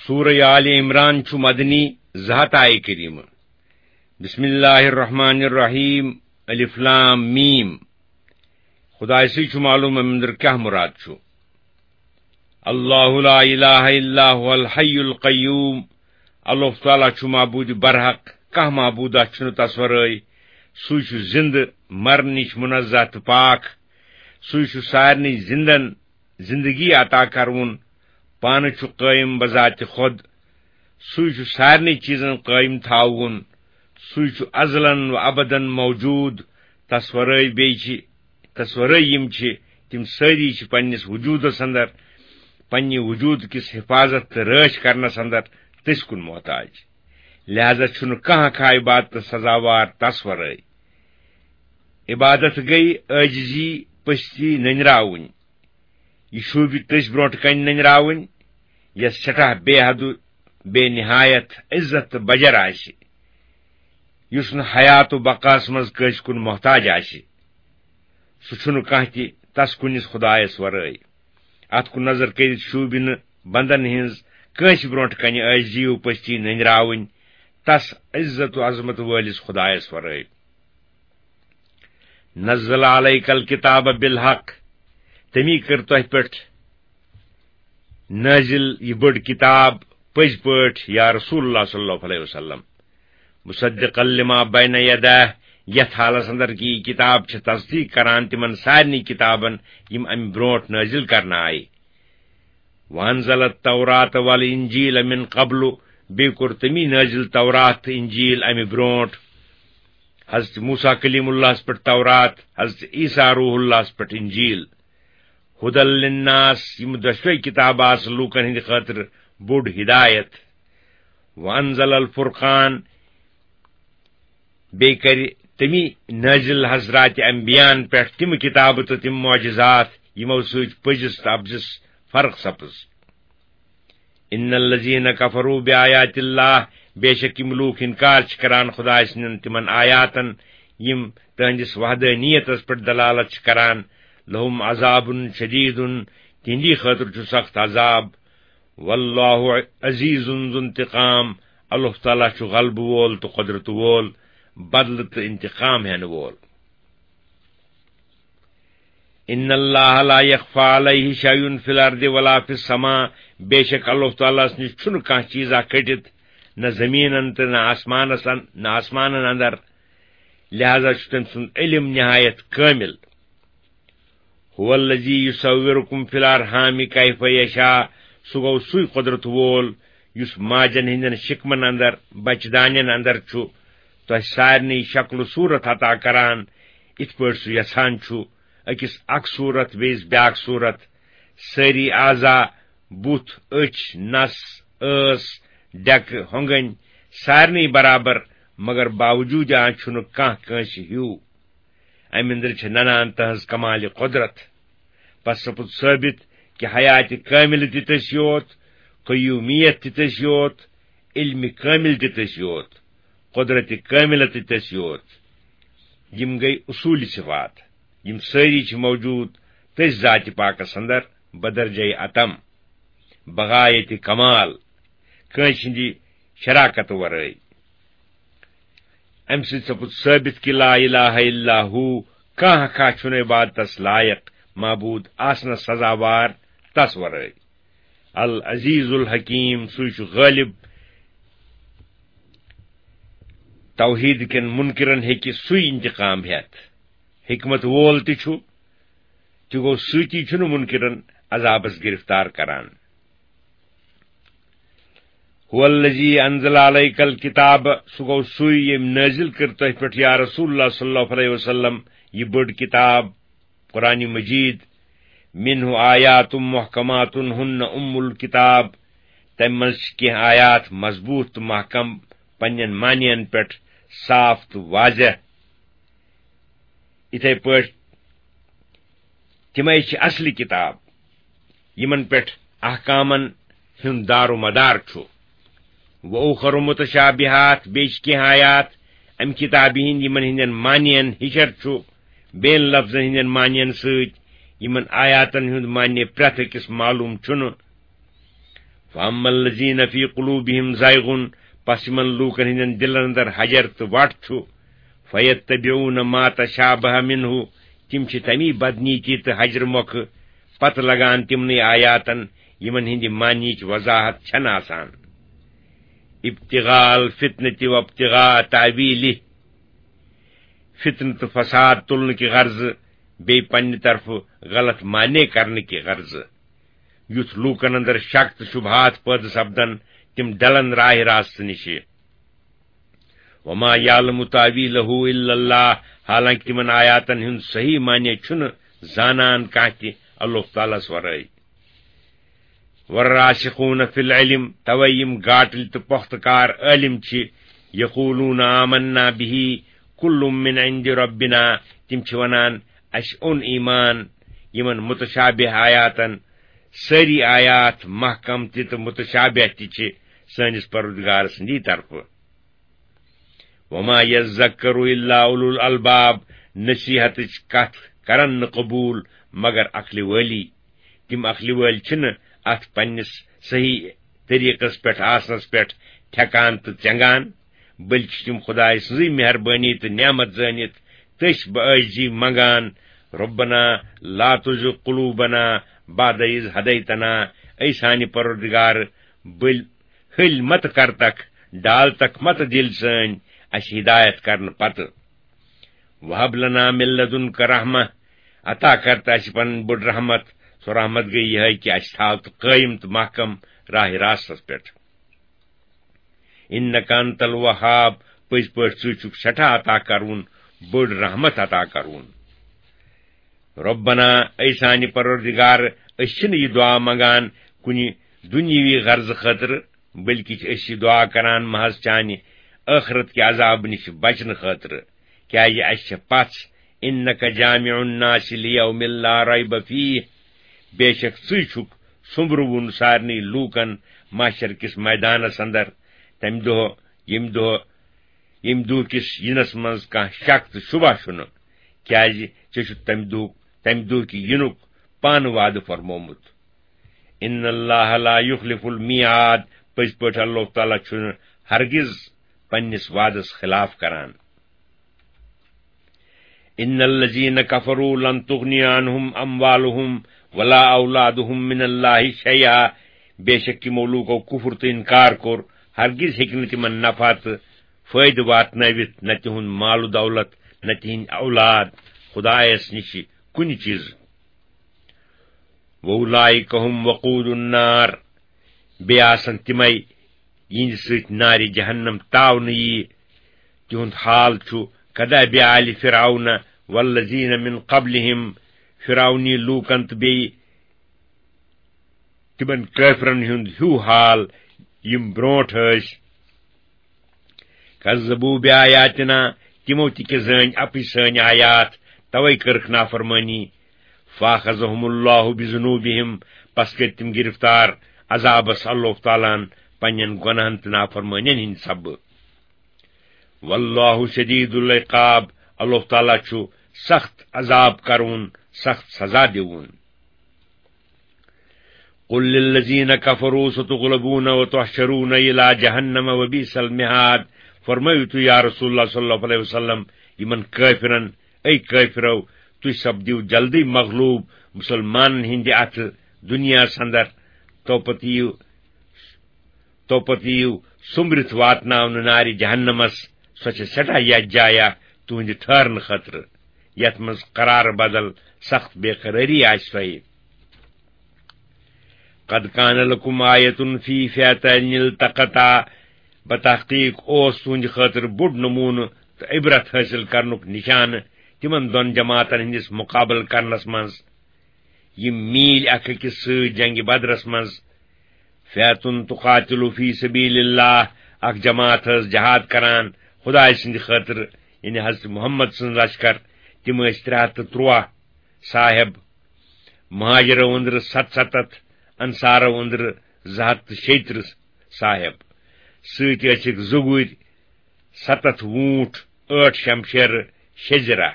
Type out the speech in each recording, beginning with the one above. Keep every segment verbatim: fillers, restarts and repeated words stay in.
سورہ آل عمران چھ مدنی زہت آئے کریم بسم اللہ الرحمن الرحیم الف لام میم خدای سی چھ معلوم امندر کیا مراد چھ اللہ لا الہ الا هو الحی القیوم اللہ تعالی چھ معبود برحق کہ معبودہ چھن تصورائی سوی چھ زند مرنش منزہ تو پاک سوی چھ سارنی زندن زندگی عطا کرون پان چھ قائم بذات خود سوی چھ سارنی چیزن قائم تھاون سوی چھ ازلن و ابدن موجود تصورائی بیچ تصورائی یم چھ تم ساری چھ پنس وجودس اندر پنہ وجود کس حفاظت تو رچ کرنس اندر تس کن محتاج لہذا چھن کہاں کھا عبادت سزاوار تصورائی عبادت گئی عاجزی پستی ننراون یہ شوبہ تس برونٹ کن ننراون یس سٹھاہ بے حد بے نہایت عزت تو بجر آسی یس ن حیات و بقاس مز کس کن محتاج آسی سہ چھن کانہ تہ تس کنس خدایس ورائی ات کن نظر کرت شوبہ ن بندن ہنز کنس برونٹ کن عاجزی و پستی ننراون تس عزت و عظمت والس خدایس ورائی نزل علیک الکتاب بالحق تمی کر تہ پٹ نازل یہ بڑ کتاب پز پٹ یا رسول اللہ صلی اللہ علیہ وسلم مصدقا لما بین یدہ یتھ حالس اندر کی کتاب چھ تصدیق کران تمن سارنی کتابن یم ام برونٹ نازل کرنا آئی وانزل التوراۃ والانجیل من قبل بی کور تمی نازل تورات انجیل ام برونٹ حضرت موسیٰ کلیم اللہ پٹ تورات حضرت عیسیٰ روح اللہ پٹ انجیل ہدل للناس یم دشوئی کتاب آس لوکن ہند خاطر بوڑ ہدایت وانزل الفرقان بے کر تمی نازل حضرات انبیان پہ تم کتاب تو تم معجزات یمو سچ پزس تو ابزس فرق سپز ان الذین کفروا بآیات اللہ بے شک یم لوک انکار کران خدا سن تمن آیاتن یم تہندس وحدانیتس پہ دلالت کران لہم عذاب شدید تہندی خاطر چھ سخت عذاب واللہ عزیز ذو انتقام اللہ تعالی چھ غلب وول تو قدرت وول بدل تو انتقام ہین وول ان اللہ لا یخفی علیہ شیء فی الارض ولا فی السماء بے شک اللہ تعالی نش چھن کانہ چیزا کٹت نہ زمینن تو نہ آسمانس نہ آسمانن اندر لہذا چھ تم سن علم نہایت کامل هو الذی یصورکم فی الارحام کیف یشاء سہ گو سوی قدرت وول یس ماجن ہندن شکمن اندر بچ دانین اندر چھ تہ سارنی شکل و صورت عطا کران ات پٲٹھۍ سہ یژھان چھ اکس اک صورت بیس بیاکھ صورت ساری اعضا بُتھ أچھ نس ٲس ڈیک ہونگن سارنی برابر مگر باوجود آن چھن کانہ کٲنٛسہِ ہیوٗ امہ اندر چھ ننان تہذ کمال قدرت پس سپد ثابت کہ حیات کامل تہ تس یوت قیومیت تہ تس یوت علم کامل تہ تس یوت قدرت کامل تہ تس یوت یم گئی اصول صفات یم ساری چھ موجود تس ذات پاکس اندر بدرجہ اتم بغایت کمال کٲنٛسہِ ہندی شراکت ورٲے ام سۭتۍ سپد ثابت کہ لا الہ الا ہو کانٛہہ کانٛہہ چھُنہٕ عبادتس لائق معبود آسنس سزاوار تس ورٲے العزیز الحکیم سُے چھُ غالب توحید کین منکرن ہیکہِ سُے انتقام ہیتھ حکمت وول تہ چھُ تہ گوٚو سۭتی چھُنہٕ منکرن عذابس گرفتار کران هو الذی انزل علیک الکتاب سہ گو سوی یم نازل کر تہ پہ یا رسول اللہ صلی اللہ علیہ وسلم یہ بڑ کتاب قرآن مجید منہ آیات محکمات ہن ام الکتاب تم مز کی آیات مضبوط تو محکم پنن معنین پہ صاف تو واضح اتھے پہ تمے چھ اصل کتاب یمن پہ احکامن ہند دار و مدار چھو و اوخر متشابہات بیچ کی آیات ام کتاب ہند یمن ہندین معنین ہشر چھو بین لفظ ہندین معنین ست یمن آیاتن ہند معنی پرت کس معلوم چھن فَأَمَّا الَّذِينَ فِي قُلُوبِهِمْ زَيْغٌ پس یمن لوٗکن ہٕنٛدٮ۪ن دِلن اندر حجر تہٕ وٹ چھُ فَيَتَّبِعُونَ مَا تَشَابَهَ مِنْهُ تِم چھِ تمی بدنیتی تہٕ حجر مۄکھٕ پتہٕ لگان تمنٕے آیاتن یمن ہٕنٛدِ معنیٕچ وضاحت چھنہٕ آسان ابتغاء الفتنة وابتغاء تأویلہ فتنہ تہٕ فساد تلنہٕ کہِ غرضہٕ بیٚیہِ پننہِ طرفہٕ غلط معنی کرنہٕ کہِ غرضہٕ یُتھ لوٗکن اندر شک تہٕ شبہات پٲدٕ سپدن تِم ڈلن راہ راستہٕ نِشہِ وما یعلم تأویلہ الا اللہ حالانکہ تمن آیاتن ہُنٛد صحیح معنی چھُنہٕ زانان کانٛہہ تہِ اللہ تعالیٰ ہس ورٲے والراسخون فی العلم توے یم گاٹل تہٕ پۄختہٕ کار عٲلم چھِ یقولون آمنا به کل من عند ربنا تم چھِ ونان اسہِ اوٚن ایمان یمن متشابہ آیاتن سٲری آیات محکم تہِ تہٕ متشابہ تہِ چھِ سٲنِس پروردگار سٕنٛدی طرفہٕ وما یذکر الا اولو الالباب نصیحتٕچ کتھ کرن نہٕ قبوٗل مگر عقلہِ وٲلی تِم عقلہِ وٲلۍ چھِنہٕ اتھ پننس صحیح طریقس پٮ۪ٹھ آسنس پٮ۪ٹھ ٹھیکان تہٕ ژنگان بلکہ چھِ تِم خداے سٕنٛزٕے مہربٲنی تہٕ نعمت زٲنِتھ تٔسۍ بعٲجزی منگان ربنا لا تزغ قلوبنا بعد اذ ہدیتنا اے سانہِ پروردگار بٔلۍ ہلۍ مت کرتکھ ڈال تک مت دل سٲنۍ اسہِ ہدایت کرنہٕ پتہٕ وہب لنا من لدنک رحمہ عطا کرتہٕ اسہِ پنٕنۍ بٔڑ رحمت سۄ رحمت گٔیہِ یِہے کہِ اسہِ تھاو تہٕ قٲیِم تہٕ محکم راہ راستس پٮ۪ٹھ انک انت الوہاب پٔزۍ پٲٹھۍ ژٕ چھُکھ سٮ۪ٹھاہ عطا کرون بٔڑ رحمت عطا کرون ربنا اے سانہِ پروردگار أسۍ چھِنہٕ یہِ دعا منگان کُنہِ دُنیوی غرضہٕ خٲطرٕ بلکہ چھِ أسۍ یہِ دعا کران محض چانہِ ٲخرت کہِ عذاب نِش بچنہٕ خٲطرٕ کیازِ اسہِ چھےٚ پژھ انک جامع الناس لیوم لا ریب فیہ بے شک ژٕے چھُکھ سومبرٕوُن سارنٕے لوٗکن محشر کِس میدانس اندر تمہِ دۄہ ییٚمہِ دۄہ ییٚمہِ دۄہ کِس یِنس منٛز کانٛہہ شک تہٕ شُبہ چھُنہٕ کیازِ ژےٚ چھُتھ تمہِ دۄہ تمہِ دۄہ کہِ یِنُک پانہٕ وعدٕ فرمومُت ان اللہ لا یخلف المیعاد پٔزۍ پٲٹھۍ اللہ تعالیٰ چھُنہٕ ہرگز پننس وعدس خلاف کران ان الذین کفروا لن تغنی عنہم اموالہم ولا اولادہم من اللہ شیئا بے شک یمو لوٗکو کفر تہٕ انکار کوٚر ہرگز ہیٚکہِ نہٕ تِمن نفع تہٕ فٲیدٕ واتنٲوِتھ نہ تِہُنٛد مال و دولت نہ تِہنٛدۍ اولاد خدایس نِش کُنہِ چیٖزٕ وَأُولَٰئِکَ هُمْ وَقُودُ النار بیٚیہِ آسن تِمے یِہنٛدِ سۭتۍ نارِ جہنم تاونہٕ یِیہِ تِہُنٛد حال چھُ کدابِ آلِ فرعون والذین من قبلہم فرعونی لوٗکن تہٕ بیٚیہِ تِمن کٲفرن ہُنٛد ہیوٗ حال یِم برونٹھ ٲسۍ کذبوا بآیاتنا تِمو تہِ کہِ زٲنۍ اپٕج سٲنۍ آیات توے کٔرٕکھ نافرمٲنی فاخذہم اللہ بذنوبہم پس کٔرۍ تِم گرفتار عذابس اللہ تعالیٰ ہن پننٮ۪ن گۄنہن تہٕ نافرمٲنین ہٕنٛدۍ سببہٕ واللہ شدید العقاب اللہ تعالیٰ چھُ سخت عذاب کرون سخت سزا دِوُن قل للذین کفروا ستغلبون وتحشرون الى جہنم وبئس المہاد فرمٲیِو تُہۍ یا رسول اللہ صلی اللہ علیہ وسلم یمن کٲفرن اے کٲفرو تُہۍ سپدِو جلدی مغلوب مسلمانن ہٕنٛدِ اتھٕ دُنیاہس اندر تو پتہٕ یِیِو تو پتہٕ یِیِو سُمبرِتھ واتناونہٕ نارِ جہنمس سۄ چھِ سٮ۪ٹھاہ یتھ جایہ تُہنٛدِ ٹھہرنہٕ خٲطرٕ یتھ منٛز قرار بدل سخت بے قرٲری آسہِ تۄہہِ قد کان لکم آیتن فی فئتین التقطا بتحقیق اوس تُہنٛدِ خٲطرٕ بوٚڑ نموٗنہٕ تہٕ عبرت حٲصِل کرنُک نشانہٕ تِمن دۄن جماعتن ہٕنٛدِس مُقابلہٕ کرنس منٛز یِم میٖلۍ اکھ أکِس سۭتۍ جنگہِ بدرس منٛز فئتن تقاتل فی سبیل اللہ اکھ جماعت ٲس جہاد کران خداے سٕنٛدِ خٲطرٕ یعنی حضرت محمد سٕنٛز لشکر تِم ٲسۍ ترٛےٚ ہتھ تہٕ تُرٛواہ صاحب مہاجرو أنٛدرٕ ستھ ستتھ انصارو أنٛدرٕ زٕ ہتھ تہٕ شیٚیہِ تٕرٛہ صاحب سۭتۍ ٲسِکھ زُگُرۍ ستتھ ووٗنٛٹھ ٲٹھ شمشیرٕ شیٚزرا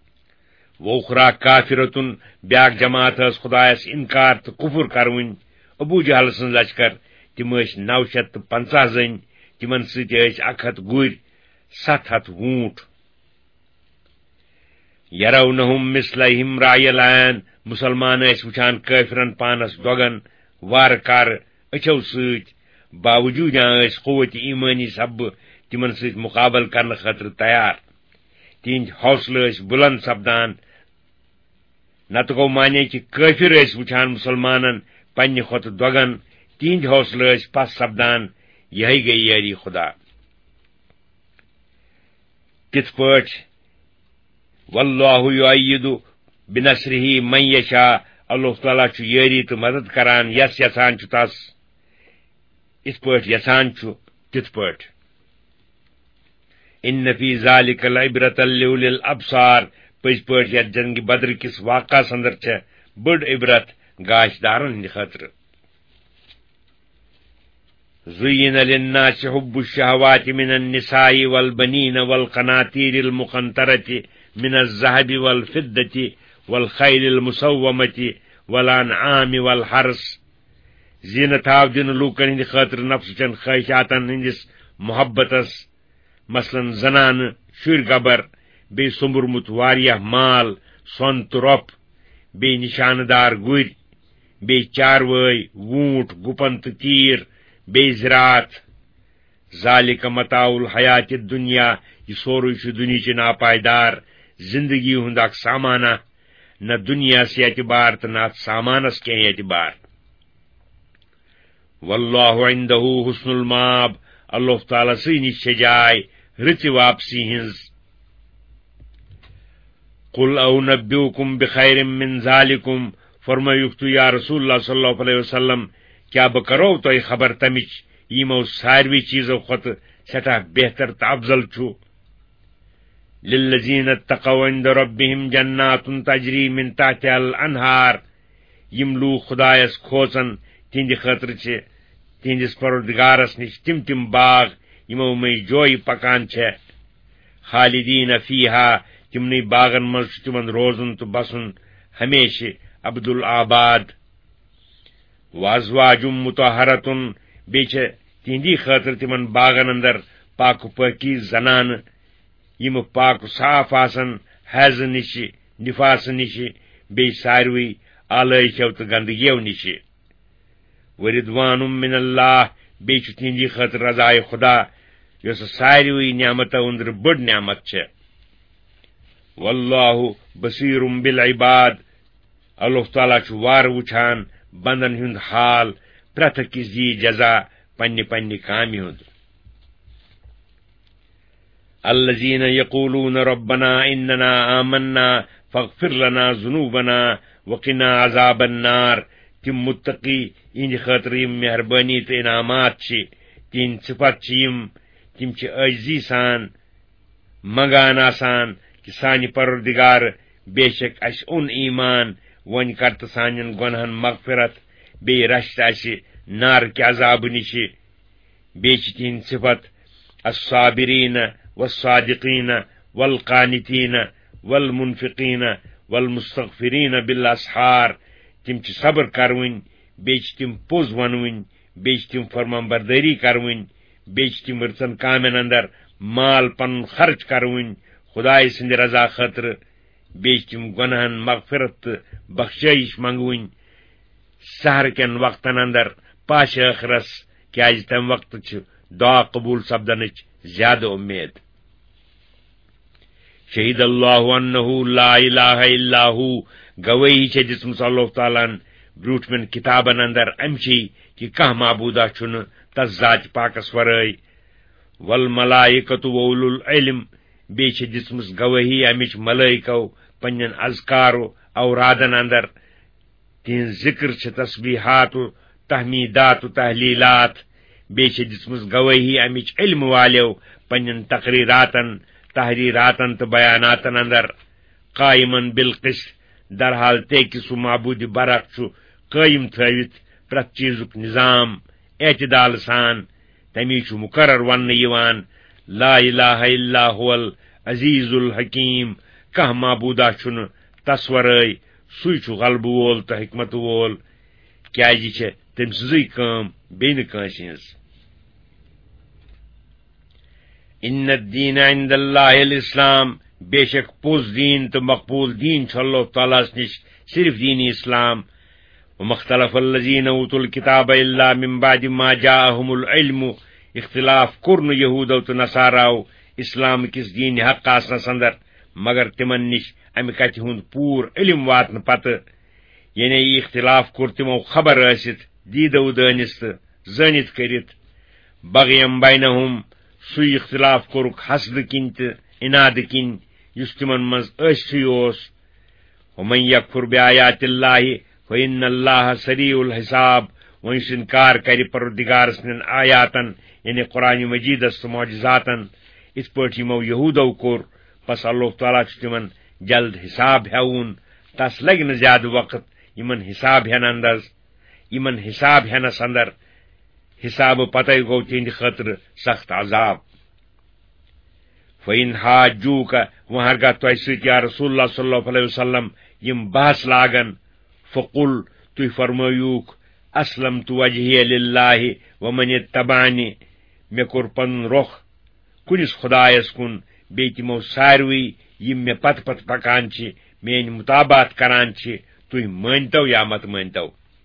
ووکھرا کافرتن بیاکھ جماعت ٲس خدایس انکار تہٕ کفر کروٕنۍ ابو جہل سن لشکر تم نو شیت تو پنچہ زن تمن ست اک ہتھ گر ست ہتھ وونٹ یرونہم مثلہم رای العین مسلمان اس وچھان کافرن پانس دگن وار کار اچھو ست باوجود اس قوت ایمانی سب تمن ست مقابل کرنے خاطر تیار تہند حوصلہ اس بلند سپدان نت گو مانے کہ کافر اس وچھان مسلمانن پنہ کھت دگن تہند حوصلہ اس پس سپدان یہی گئی یاری خدا تتھ پٲٹھۍ واللہ یؤید بنصرہ من یشاء اللہ تعالیٰ چھ یاری تو مدد کران یس یسان چھ تس اس پٲٹھۍ یسان چھ تتھ پٲٹھۍ ان فی ذلک لعبرۃ لأولی الابصار پٔزۍ پٲٹھۍ یتھ جنگ بدر کس واقعس اندر چھ بڑ عبرت گاش دارن ہند خاطر زین للناس حب الشہوات من النساء والبنین والقناطیر المقنطرۃ من الذهب والفضة والخیل المسومۃ والانعام والحرث زینت آو دن لوکن ہند خاطر نفس چن خواہشاتن ہندس محبتس مثلاً زنان شر گبر بی سمبرمت واریہ مال سون تو رۄپ بی نشاندار گر بی چاروٲے وونٹ گپن تو تیر بی زراعت ذالک متاع الحیات الدنیا یہ سورے چھ دنیچ ناپائیدار زندگی ہند اک سامانہ نہ دنیا سے اعتبار تو نہ سامانس کی اعتبار واللہ عندہ حسن المآب اللہ تعالی سی نش جائے رچ واپسی ہنز قل اونبئکم بخیر من ذالکم فرمایوک تو یا رسول اللہ صلی اللہ علیہ وسلم کیا بہ کرو تو خبر تمچ یمو ساروی چیزو کھت سٹھاہ بہتر تو افضل چھو للذین اتقوا عند ربهم جنات تجری من تحتها الانہار یم لوگ خدایس کھوژن تہند خاطر چھ تہندس پروردگارس نش تم تم باغ یمو میں جوئی پکان چھ خالدین فیہا تمنی باغن مز تمن روزن تو بسن ہمیشہ عبدالآباد وازواج مطہرۃ بیچ تہندی خاطر تمن باغن اندر پاک پاکی زنان یم پاک صاف آسن حیض نش نفاس نش بی ساروی آلائشو تو گندگیو نش ورضوان من اللہ بیچ تہندی خاطر رضائے خدا یس ساروی نعمتو اندر بڑ نعمت چھ واللہ بصیر بالعباد اللہ تعالیٰ چھ وار وچھان بندن ہند حال پرت کس دی جزا پنہ پنہ کامہ ہند الذین یقولون ربنا اننا آمنا فاغفر لنا ذنوبنا وقنا عذاب النار تم متقی ان خاطر یم مہربانی تو انعامات چھ تین صفت چم تم چھ عاجزی سان منگان آسان کہ سانہ پروردگار بے شک اس اون ایمان ون کرت سانن گنہن مغفرت بی رشت اس نار کے عذاب نش بیچ تہند صفت الصابرین والصادقین والقانتین والمنفقین والمستغفرین بالاسحار تم چھ صبر کرون بیچ تم پوز ونون بیچ تم فرمان برداری کرون بیچ تم رچن کامن اندر مال پن خرچ کرون خدای سند رضا خاطر بیچ تم گنہن مغفرت بخشائش منگون سحر کن وقتن اندر پاش آخرس کیاز تم وقت چھ دعا قبول سپدنچ زیادہ امید شہید اللہ انہ لا الہ الا ہو گوئی چھ دسمس اللہ تعالیٰ بروٹ من کتابن اندر امچی کہ کھانا معبودہ چھن تس ذات پاکس ورائے والملائکۃ واولو العلم بی چھ دسمس گوہی امچ ملائکو پنن اذکارو اورادن اندر تین ذکر چھ تسبیحات و تحمیدات و تحلیلات بی چھ دسمس گوہی امچ علم والیو پنن تقریراتن تحریراتن تو بیاناتن اندر قائمن بالقسط در حال تے کہ سو معبود برق چھ قائم تھوت پرت چیزک نظام اعتدال سان تمی چھ مقرر ون یوان لا الہ الا هو العزیز الحکیم کہ معبودہ چھ تصورے سوئی چھ غلب وول تو حکمت وول کیا چھ تٔمۍ سٕنٛزٕے کٲم بیٚیہِ نہٕ کٲنٛسہِ ہٕنٛز. اِنَّ الدیٖنَ عِنٛدَ اللہِ الاسلام، بے شک پوٚز دیٖن تہٕ مقبوٗل دیٖن چھُ اللہ تعالیٰ ہَس نِش صرف دیٖنِ اسلام. وَمَخْتَلَفَ الَّذِينَ أُوتُوا الْكِتَابَ إِلَّا مِن بَعْدِ مَا جَاءَهُمُ الْعِلْمُ، اختلاف کوٚر نہٕ یہوٗدو تہٕ نصاراو اسلام کِس دیٖنِ حق آسنس اندر مگر تِمن نِش امہِ کتھِ ہُنٛد پوٗرٕ علم واتنہٕ پتہٕ، یعنی یہِ اختلاف کوٚر تِمو خبر ٲسِتھ دیٖدو دٲنِس تہٕ زٲنِتھ کٔرِتھ. بغیم بینہم، سُے اختلاف کوٚرُکھ حسدٕ کِنۍ تہٕ اِنادٕ کِنۍ یُس تِمن منٛز ٲسۍسٕے اوس. ومن یکفر بآیات اللہ فإن اللہ سریع الحساب، وۄنۍ یُس انکار کرِ پروردگار سٕنٛدٮ۪ن آیاتن یعنی قرآن مجیدس تہٕ معجزاتن یِتھ پٲٹھۍ یِمو یہوٗدو کوٚر، پس اللہ تعالیٰ چھُ تِمن جلد حساب ہٮ۪وُن. تس لگہِ نہٕ زیادٕ وقت یِمن حساب ہٮ۪نہٕ اندر یِمن حساب ہٮ۪نس اندر حسابہٕ پتے گوٚو تِہنٛدِ خٲطرٕ سخت عذاب. فإن حاجوٗکَ، وۄنۍ ہرگاہ تۄہہِ سۭتۍ یا رسول اللہ صلی اللہ علیہ وسلم یِم بحث لاگن، فقل، تُہۍ فرمٲیوٗکھ اسلمت وجہیہ للہ ومن اتبعنی، مےٚ کوٚر پنُن رۄخ کُنِس خۄدایس کُن بیٚیہِ تِمو ساروٕے یِم مےٚ پتہٕ پتہٕ پکان چھِ میٲنۍ مطابات کران چھِ، تُہۍ مٲنۍتو یا مت مٲنۍتو.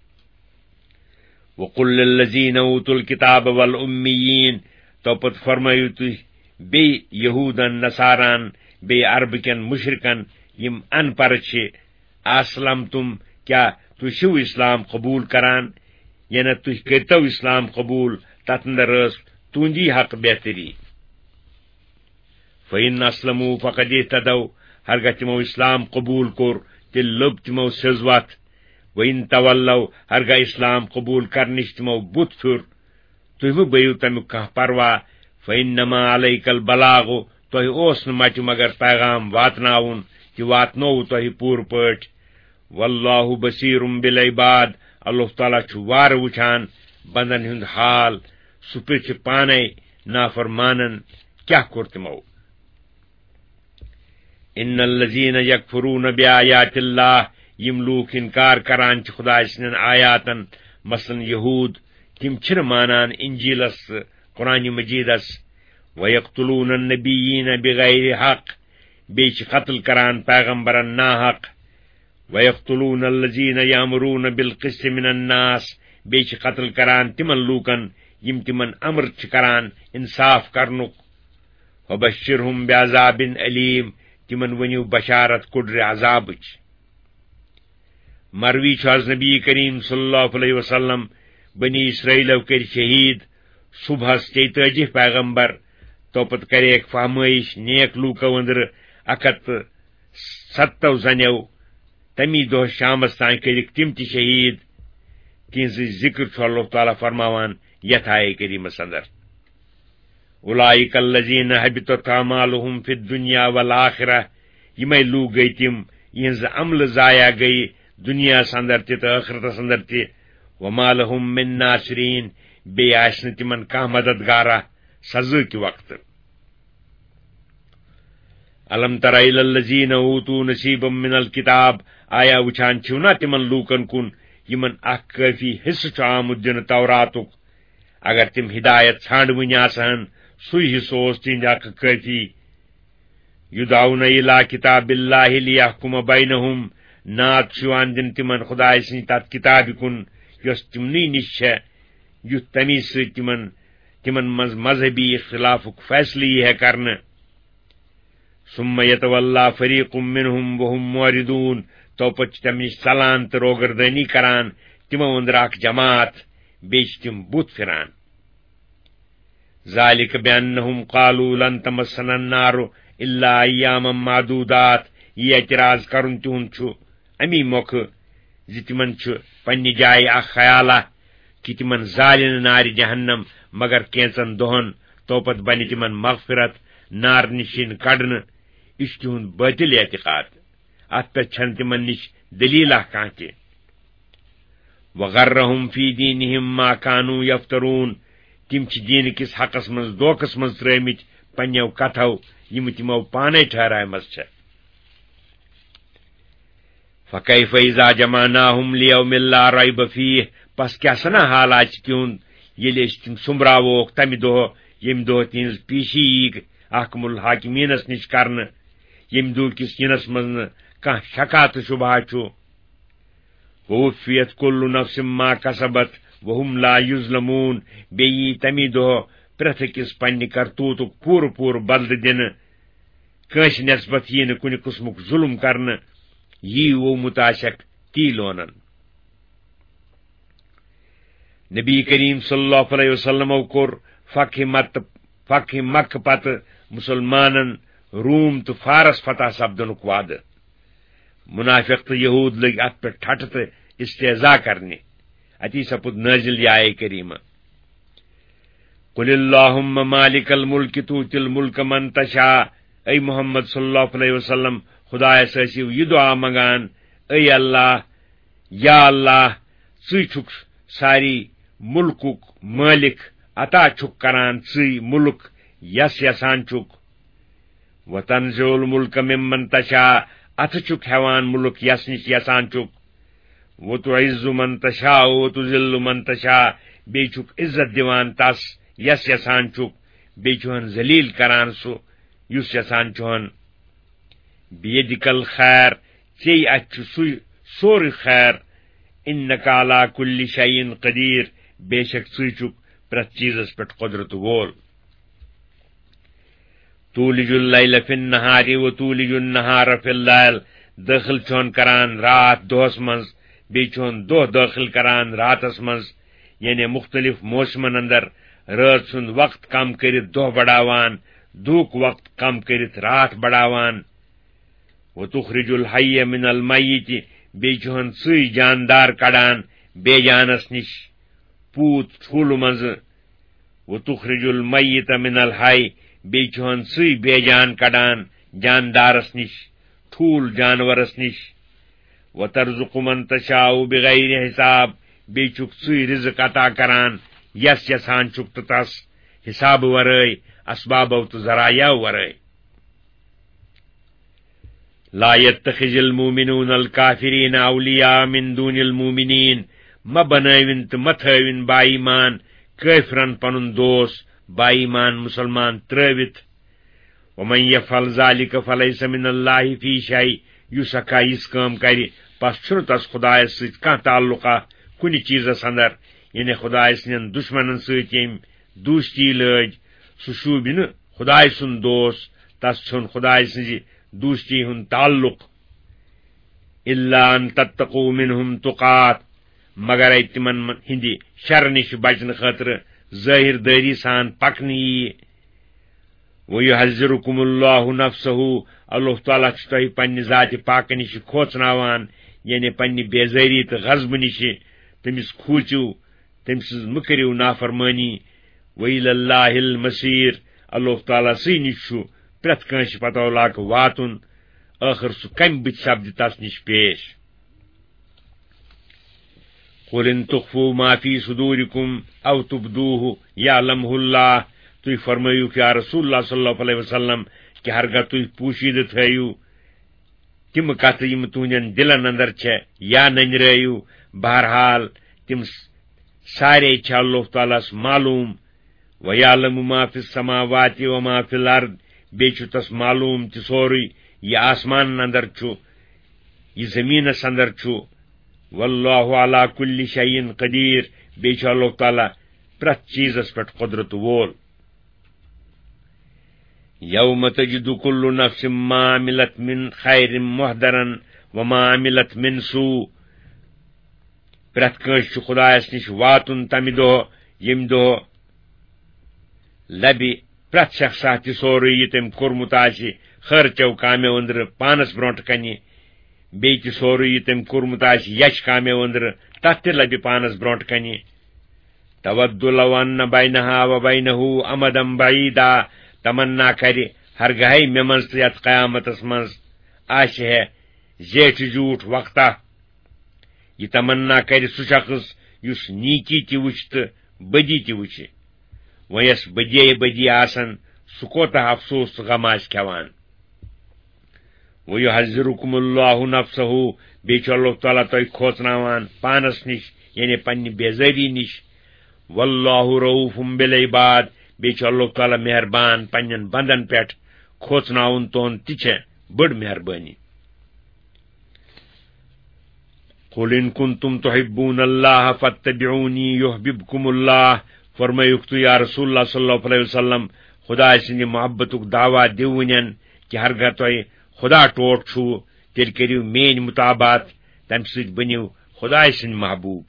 وقل للذین اوتوا الکتاب والأمیین، تو پتہٕ فرمٲیِو تُہۍ بیٚیہِ یہوٗدن نصاران بیٚیہِ عربہٕ کٮ۪ن مشرکن یِم ان پڑھ چھِ، اسلم تم، کیٛاہ تُہۍ چھِو اسلام قبوٗل کران؟ یعنی تُہۍ کٔرۍتو اسلام قبوٗل، تتھ اندر ٲس تُہنٛدی حق بہتری. فإن اسلموا فقد اهتدوا، ہرگاہ تِمو اسلام قبوٗل کوٚر تیٚلہِ لوٚب تِمو سیٚز وتھ. وإن تولوا، ہرگاہ اسلام قبوٗل کرنٕچ تِمو بُتھ پھیوٗر، تُہۍ مہٕ بٔرِو تمیُک کانٛہہ پروا. فإنما علیک البلاغ، تۄہہِ اوس نہٕ مٹہِ مگر پیغام واتناوُن، تہِ واتنووُ تۄہہِ پوٗرٕ پٲٹھۍ. واللہ بصیرٌ بالعباد، اللہ تعالیٰ چھُ وارٕ وٕچھان بندن ہُنٛد حال، سُہ پرٛژھِ پانے نافرمانن کیٛاہ کوٚر تِمو. ان الذین یکفرون بآیات اللہ، یِم لوٗکھ انکار کران چھِ خداے سٕنٛدٮ۪ن آیاتن، مثلاً یہوٗد، تِم چھِنہٕ مانان انجیلس تہٕ قرآن مجیدس. ویقتلون النبیین بغیر حق، بیٚیہِ چھِ قتل کران پیغمبرن ناحق. ویقتلون الذین یامرون بالقسط من الناس، بیٚیہِ چھِ قتل کران تِمن لوٗکن یِم تِمن امر چھِ کران انصاف کرنُک. وبشرہم بعذاب علیم، تِمن ؤنِو بشارت کوٚڑرِ عذابٕچ. مروی چھُ حض نبی کریم صلی اللہ علیہ وسلم بنی اسرائیلو کٔرۍ شہیٖد صبحس تیتٲجی پیغمبر، توپت کریکھ فہمٲیش نیک لوٗکو أنٛدرٕ اکھ ہتھ تہٕ ستو زنیو. تمی دۄہ شامس تام کٔرِکھ تِم تہِ شہیٖد. تِہنٛزٕے ذکر چھُ اللہ تعالیٰ فرماوان یتھ آیے کریٖمس اندر. اولئک الذین حبطت اعمالہم فی الدنیا والآخرہ، یمے لوٗکھ گٔیہِ تِم یِہنٛزٕ عملہٕ ضایع گٔیہِ دُنیاہس اندر تہِ تہٕ ٲخرتس اندر تہِ. وما لہم من ناصرین، بیٚیہِ آسہِ نہٕ تِمن کانٛہہ مددگارا سزاکہِ وقتہٕ. الم تر الی الذین اوتوا نصیبا من الکتاب، آیا وٕچھان چھِو نا تِمن لوٗکن کُن یِمن اکھ کٲفی حصہٕ چھُ آمُت دِنہٕ توراتُک. اگر تِم ہدایت ژھانڈوٕنۍ آسہن سُے حصہٕ اوس تِہنٛدِ حقہٕ کٲفی. یدعون الی کتاب اللہ لیحکم بینہم، نعت چھُ یِوان دِنہٕ تِمن خداے سٕنٛزِ تتھ کتابہِ کُن یۄس تِمنٕے نِش چھےٚ، یُتھ تمی سۭتۍ تِمن تِمن منٛز مذہبی اختلافُک فٲصلہٕ یی ہے کرنہٕ. ثم یتولی فریق منہم وہم معرضون، توپت چھِ تمہِ نِش ژلان تہٕ روگردٲنی کران تِمو أنٛدرٕ اکھ جماعت، بیٚیہِ چھِ تِم بُت پھِران. ذالک بأنہم قالوا لن تمسنا النار الا ایاما معدودات، یہِ اعتراض کرُن تِہُنٛد چھُ امی مۄکھٕ زِ تِمن چھُ پننہِ جایہِ اکھ خیالا کہِ تِمن زالہِ نہٕ نارِ جہنم مگر کینژن دۄہن، توپت بنہِ تِمن مغفرت نار نِش یِنہٕ کڑنہٕ. یہِ چھُ تِہُنٛد باطل اعتقاد، اتھ پٮ۪ٹھ چھنہٕ تِمن نِش دلیٖلہ کانٛہہ تہِ. وغرہم فی دینہم ما کانوا یفترون، تِم چھِ دیٖنہٕ کِس حقس منٛز دھوکس منٛز ترٲمٕتۍ پننیو کتھو یِم تِمو پانے ٹھہرایمژٕ چھےٚ. فکیف اذا جمعناہم لیوم لا ریب فیہ، پس کیا سنا حالات تہد یل تم سمبراوک تمہ دہ یم دہ تہذ پیشی ییگ احکم الحاکمینس نش کرن یم دہ کس ینس مز کھانا شکا تو شبہ ووفیت کل نفس ما کسبت وہم لا یظلمون بیئی تمی دہ پریت اکس پنہ کرتوتک پور پور بدل دن کنس نسبت یہ نا کن قسمک ظلم کرن یہ وہ متاشک تی لونن نبی کریم صلی اللہ علیہ وسلم کور فتح مت فتح مکہ پتہ مسلمانن روم تو فارس فتح سپدنک وعد منافق تو یہود لگ ات پہ ٹھٹ تو استہزاء کرنے اتی سپد نازل یہ آیہ کریمہ قل اللہم مالک الملک توتی الملک من تشاء اے محمد صلی اللہ علیہ وسلم خدایس ٲسِو یہ دعا منگان اے اللہ یا اللہ ژٕ چھُکھ ساری ملکک مالک عطا چھُکھ کران ژٕے ملک یس یسان چھُکھ وتنزع الملک ممن تشاء اتھ چھُکھ ہیوان ملک یس نش یسان چھُکھ وتعز من تشاء وتذل من تشاء بیٚیہِ چھُکھ عزت دِوان تس یس یسان چھُکھ بیٚیہِ چھُہن ذلیل کران سُہ یس یسان چھُہن بیدک الخیر ژے اتھ چھُ سُے سورُے خیر انک علی کل شیء قدیر بے شک ژٕ چھُکھ پرٛٮ۪تھ چیٖزس پٮ۪ٹھ قدرت وول تولج اللیل فی النہار وتولج النہار فی اللیل داخل چھون کران رات دۄہس منٛز بیٚیہِ چھون دۄہ دٲخل کران راتس منٛز یعنی مختلف موسمن اندر رٲژ سُنٛد وقت کم کٔرِتھ دۄہ بڑاوان دُہُک وقت کم کٔرِتھ رات بڑاوان وتخرج الحی من المیت بیٚیہِ چھُہن ژٕے جاندار کڑان بے جانس نش پوٗت ٹھوٗلہٕ منٛزٕ وتخرج المیت من الحی بیٚیہِ چھُہن ژٕے بے جان کڑان جاندارس نش ٹھوٗل جانورس نش وترزق من تشاء بغیر حساب بیٚیہِ چھُکھ ژٕے رزق عطا کران یس یسان چھُکھ تہٕ تس حساب ورٲے اسبابو تہٕ ذرایعو ورٲے لا يتخذ المؤمنون الكافرين اولیاء من دون المؤمنین ما بنٲوِن تہٕ ما تھٲوِن با ایمان کٲفرن پنُن دوس با ایمان مسلمان ترٲوِتھ ومن يفعل ذلك فليس من الله في شيء یُس ہکا یِژھ کٲم کرِ پس چھُنہٕ تس خدایس سۭتۍ کانٛہہ تعلقہ کُنہِ چیٖزس اندر یعنی خدایہِ سٕنٛدٮ۪ن دشمنن سۭتۍ ییٚمۍ دوستی لٲج سُہ شوٗبہِ نہٕ خدایہِ سُنٛد دوس تس چھُنہٕ خدایہِ سٕنٛزِ دوستی ہُنٛد تعلق الا ان تتقوا منهم تقات مگر اے تمن ہندِ شر نش بچنہٕ خٲطرٕ ظٲہر دٲری سان پکنہٕ یی ویحذرکم اللہ نفسہ اللہ تعالیٰ چھُ تۄہہِ پننہِ ذاتِ پاکہ نش کھوژناوان یعنی پننہِ بےزٲری تہٕ غضبہٕ نش تٔمِس کھوٗژِو تٔمۍ سٕنٛز مہٕ کٔرِو نافرمٲنی وإلی اللہ المصیر اللہ تعالیٰ سٕے نش چھُ پرٛٮ۪تھ کٲنٛسہِ پتو لاکھ واتُن ٲخر سُہ کمہِ بٕتھِ سپدِ تس نش پیش قل ان تخفوا ما فی صدورکم او تبدوہ یعلمہ اللہ تُہۍ فرمٲیِو یا رسول اللہ صلی اللہ علیہ وسلم کہ ہرگاہ تُہۍ پوشیدٕ تھٲیِو تِم کتھٕ یِم تُہنٛدٮ۪ن دلن اندر چھےٚ یا ننرٲیِو بہرحال تِم سارے چھِ اللہ تعالیٰ ہس معلوم ویعلم ما فی السماوات وما فی الارض بیٚیہِ چھُ تس معلوم تہِ سورُے یہ آسمانن اندر چھُ یہ زمینس اندر چھُ واللہ علی کل شیء قدیر بیٚیہِ چھُ اللہ تعالیٰ پرٛٮ۪تھ چیٖزس پٮ۪ٹھ قدرت وول یوم تجد کل نفس ما عملت من خیر محضرا وما عملت من سوء پرٛٮ۪تھ کٲنٛسہِ چھُ خدایس نش واتُن تمہِ دۄہ ییٚمہِ دۄہ لبہِ پرٛٮ۪تھ شخصا تہِ سورُے یہِ تٔمۍ کوٚرمُت آسہِ خٲرچو کامیو أنٛدرٕ پانس برونٛٹھ کنہِ بیٚیہِ تہِ سورُے یہِ تٔمۍ کوٚرمُت آسہِ یش کامیو أنٛدرٕ تتھ تہِ لبہِ پانس برونٛٹھ کنہِ تود لو ان بینہا وبینہو امدم بعیدا تمنا کرِ ہرگاہے مےٚ منٛز تہٕ یتھ قیامتس منٛز آسہِ ہے زیٹھِ زیوٗٹھ وقتہ یہ تمنا کرِ سُہ شخص یُس نیکی تہِ وٕچھ تہٕ بدی تہِ وٕچھِ وۄنۍ یس بدیے بدی آسن سُہ کوتاہ افسوس تہٕ غم آسہِ کھٮ۪وان ویحذرکم اللہ نفسہ بیٚیہِ چھُ اللہ تعالیٰ تۄہہِ کھوژناوان پانس نش یعنی پنہ بیزاری نش واللہ رؤوف بالعباد بیچ اللہ تعالی مہربان پنن بندن پہ کھوژناون تہن تہ بڑ مہربانی قل ان کنتم تحبون اللہ فاتبعونی یحببکم اللہ فرمائیوک تو یا رسول اللہ صلی اللہ علیہ وسلم خدا سند محبتک دعوی دیونین کہ ہرگاہ تہ خدا ٹوٹ چھو تیل کریو مین مطابات تم ست بنیو خدا سند محبوب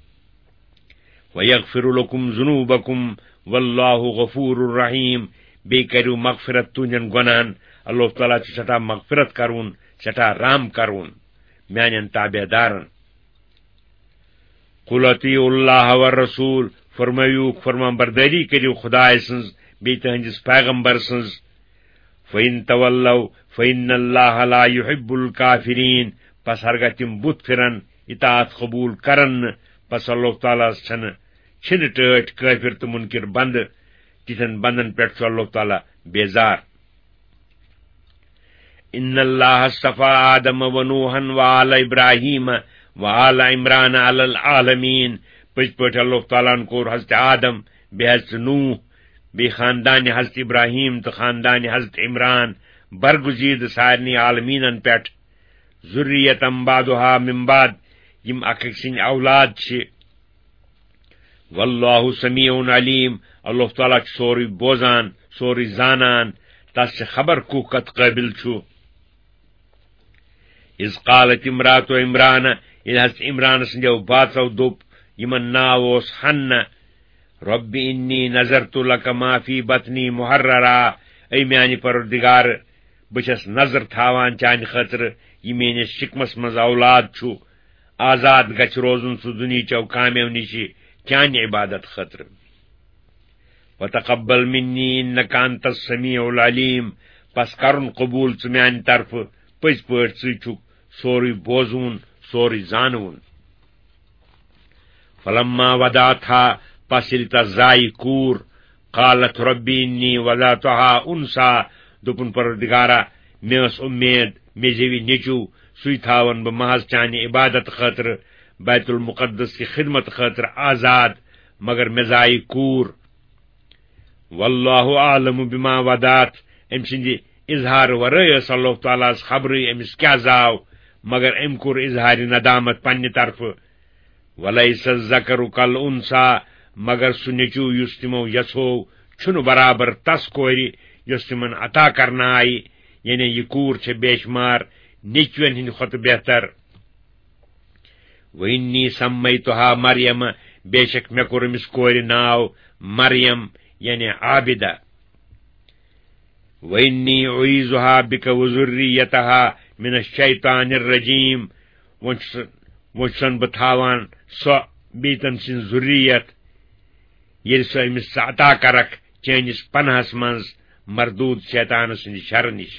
ویغفر لکم ذنوبکم واللہ غفور الرحیم بی کریو مغفرت تہندین گناہن اللہ تعالیٰ چھ سٹھا مغفرت کرون سٹھا رحم کرون میانین تابع دارن قل اطیعوا اللہ والرسول فرمایوک فرمان برداری کریو خدا سنز بی تہندس پیغمبر سنز فإن تولوا فإن اللہ لا يحب الکافرین پس ہرگاہ تم بت پھرن اطاعت قبول کرن پس اللہ تعالیٰ چھن چھن ٹھٹ کافر تو منکر بند تتھن بندن پہ اللہ تعالیٰ بیزار ان اللہ اصطفى آدم ونوحا وآل ابراہیم وآل عمران علی العالمین پز پہ اللہ تعالیٰ کور حضرت آدم بی حضرت نوح بی خاندان حضرت ابراہیم تو خاندان حضرت عمران برگزید سارنی عالمین پہ ذریتم بعدها من بعد یم اک سن اولاد چھ واللہ سمیع علیم اللہ تعالیٰ سوری بوزان سوری زانان تس خبر کو کت قابل چھو اذ قالت امرات عمران یہ حضرت عمران سندو باتو دوپ یمن ناو اوس حن رب انی نظرت لک ما فی بطنی محررا ای میانی پروردگار بچس نظر تھاوان چان خاطر یہ میانس شکمس مز اولاد چھو آزاد گچھ روزن سو دنیا چو کامیو نشی چان عبادت خاطر وتقبل منی انک انت السمیع العلیم پس کرن قبول ژٕ میانہ طرف پز پٲٹھۍ ژٕ چھُکھ سورُے بوزون سورُے زانون فلما ودعتها پس ییٚلہِ تس زایہِ کوٗر قالت ربی انی وضعتها انثى دوٚپُن پروردگارا مےٚ ٲس اُمید مےٚ زیوِ نیٚچوٗ سُے تھاون بہٕ محض چانہِ عبادت خٲطرٕ بیت المقدس کی خدمت خاطر آزاد مگر مےٚ زایہِ کوٗر واللہ عالم بما ودعت ام سند اظہار ورٲے ٲس اللہ تعالیٰ خبرٕے أمِس کیٛاہ زاو مگر أمۍ کوٚر اظہار ندامت پننہِ طرفہٕ ولیس الذکر کالانثى مگر سُہ نیٚچوٗ یُس تِمو یژھو چھُنہٕ برابر تس کورِ یۄس تِمن عطا کرنہٕ آیہِ یعنی یہِ کوٗر چھےٚ بے شمار نیٚچوٮ۪ن ہٕنٛدِ کھۄتہٕ بہتر وإنی سمیتها مریم بے شک مےٚ کوٚر أمِس کورِ ناو مریم یعنی عابدہ وإنی أعیذها بک وذریتها من الشیطان الرجیم وۄنۍ چھُسن بہٕ تھاوان سۄ بیٚیہِ تٔمۍ سٕنٛز ذُریت ییٚلہِ سۄ أمِس ژٕ عطا کرکھ چٲنِس پناہس منٛز مردوٗد شیطان سٕنٛدِ شرٕ نِشہِ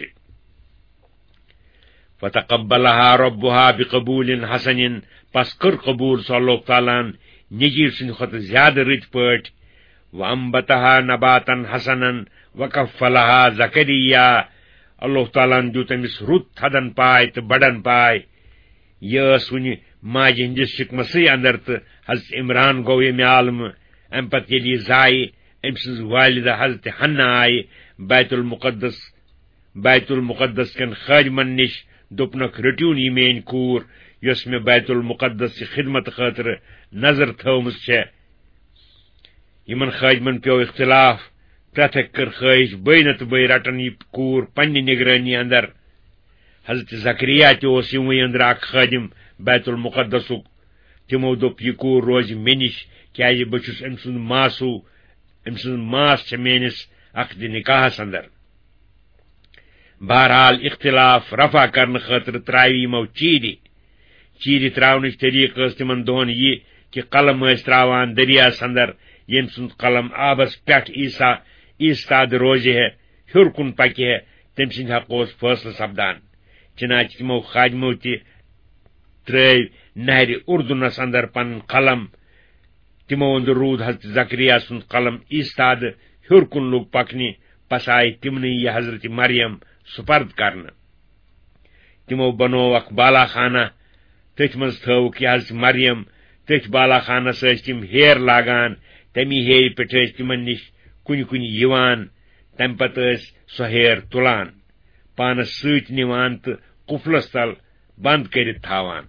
فتقبلها ربها بقبول حسن پس کٔر قبوٗل سۄ اللہ تعالیٰ ہن نیٚچی سٕنٛدِ کھۄتہٕ زیادٕ رٕتۍ پٲٹھۍ وانبتها نباتا حسنا وکفلها زکریا اللہ تعالیٰ ہن دیُت أمِس رُت تھدن پاے تہٕ بڑن پاے یہ ٲس وُنہِ ماجہِ ہٕنٛدِس شِکمسٕے اندر تہٕ حضرت عمران گوٚو ییٚمہِ عالمہٕ امہِ پتہٕ ییٚلہِ یہِ زایہِ أمۍ سٕنٛز والدہ حضرت حنہ آیہِ بیت المقدس بیت المقدس کٮ۪ن خٲدمن نِش دوٚپنکھ رٔٹِوُن یہِ میٲنۍ کوٗر یۄس مےٚ بیت المقدس چہِ خدمت خٲطرٕ نظر تھٲومٕژ چھےٚ یمن خٲدمن پیوٚو اختلاف پرٛٮ۪تھ اکہِ کٔر خٲہِش بٔے نتہٕ بٔے رٹن یہِ کوٗر پننہِ نگرٲنی اندر حضرت زکریا تہِ اوس یِموٕے أنٛدرٕ اکھ خٲدم بیت المقدسُک تِمو دوٚپ یہِ کوٗر روزِ مےٚ نِش کیازِ بہٕ چھُس أمۍ سُنٛد ماسوٗ أمۍ سٕنٛز ماس چھےٚ میٲنِس عقدِ نکاحس اندر بہرحال اختلاف رفع کرنہٕ خٲطرٕ ترٛاوِ یِمو چیٖرِ چیٖرِ ترٛاونٕچ طریٖقہٕ ٲس تِمن دۄہن یہِ کہِ قلم ٲسۍ ترٛاوان دٔریاہس اندر ییٚمہِ سُنٛد قلم آبس پٮ۪ٹھ ایٖسا ایٖستاد روزِ ہے ہیوٚر کُن پکہِ ہے تٔمۍ سٕنٛدِ حقہٕ اوس فٲصلہٕ سپدان چنانچہ تِمو خادمو تہِ ترٛٲو نہرِ اردنس اندر پنُن قلم تِمو اندر روٗد حضرت زکریا سُنٛد قلم ایٖستاد ہیوٚر کُن لوٚگ پکنہِ پس آیہِ تِمنٕے یہِ حضرت مریم سُپرد کرنہٕ تِمو بنوو اکھ بالا خانہ تٔتھۍ منٛز تھٲوکھ یہِ حضرت مریم تٔتھۍ بالا خانس ٲسۍ تِم ہیر لاگان تمی ہیرِ پٮ۪ٹھ ٲسۍ تِمن نِش کُنہِ کُنہِ یِوان تمہِ پتہٕ ٲسۍ سۄ ہیر تُلان پانس سۭتۍ نِوان تہٕ قُفلس تل بند کٔرِتھ تھاوان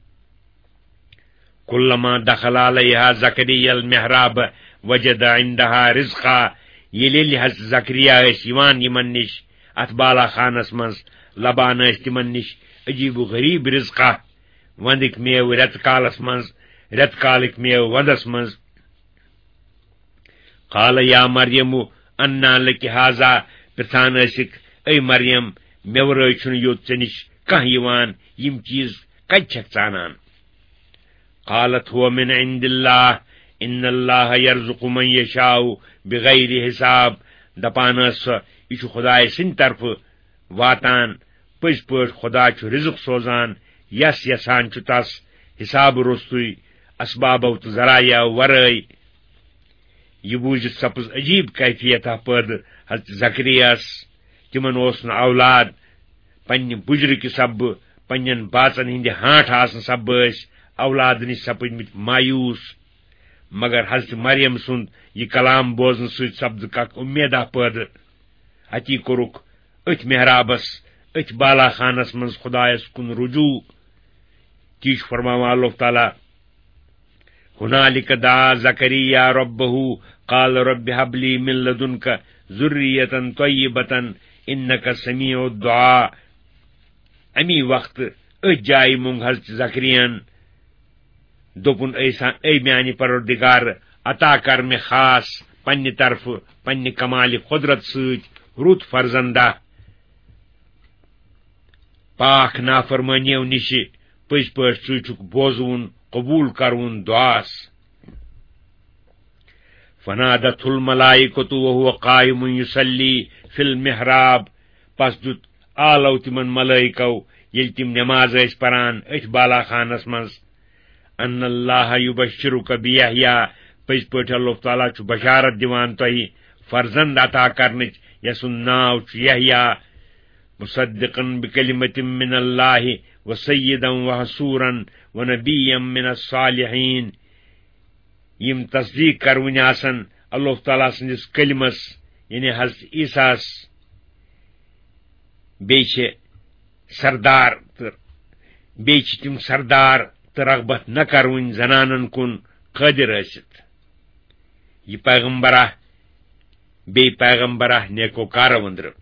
کُلما دخل علیہا زکریا المحراب وجد عندہا رزقا ییٚلہِ ییٚلہِ حض زکریا ٲسۍ یِوان یِمن نِش اتھ بالا خانس منٛز لبان ٲسۍ تِمن نِش عجیب و غریب رزقا وندٕکۍ میوٕ رٮ۪تہٕ کالس منٛز رٮ۪تہٕ کالٕکۍ میوٕ ونٛدس منٛز قال یا مریم انا لکی ہاذا پرژھان ٲسِکھ اے مریم مےٚ ورٲے چھُنہٕ یوٚت ژےٚ نِش کانٛہہ یِوان یِم چیٖز کتہِ چھکھ ژٕ انان قالت هو من عند الله ان الله يرزق من يشاء بغیر حساب دپان ٲس سۄ یہِ چھُ خداے سٕنٛدِ طرفہٕ واتان پٔزۍ پٲٹھۍ خدا چھُ رزق سوزان یس یژھان چھُ تس حساب روٚستُے اسبابو تہٕ ذرایعو ورٲے یہ بوٗزِتھ سپٕز عجیب کیفیتہ پٲدٕ حضرت زکریاہس تِمن اوس نہٕ اولاد پننہِ بُجرٕکہِ سببہٕ پننٮ۪ن باژن ہٕنٛدِ ہانٛٹ آسنہٕ سببہٕ ٲسۍ اولاد نِش سپٕدمٕتۍ مایوٗس مگر حضرت مریم سُنٛد یہ کلام بوزنہٕ سۭتۍ سپدٕکھ اکھ اُمیدا پٲدٕ اتی کوٚرُکھ أتھۍ محرابس أتھۍ بالا خانس منٛز خدایس کُن رجوع تی چھُ فرماوان اللہ تعالیٰ هنالک دعا زکریا ربہ قال رب هب لی من لدنک ذریۃ طیبۃ انک سمیع الدعاء امی وقت أتھۍ جایہِ مونگ حضرت زکریاہن دوٚپُن اے میانہِ پروردگار عطا کر مےٚ خاص پننہِ طرفہٕ پننہِ کمالِ قدرت سۭتۍ رُت فرزندہ پاک نافرمٲنیو نِشہِ پٔزۍ پٲٹھۍ ژٕ چھُکھ بوزوُن قبوٗل کرون دعاس فنادته الملائکۃ وهو قائم یصلی فی المحراب پس دیُت آلو تِمن ملائکو ییٚلہِ تِم نماز ٲسۍ پران أتھۍ بالا خانس منٛز ان اللہ یبشرک بیحییٰ پٔزۍ پٲٹھۍ اللہ تعالیٰ چھُ بشارت دِوان تۄہہِ فرزند عطا کرنٕچ یسُنٛد ناو چھُ یحییٰ مصدقا بکلمۃ من اللہ وسیدا وحصورا ونبیا من الصالحین یم تصدیق کرونی آسن اللہ تعالیٰ سٕنٛدِس کلمس یعنی حضرت عیسیٰس بیٚیہِ چھِ سردار تہٕ بیٚیہِ چھِ تِم سردار تہٕ رغبت نہ کرونی زنانن کُن قٲدر ٲسِتھ یہِ پیغمبرہ بیٚیہِ پیغمبرہ نیکوکارہ ونٛدرٕ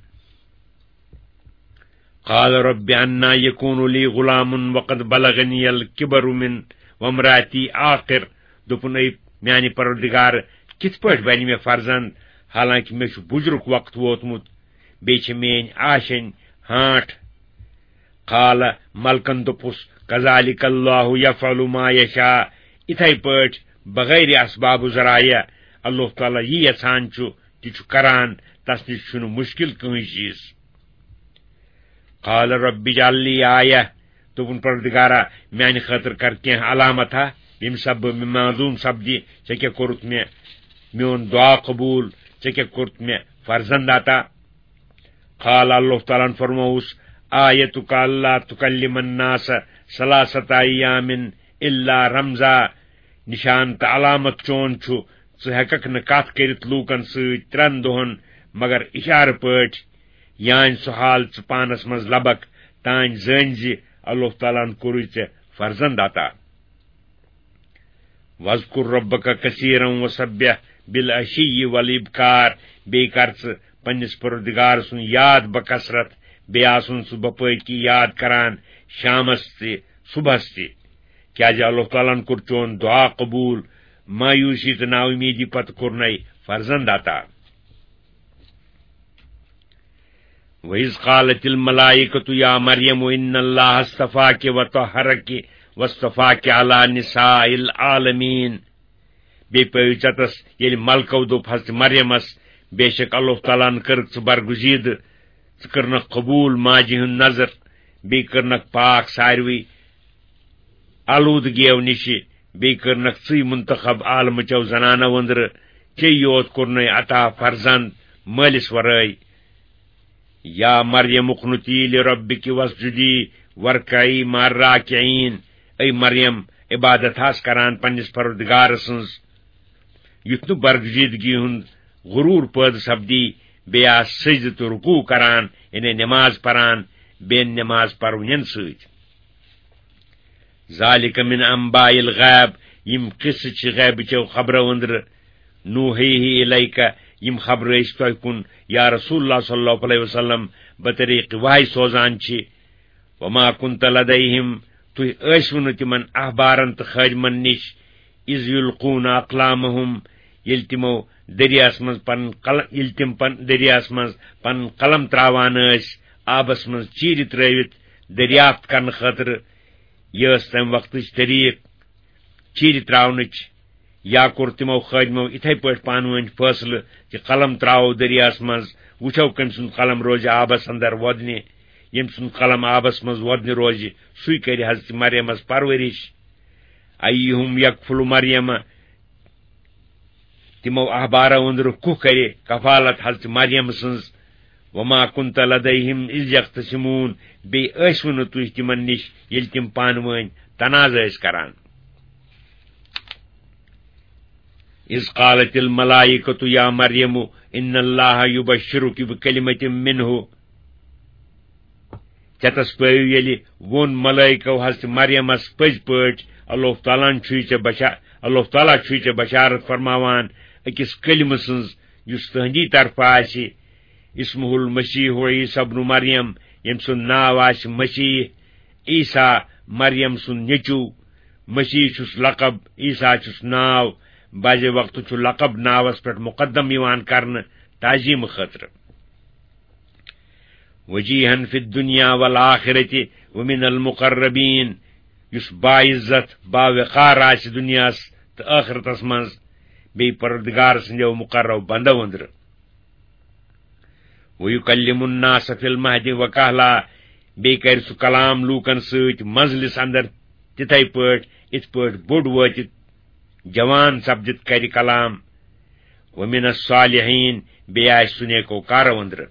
قال رب انا یکون لی غلام وقد بلغنی الکبر من وامرأتی عاقر دوٚپُن اے میانہِ پروردگار کِتھ پٲٹھۍ بنہِ مےٚ فرزند حالانکہِ مےٚ چھُ بُجرُک وقت ووتمُت بیٚیہِ چھِ میٲنۍ آشینۍ ہانٛٹ قال ملکن دوٚپُس کذالک اللہ یفعل ما یشاء اِتھے پٲٹھۍ بغیر اسباب و ذرایع اللہ تعالیٰ یہِ یژھان چھُ تہِ چھُ کران تس نِش چھُنہٕ مشکل کٕہٕنۍ چیٖز قال رب اجعل لی آیہ دوٚپُن پروردگارا میانہِ خٲطرٕ کر کینٛہہ علامتھا ییٚمہِ سببہٕ مےٚ معلوٗم سپدِ ژےٚ کیٛاہ کوٚرُتھ مےٚ میون دعا قبوٗل ژےٚ کیٛاہ کوٚرُتھ مےٚ فرزند عطا قال اللہ تعالیٰ ہن فرمووُس آیتک اللہ تکلم الناس ثلاثۃ ایام الا رمزا نشان تہٕ علامت چون چھُ ژٕ ہیٚککھ نہٕ کتھ کٔرِتھ لوٗکن سۭتۍ ترٛٮ۪ن دۄہن مگر اشارٕ پٲٹھۍ یانۍ سُہ حال ژٕ پانس منٛز لبکھ تانۍ زٲنۍ زِ اللہ تعالیٰ ہن کوٚرُے ژےٚ فرزند عطا واذکر ربک کثیرا وسبح بالعشی والابکار بیٚیہِ کر ژٕ پننس پروردگار سُنٛد یاد بکثرت بیٚیہِ آسُن سُہ بپٲکی یاد کران شامس تہِ صبحس تہِ کیازِ اللہ تعالیٰ ہن کوٚر چون دعا قبوٗل مایوٗسی تہٕ نا اُمیٖدی پتہٕ کوٚرنَے فرزند عطا وَإِذْ قَالَتِ الْمَلَائِكَةُ يَا مَرْيَمُ إِنَّ اللَّهَ اصْطَفَاكِ وَطَهَّرَكِ وَاصْطَفَاكِ عَلَى نِسَاءِ الْعَالَمِينَ بیٚیہِ پٲوِو ژےٚ ییٚلہِ ملکو دوٚپ حضرت مریمس بے شک اللہ تعالیٰ ہن کٔرٕکھ ژٕ برگُزیٖدٕ ژٕ کٔرنکھ قبوٗل ماجہِ ہُنٛد نظر بیٚیہِ کٔرنکھ پاک ساروٕے آلوٗدگیو نِشہِ بیٚیہِ کٔرنکھ ژٕے منتخب عالمٕچو زنانو أنٛدرٕ ژےٚ یوت کوٚرنَے عطا فرزند مٲلِس ورٲے یا مریم اقنتی لربک واسجدی وارکعی مع الراکعین اے مریم عبادت آس کران پننس پروردگار سنز یُتھ نہٕ برگزیدگی ہُند غرور پٲدٕ سپدی بیٚیہِ آس سجدٕ تہٕ رکوع کران یعنی نماز پران بین نماز پرونین سۭتۍ ذالک من انباء الغیب یم قصہٕ چھِ غیبٕچو خبرو أنٛدرٕ نوحیہ الیکہ یم خبرٕ أسۍ تۄہہِ کُن یا رسول اللہ صلی اللہ علیہ وسلم بطریق وحی سوزان چھِ وما كنت لدیہم تُہۍ ٲسوٕ نہٕ تِمن احبارن تہٕ خٲدمن نِش اذ یلقون اقلامہم ییٚلہِ تِمو دریاہس منٛز پنُن قلم ییٚلہِ تِم پن دریاہس منٛز پنُن قلم تراوان ٲسۍ آبس منٛز چیٖرِ ترٲوِتھ دریافت کرنہٕ خٲطرٕ یہِ ٲس تمہِ وقتٕچ طریٖق چیٖرِ تراونٕچ یا کوٚر تِمو خٲدمو یِتھے پٲٹھۍ پانہٕ ؤنۍ فٲصلہٕ کہِ قلم تراوو دریاہس منٛز وٕچھو کٔمۍ سُنٛد قلم روزِ آبس اندر وۄدنہِ ییٚمۍ سُنٛد قلم آبس منٛز وۄدنہِ روزِ سُے کرِ حضرت مریمس پرورش ایہم یکفل مریم تِمو احبارو أنٛدرٕ کُہ کرِ کفالت حضرت مریم سٕنٛز وما كنت لدیہم اذ یختصمون بیٚیہِ ٲسوٕ نہٕ تُہۍ تِمن نِش ییٚلہِ تِم پانہٕ ؤنۍ تنازٕ ٲسۍ کران اذ قالت الملائکۃ یا مریم ان اللہ یبشرک بکلمۃ منہ چتس پٲیو ییٚلہِ ووٚن ملائکو حضرت مریمس پٔزۍ پٲٹھۍ اللہ تعالیٰ چھُے ژےٚ بشا اللہ تعالیٰ چھُے ژےٚ بشارت فرماوان أکِس کلمہٕ سٕنٛز یُس تٕہنٛدی طرفہٕ آسہِ اسمہ المسیح عیسیٰ ابن مریم ییٚمۍ سُنٛد ناو آسہِ مسیح عیسیٰ مریم سُنٛد نیٚچوٗ مسیح چھُس لقب عیسیٰ چھُس ناو بعضِ وقتہٕ چھُ لقب ناوس پٮ۪ٹھ مقدم یِوان کرنہٕ تعظیٖمہٕ خٲطرٕ وجیہن فی الدنیا والآخرۃ ومن المقربین یُس باعزت باوقار آسہِ دنیاہس تہٕ ٲخرتس منٛز بیٚیہِ پروردگار سٕنٛدیو مقرب بندو أنٛدرٕ ویکلم الناس فی المہدِ وکہلا بیٚیہِ کرِ سُہ کلام لوٗکن سۭتۍ منزلس اندر تِتھے پٲٹھۍ یِتھ پٲٹھۍ بوٚڑ وٲتِتھ جوان سپدِتھ کرِ کلام ومن الصالحین بیٚیہِ آسہِ سُہ نیکو کارو أنٛدرٕ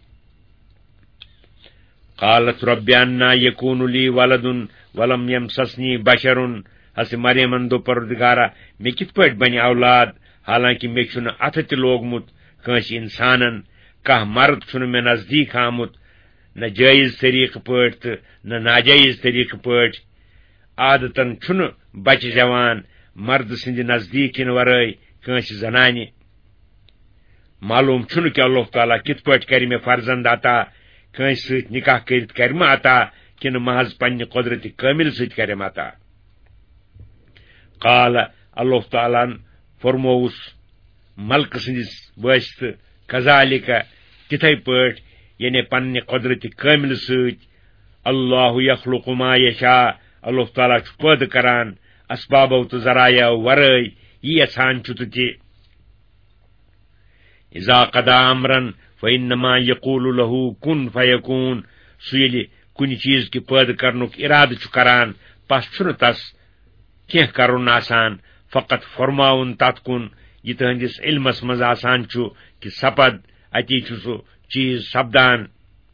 قالت رب انا یکون لی ولد ولم یمسسنی بشر حضرت مریمن دوٚپ پروردگارا مےٚ کِتھ پٲٹھۍ بنہِ اولاد حالانکہِ مےٚ چھُنہٕ اتھٕ تہِ لوگمُت کٲنٛسہِ انسانن کانٛہہ مرد چھُنہٕ مےٚ نزدیٖک آمُت نہ جٲیز طریٖقہٕ پٲٹھۍ تہٕ نہ ناجٲیز طریٖقہٕ پٲٹھۍ عادتن چھُنہٕ بچہِ زٮ۪وان مرد سٕنٛدِ نزدیٖک یِنہٕ ورٲے کٲنٛسہِ زنانہِ معلوٗم چھُنہٕ کہِ اللہ تعالیٰ کِتھ پٲٹھۍ کرِ مےٚ فرزند عطا کٲنٛسہِ سۭتۍ نکاح کٔرِتھ کرِمہٕ عطا کِنہٕ محض پننہِ قۄدرتِ کٲمِل سۭتۍ کریم عطا قال اللہ تعالیٰ ہن فرمووُس ملکہٕ سٕنٛدِس وٲسطہٕ کذالِکہ تِتھے پٲٹھۍ یعنی پننہِ قۄدرتِ کٲمِلہِ سۭتۍ اللہ یخلق ما یشاء اللہ تعالیٰ چھُ پٲدٕ کران اسبابو تہٕ ذرایعو ورٲے یہِ یژھان چھُ تہٕ تہِ اذا قضا امرن فانما یقول له کن فیکون سُہ ییٚلہِ کُنہِ چیٖز کہِ پٲدٕ کرنُک ارادٕ چھُ کران پس چھُنہٕ تس کینٛہہ کرُن آسان فقط فرماوُن تتھ کُن یہِ تٕہنٛدِس علمس منٛز آسان چھُ کہِ سپد اتی چھُ سُہ چیٖز سپدان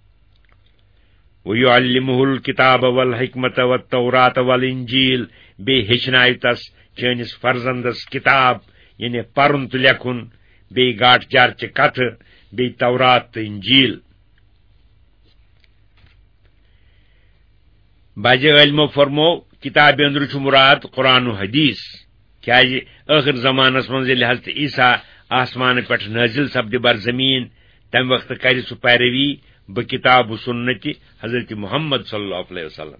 ویعلمہ الکتاب والحکمت والتورات والانجیل بیٚیہِ ہیٚچھنایہِ تس چٲنِس فرزندس کتاب یعنی پرُن تہٕ لیکھُن بیٚیہِ گاٹھ چارچہِ کتھٕ بیٚیہِ تورات تہٕ انجیل بعضِ عٲلمو فرمو کتابہِ أنٛدرٕ چھُ مراد قرآن و حدیث کیازِ ٲخر زمانس منٛز ییٚلہِ حضرت عیسیٰ آسمانہٕ پٮ۪ٹھ نٲزِل سپدِ بر زمیٖن تمہِ وقتہٕ کرِ سُہ پیروی بہ کتاب و سنتِ حضرت محمد صلی اللہ علیہ وسلم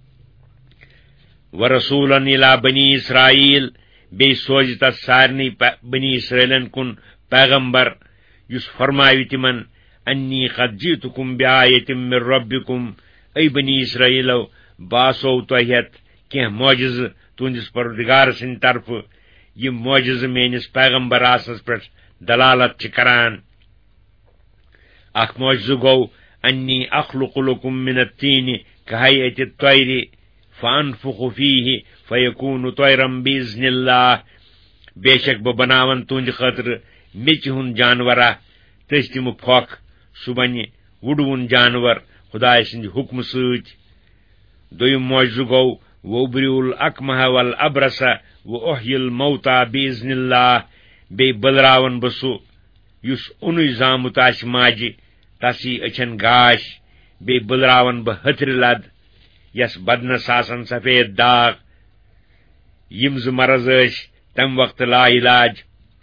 ورسوٗلن اِلی بنی اسرائیل بیٚیہِ سوزِ تس سارنٕے بنی اسرائیلن کُن پیغمبر یُس فرماوِ تِمن انی قد جئتکم بآیۃ من ربکم اے بنی اسرائیلو بہٕ آسو تۄہہِ ہٮ۪تھ کینٛہہ معجزٕ تُہنٛدِس پروردگار سٕنٛدِ طرفہٕ یِم معجزٕ میٲنِس پیغمبر آسنس پٮ۪ٹھ دلالت چھِ کران اکھ معجزٕ گوٚو انی اخلق لکم من الطین کہیئۃ الطیر فانفخ فیہ فیکون طیرا باذن اللہ بے شک بہٕ بناون تُہنٛدِ خٲطرٕ میٚژِ ہُنٛد جانورا تٔسۍ دِمہٕ پھۄکھ سُہ بنہِ وُڑوُن جانور خداے سٕنٛدِ حُکمہٕ سۭتۍ دوٚیُم معجزٕ گوٚو وابرئ الاکمہ والابرس واحیی الموتى باذن اللہ بے بلراون بہ سہ یس اونُے زامت آسہ ماجہ تسی اچھن گاش بے بلراون بہ ہتھر لد یس بدنس آسن سفید داغ یم ز مرض ٲسۍ تمہ وقت لا علاج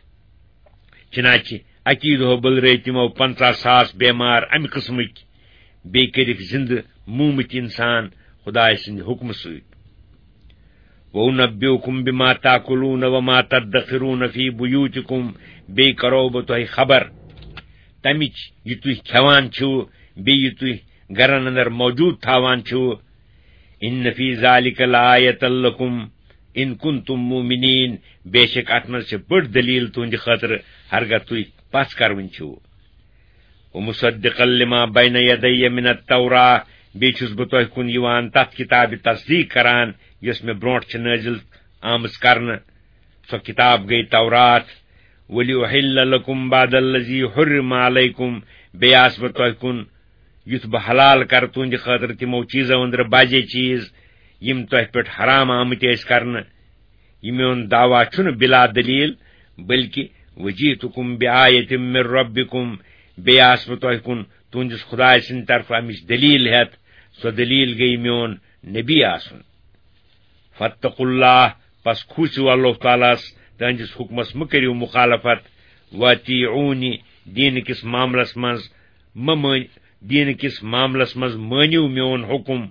چنانچہ اکی دۄہ بلرے تمو پنژاہ ساس بیمار امہ قسمک بے کرکھ زندہ مومت انسان خدائے سند حکم سۭتۍ وَأُنَبِّئُكُم بِمَا تَأْكُلُونَ وَمَا تَدَّخِرُونَ فِي بُيُوتِكُم بیٚیہِ کرو بہٕ تۄہہِ خبر تمِچ یہِ تُہۍ کھٮ۪وان چھِو بیٚیہِ یہِ تُہۍ گرن اندر موجود تھاوان چھِو اِنَّ فِي ذَلِكَ لَآیَةً لَكُمْ اِن كُنتُم مُؤْمِنِیٖن بے شک اتھ منٛز چھِ بٔڑ دلیٖل تُہنٛدِ خٲطرٕ ہرگاہ تُہۍ پژھ کروٕنۍ چھِو وَمُصَدِّقًا لِمَا بَیْنَ یَدَیَّ مِنَ التَّوْرَاۃ بیٚیہِ چھُس بہٕ تۄہہِ کُن یِوان تتھ کِتابہِ تصدیٖق کران یۄس مےٚ برونٛٹھ چھِ نٲزِل آمٕژ کرنہٕ سۄ کِتاب گٔیہِ تورات وَلِأُحِلَّ لَكُم بَعْضَ الَّذِی حُرِّمَ عَلَیکُم بیٚیہِ آسہٕ بہٕ تۄہہِ کُن یُتھ بہٕ حلال کرٕ تُہنٛدِ خٲطرٕ تِمو چیٖزو أنٛدرٕ بعضے چیٖز یِم تۄہہِ پٮ۪ٹھ حرام آمٕتۍ ٲسۍ کرنہٕ یہِ میون دعوا چھُنہٕ بلا دلیٖل بلکہ وَجِئْتُکُم بِآیَةٍ مِّن رَبِّکُم بیٚیہِ آسہٕ بہٕ تۄہہِ کُن تُہنٛدِس خۄداے سٕنٛدِ طرفہٕ امِچ دلیٖل ہٮ۪تھ سۄ دلیٖل گٔیہِ میون نبی آسُن فاتقوا اللہ پس کھوٗژِو اللہ تعالیٰ ہس تہنٛدِس حکمس مہٕ کٔرِو مخالفت وَأَطِیعُونِی دیٖنہٕ کِس معاملس منٛز مہ مٲنۍ دیٖنہٕ کِس معاملس منٛز مٲنِو میون حکم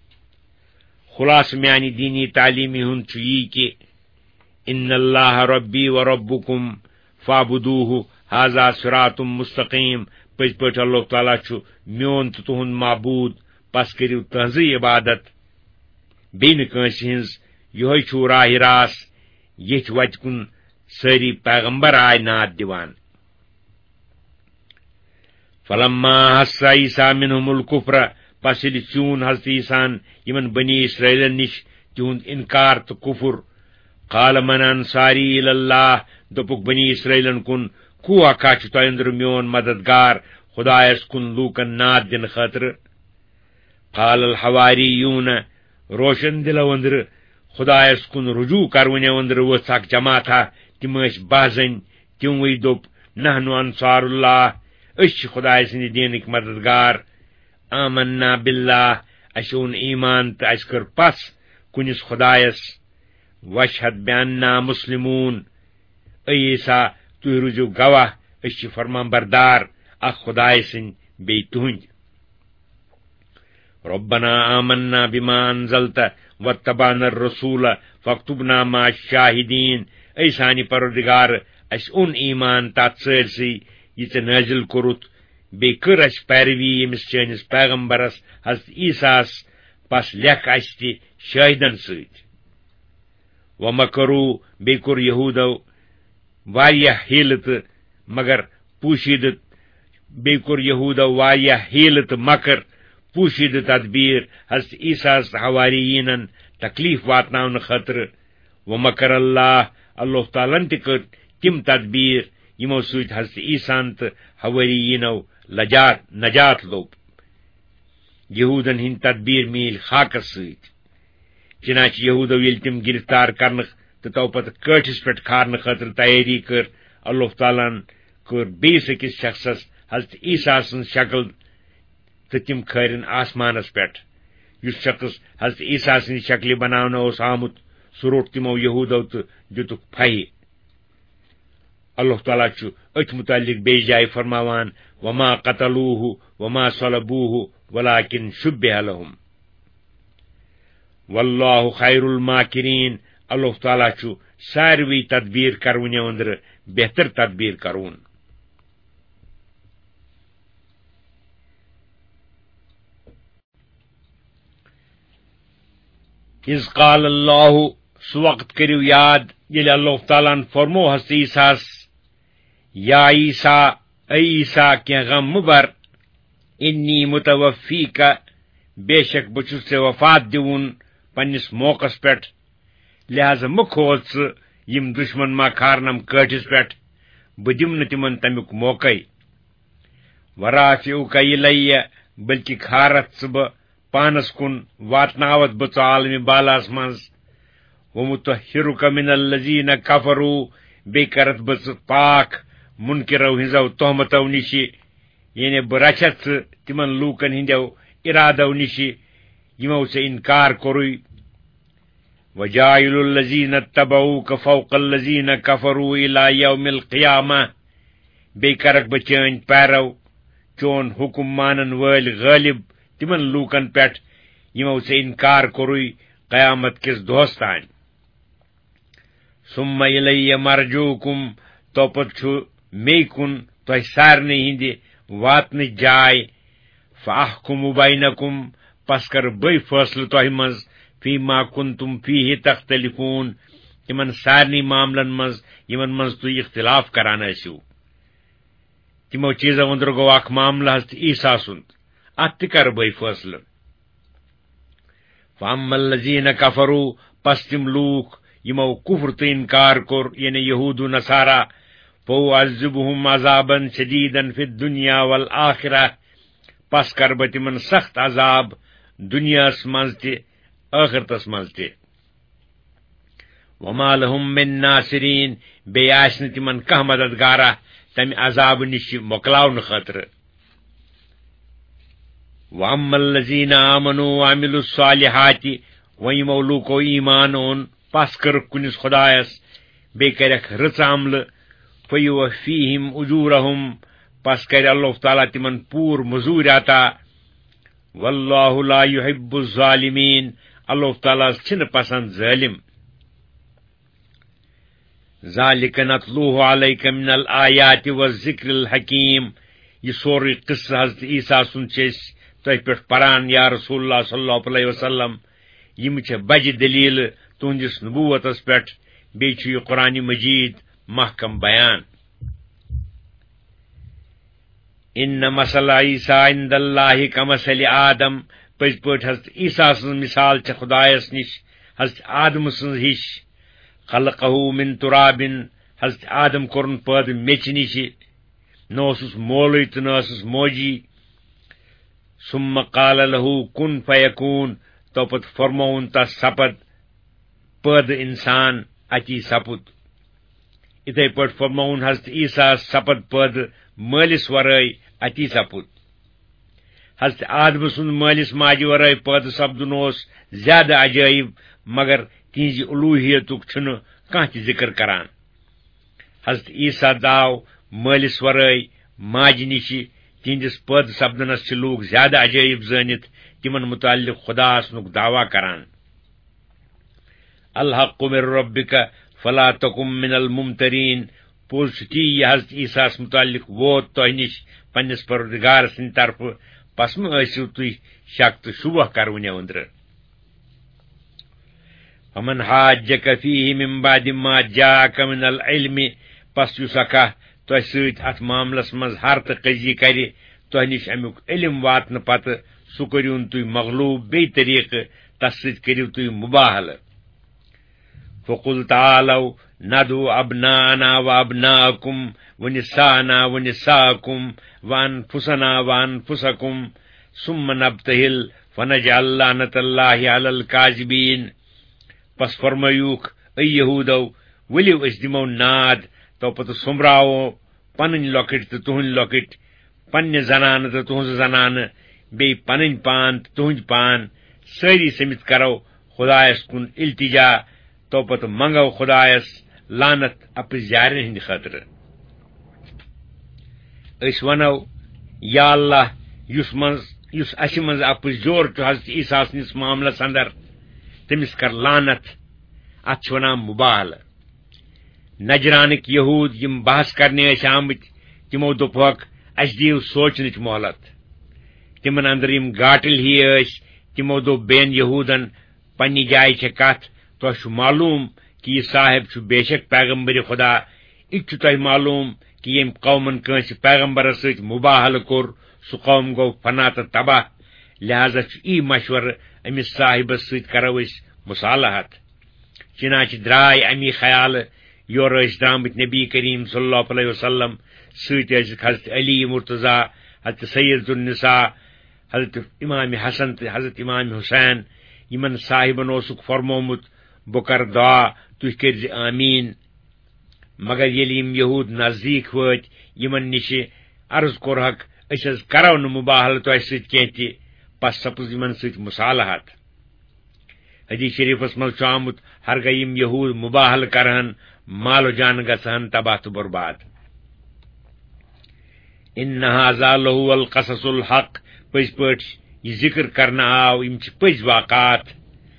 خلاصہٕ میانہِ دیٖنی تعلیٖمہِ ہُنٛد چھُ یی کہ اِنَّ اللّٰہِ ربی وربکم فاعبدوٗہ ھذا صراط مستقیٖم پٔزۍ پٲٹھۍ اللہ تعالیٰ چھُ میون تہٕ تُہُنٛد معبوٗد پس کٔرِو تہنٛزٕے عبادت بیٚیہِ نہٕ کٲنٛسہِ ہٕنٛز یِہوے چھُ راہ راس ییٚتھۍ وتہِ کُن سٲری پیغمبر آے ناد دِوان فلما حس عیسیٰ منہم الکفر پس ییٚلہِ ژیوٗن حضرت عیسیٰ یمن بنی اسرائیلن نِش تِہُنٛد انکار تہٕ کفر قال من انصاری الی اللہ دوٚپُکھ بنی اسرائیلن کُن کُوا کا چھُ تۄہہِ أنٛدرٕ میون مددگار خدایس کُن لوٗکن ناد دِنہٕ خٲطرٕ قال الحواریون روشن دلو أنٛدرٕ خدایس کُن رجوع کرونیو أنٛدرٕ ؤژھ اکھ جماعتھا تِم ٲسۍ باہ زٔنۍ تِموٕے دوٚپ نحنُ انصار اللہ أسۍ چھِ خدایہِ سٕنٛدِ دیٖنٕکۍ مددگار آمنا باللہ اَسہِ اوٚن ایمان تہٕ اَسہِ کٔر پژھ کُنِس خدایس واشہد بأننا مسلمون اے عیسیٰ تُہۍ روٗزِو گواہ أسۍ چھِ فرمان بردار اکھ خدایہِ سٕنٛدۍ بیٚیہِ تُہنٛدۍ ربنا آمنا بما انزلت واتبعنا الرسول فاکتبنا مع الشاہدین اے سانہِ پروردگار اَسہِ اوٚن ایمان تتھ سٲرسٕے یہِ ژےٚ نٲزِل کوٚرُتھ بیٚیہِ کٔر اَسہِ پیروی ییٚمِس چٲنِس پیغمبرس حضرت عیسیٰ ہس پس لیکھ اَسہِ تہِ شٲہدن سۭتۍ ومکروٗ بیٚیہِ کوٚر یہوٗدو واریاہ ہیٖلہٕ تہٕ مگر پوٗشیٖدٕ بیٚیہِ کوٚر یہوٗدو واریاہ ہیٖلہٕ تہٕ مکر پوٗشیٖدٕ تدبیٖر حضرت عیسیٰ ہس حواریٖنن تکلیٖف واتناونہٕ خٲطرٕ ومکر اللہ اللہ تعالیٰ تہِ کٔر تِم تدبیٖر یِمو سۭتۍ حضرت عیسیٰ تہٕ حواریٖنو لجات نجات لوٚب یہوٗدن ہٕنٛدۍ تدبیٖر میٖلۍ خاکس سۭتۍ چنانچہ یہوٗدو ییٚلہِ تِم گرفتار کرنہٕ تہٕ تو پتہٕ کٲٹھِس پٮ۪ٹھ کھارنہٕ خٲطرٕ تیٲری کٔر اللہ تعالیٰ ہن کٔر بیٚیِس أکِس شخصس حضرت عیسیٰ سٕنٛز شکل تہٕ تِم کھٲرِن آسمانس پٮ۪ٹھ یُس شخص حضرت عیسیٰ سٕنٛدِ شکلہِ بناونہٕ اوس آمُت سُہ روٚٹ تِمو یہوٗدو تہٕ دِتُکھ پھہہِ اللہ تعالیٰ چھُ أتھۍ متعلق بیٚیہِ جایہِ فرماوان وما قتلوٗہ وما صلبوٗہ ولكن شُبِّہ لَہُم واللہ خیر الماکرین اللہ تعالیٰ چھُ ساروی تدبیٖر کرونیو أنٛدرٕ بہتر تدبیٖر کرون اذ قال اللہ سُہ وقت کٔرِو یاد ییٚلہِ اللہ تعالیٰ ہن فرمو حضرت عیسیٰ ہس یا عیسیٰ اے عیسیٰ کینٛہہ غم مہٕ بر انی متوفیٖکا بے شک بہٕ چھُس ژےٚ وفات دِوُن پننِس موقعس پٮ۪ٹھ لہذا مہٕ کھوژ ژٕ یِم دُشمن ما کھارنم کٲٹھِس پٮ۪ٹھ بہٕ دِمہٕ نہٕ تِمن تمیُک موقعے ورافعُکا اِلیہ بلکہ کھارتھ ژٕ بہٕ پانس کن واتناوت بہ عالم بالاس منز ومطہرک من الذین کفروا بیٚیہِ کرت بہ پاک منکرو ہنزو تہمتو نش یعنی بہ رچھت ژٕ تمن لوکن ہندو ارادو نش یمو ژےٚ انکار کوٚرُے وجاعل الذین اتبعوک فوق الذین کفروا الى یوم القیامہ بیٚیہِ کرکھ بہ چٲنۍ پیرو چون حکم مانن وٲلۍ غٲلب تمن لوکن پٮ۪ٹھ یمو ژےٚ انکار کوٚرُے قیامت کس دۄہس تانۍ ثم الی مرجوکم توپت چھُ مے کُن تۄہہِ سارنٕے ہٕنٛدِ واتنٕچ جاے فاحکم بینکم پس کر بے فٲصلہٕ تۄہہِ منٛز فیما کنتم فیہ تختلفون تمن سارنٕے معاملن منٛز یمن منٛز تُہۍ اختلاف کران ٲسِو تمو چیٖزو أنٛدرٕ گوٚو اکھ معاملہٕ حضرت عیسیٰ سُنٛد اتھ تہِ کر بے فٲصلہٕ فاما الذین کفروا پس تِم لوٗکھ یمو کفر تہٕ انکار کوٚر یعنی یہود و نصارا فاعذبہم عذابا شدیدا فی الدنیا والآخرہ پس کر بہ تمن سخت عذاب دنیاہس منٛز تہِ ٲخرتس منٛز تہِ وما لہم من ناصرین بیٚیہِ آسہِ نہٕ تمن کانٛہہ مددگارہ تمہِ عذاب نش مۄکلاونہٕ خٲطرٕ واما الذین آمنوا وعملوا الصالحات و یمو لوٗکو ایمان اوٚن پس کٔرٕکھ کُنس خدایس بیٚیہِ کرکھ رٕژ عملہٕ فیوفیہم اجورہم پس کرِ اللہ تعالیٰ تمن پوٗرٕ مزوٗرۍ عطا واللہ لا يحب الظالمین اللہ تعالیٰ چھنہٕ پسند ظٲلم ذالک نتلوہ علیک من الآیات والذکر الحکیم یہ سورُے قصہٕ حضرت عیسیٰ سُنٛد چھِ أسۍ تۄہہِ پٮ۪ٹھ پران یا رسول اللہ صلی اللہ علیہ وسلم یم چھِ بجہِ دلیٖلہٕ تُہنٛدِس نبوتس پٮ۪ٹھ بیٚیہِ چھُ یہ قرآن مجید محکم بیان ان مثل عیسیٰ عند اللہ کمثل آدم پٔزۍ پٲٹھۍ حضرت عیسیٰ سٕنٛز مثال چھِ خدایس نش حضرت آدم سٕنٛز ہِش خلقہ من ترابن حضرت آدم کوٚرُن پٲدٕ میٚژِ نش نہ اوسُس مولٕے تہٕ نہ ٲسٕس موجی ثم قال له کن فیکون توپت فرمووُن تس سپد پٲدٕ انسان اتی سپُد اِتھے پٲٹھۍ فرمووُن حضرت عیسیٰ سپد پٲدٕ مٲلِس ورٲے اتی سپُد حضرت آدم سُنٛد مٲلِس ماجہِ ورٲے پٲدٕ سپدُن اوس زیادٕ عجٲیب مگر تِہنزِ الوٗہیتُک چھُنہٕ کانٛہہ تہِ ذِکر کران حضرت عیسیٰ داو مٲلِس ورٲے ماجہِ نِش تِہنٛدِس پٲدٕ سپدنس چھِ لوٗکھ زیادٕ عجٲیب زٲنِتھ تِمن متعلق خدا آسنُک دعوا کران الحق من ربک فلا تکم من الممترین پوٚز چھُ تی یہِ حضرت عیسیٰ ہس متعلق ووت تۄہہِ نِش پننِس پروردگار سٕنٛدِ طرفہٕ پس مہ ٲسِو تُہۍ شک تہٕ شُبہ کرونیو أنٛدرٕ ومن حاجک فیہ من بعد ما جاءک من العلم پس یُس اکھا تۄہہِ سۭتۍ اتھ معاملس منٛز ہر تہٕ قضی کرِ تۄہہِ نِش امیُک علم واتنہٕ پتہٕ سُہ کٔرۍہوٗن تُہۍ مغلوٗب بیٚیہِ طریقہٕ تس سۭتۍ کٔرِو تُہۍ مُباہلہٕ فقل تعالوا ندعو ابناءنا وابناءکم ونساءنا ونساءکم وانفسنا وانفسکم ثم نبتہل فنجعل لعنة اللہ علی الکاذبین پس فرمٲیوٗکھ اے یہوٗدو ؤلِو أسۍ دِمو ناد تو پتہٕ سوٚمبراوو پنٕنۍ لۄکٕٹۍ تہٕ تُہنٛدۍ لۄکٕٹۍ پننہِ زنانہٕ تہٕ تُہنٛزٕ زنانہٕ بیٚیہِ پنٕنۍ پان تہٕ تُہنٛدۍ پان سٲری سٔمِتھ کرو خدایس کُن التجا تو پتہٕ منگو خدایس لعنت اپٕز یارٮ۪ن ہٕنٛدِ خٲطرٕ أسۍ ونو یا اللہ یُس منٛز یُس اسہِ منٛز اپٕز جور چھُ حضرت عیسیٰ سٕنٛدِس معاملس اندر تٔمِس کر لعنت اتھ چھِ ونان مُباہلہٕ نجرانٕکۍ یہوٗد یِم بحث کرنہِ ٲسۍ آمٕتۍ تِمو دوٚپہوکھ اسہِ دِیِو سونچنٕچ مۄہلت تِمن اندر یِم گاٹٕلۍ ہی ٲسۍ تِمو دوٚپ بیٚین یہوٗدن پننہِ جایہِ چھےٚ کتھ تۄہہِ چھُ معلوٗم کہِ یہِ صاحب چھُ بے شک پیغمبرِ خدا یہِ تہِ چھُ تۄہہِ معلوٗم کہِ ییٚمۍ قومن کٲنٛسہِ پیغمبرس سۭتۍ مُباہلہٕ کوٚر سُہ قوم گوٚو فنا تہٕ تباہ لہذا چھُ یی مشورٕ أمِس صاحبس سۭتۍ کرو أسۍ مصالحت چنانچہِ درٛاے امی خیالہٕ یورٕ ٲسۍ درٛامٕتۍ نبی کریم صلی اللہ علیہ وسلم سۭتۍ ٲسِکھ حضرت علی مرتضیٰ حضرت سید النساء حضرت امام حسن تہٕ حضرت امام حسین یمن صاحبن اوسُکھ فرمومُت بہٕ کرٕ دعا تُہۍ کٔرۍزِ آمیٖن، مگر ییٚلہِ یِم یہوٗد نزدیٖک وٲتۍ یمن نِشہِ عرض کوٚرہکھ أسۍ حظ کرو نہٕ مُباہلہٕ تۄہہِ سۭتۍ کینٛہہ تہِ، پس سپٕز یمن سۭتۍ مصالحت۔ حدیث شریفس منٛز چھُ آمُت ہرگاہ یِم یہوٗد مُباہلہٕ کرہن مال و جان گژھہن تباہ تہٕ برباد۔ ان ھذا لہو القصص الحق، پٔزۍ پٲٹھۍ یہ ذکر کرنہٕ آو یِم چھِ پٔزۍ واقعات۔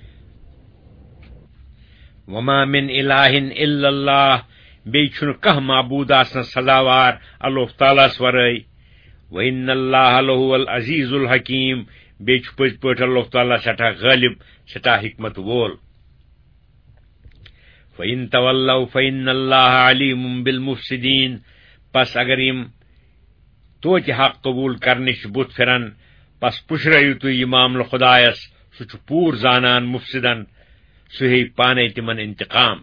وما من الہ الا اللہ، بیٚیہِ چھُنہٕ کانٛہہ معبوٗد آسنس سزاوار اللہ تعالیٰ ہس ورٲے۔ وإن اللہ لہو العزیز الحکیم، بیٚیہِ چھُ پٔزۍ پٲٹھۍ اللہ تعالیٰ سٮ۪ٹھاہ غٲلب سٮ۪ٹھاہ حکمت وول۔ فإن تولوا فإن اللہ علیم بالمفسدین، پس اگر یِم توتہِ حق قبوٗل کرنٕچ بُتھ پھِرن پس پُشرٲیِو تُہۍ یہِ معاملہٕ خۄدایس، سُہ چھُ پوٗرٕ زانان مفسدن، سُہ ہیٚیہِ پانے تِمن انتقام۔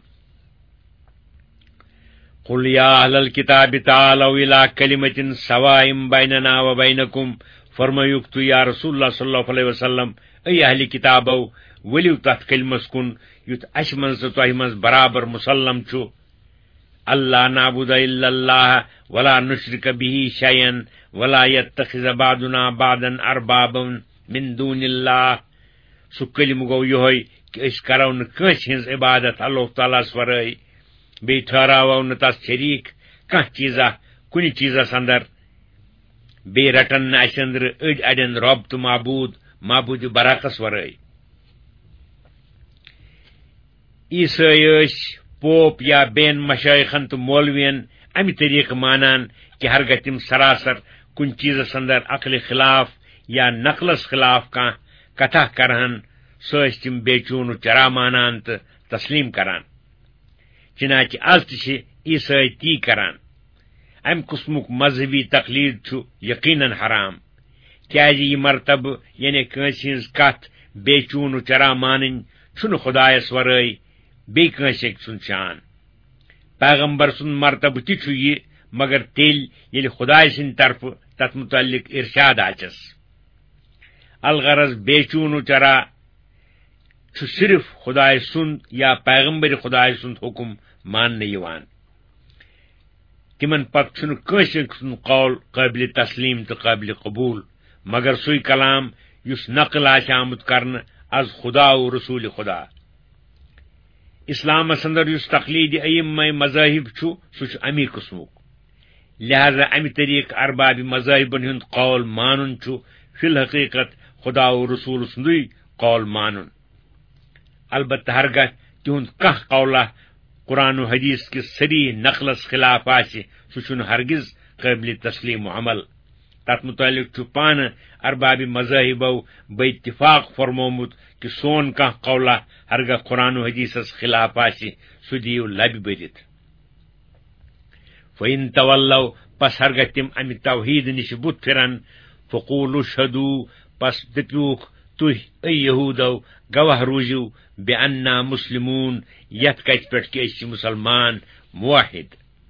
قل یا اہل الکتاب تعالوا الی کلمۃ سواء بیننا وبینکم، فرمٲیُکھ تُہۍ یا رسول اللہ صلی اللہ علیہ وسلم، اے اہلِ کتابو ؤلِو تتھ کلمس کُن یُتھ اسہِ منٛز تہٕ تۄہہِ منٛز برابر مسلم چھُ، اللہ نعبد الا اللہ ولا نشرک بہ شیئا ولا یتخذ بعضنا بعضا اربابا من دون اللہ۔ سُہ کلمہٕ گوٚو یِہوے کہ أسۍ کرو نہٕ کٲنٛسہِ ہٕنٛز عبادت اللہ تعالیٰ ہس ورٲے، بیٚیہِ ٹھہراوو نہٕ تس شریٖک کانٛہہ چیٖزا کُنہِ چیٖزس اندر، بیٚیہِ رٹن نہٕ اسہِ أنٛدرٕ أڑۍ اڑٮ۪ن رۄب تہٕ معبوٗد معبوٗدِ برعکس ورٲے۔ عیسٲے ٲسۍ پوپ یا بیٚین مشایخن تہٕ مولوین امہِ طریٖقہٕ مانان کہ ہرگاہ تِم سراسر کُنہِ چیٖزس اندر عقلِ خلاف یا نقلس خلاف کانٛہہ کتھا کرہن سُہ ٲسۍ تِم بے چوٗنہٕ چرا مانان تہٕ تسلیم کران۔ چنانچہ آز تہِ چھِ عیسٲے تی کران۔ امہِ قٕسمُک مذہبی تقلید چھُ یقیناً حرام، کیازِ یہِ مرتبہٕ یعنی کٲنٛسہِ ہٕنٛز کتھ بے چوٗنہٕ چرا مانٕنۍ چھُنہٕ خۄدایس ورٲے بیٚیہِ کٲنٛسہِ أکۍ سُنٛد شان۔ پیغمبر سُنٛد مرتبہٕ تہِ چھُ یہِ، مگر تیٚلہِ ییٚلہِ خۄداے سٕنٛدِ طرفہٕ تتھ متعلق ارشاد آسٮ۪س۔ الغرض بے چوٗنہٕ چرا چھُ صرف خۄداے سُنٛد یا پیغمبر خۄداے سُنٛد حُکم ماننہٕ یِوان۔ تِمن پتہٕ چھُنہٕ کٲنٛسہِ أکۍ سُنٛد قول قٲبلِ تسلیم تہٕ قٲبلِ قبوٗل مگر سُے کلام یُس نقل آسہِ آمُت کرنہٕ از خدا و رسول خدا۔ اسلامس اندر یُس تقلیدِ ائمہ مذاہب چھُ سُہ چھُ امی قٕسمُک، لہذا امہِ طریٖقہٕ اربابِ مذاہبن ہُنٛد قول مانُن چھُ فی الحقیقت خدا و رسول سُنٛدُے قول مانُن۔ البتہ ہرگاہ تِہُنٛد کانٛہہ قولہ قرآن و حدیث کِس صریح نقلس خلاف آسہِ سُہ چھُنہٕ ہرگز قٲبلِ تسلیم و عمل۔ تتھ متعلق چھُ پانہٕ اربابِ مذاہبو باتفاق فرمومُت کہ سون کانٛہہ قولہ ہرگاہ قرآن و حدیثس خلاف آسہِ سُہ دِیِو لبہِ بٔرِتھ۔ فإن تولوا، پس ہرگاہ تِم امہِ توحید نِش بُتھ پھِرن، فقولوا اشہدوا، پس دٔپِوُکھ تُہۍ اے یہوٗدو گواہ روٗزِو بأننا مسلمون، یتھ کتھِ پٮ۪ٹھ کہ أسۍ چھِ مُسلمان موحد۔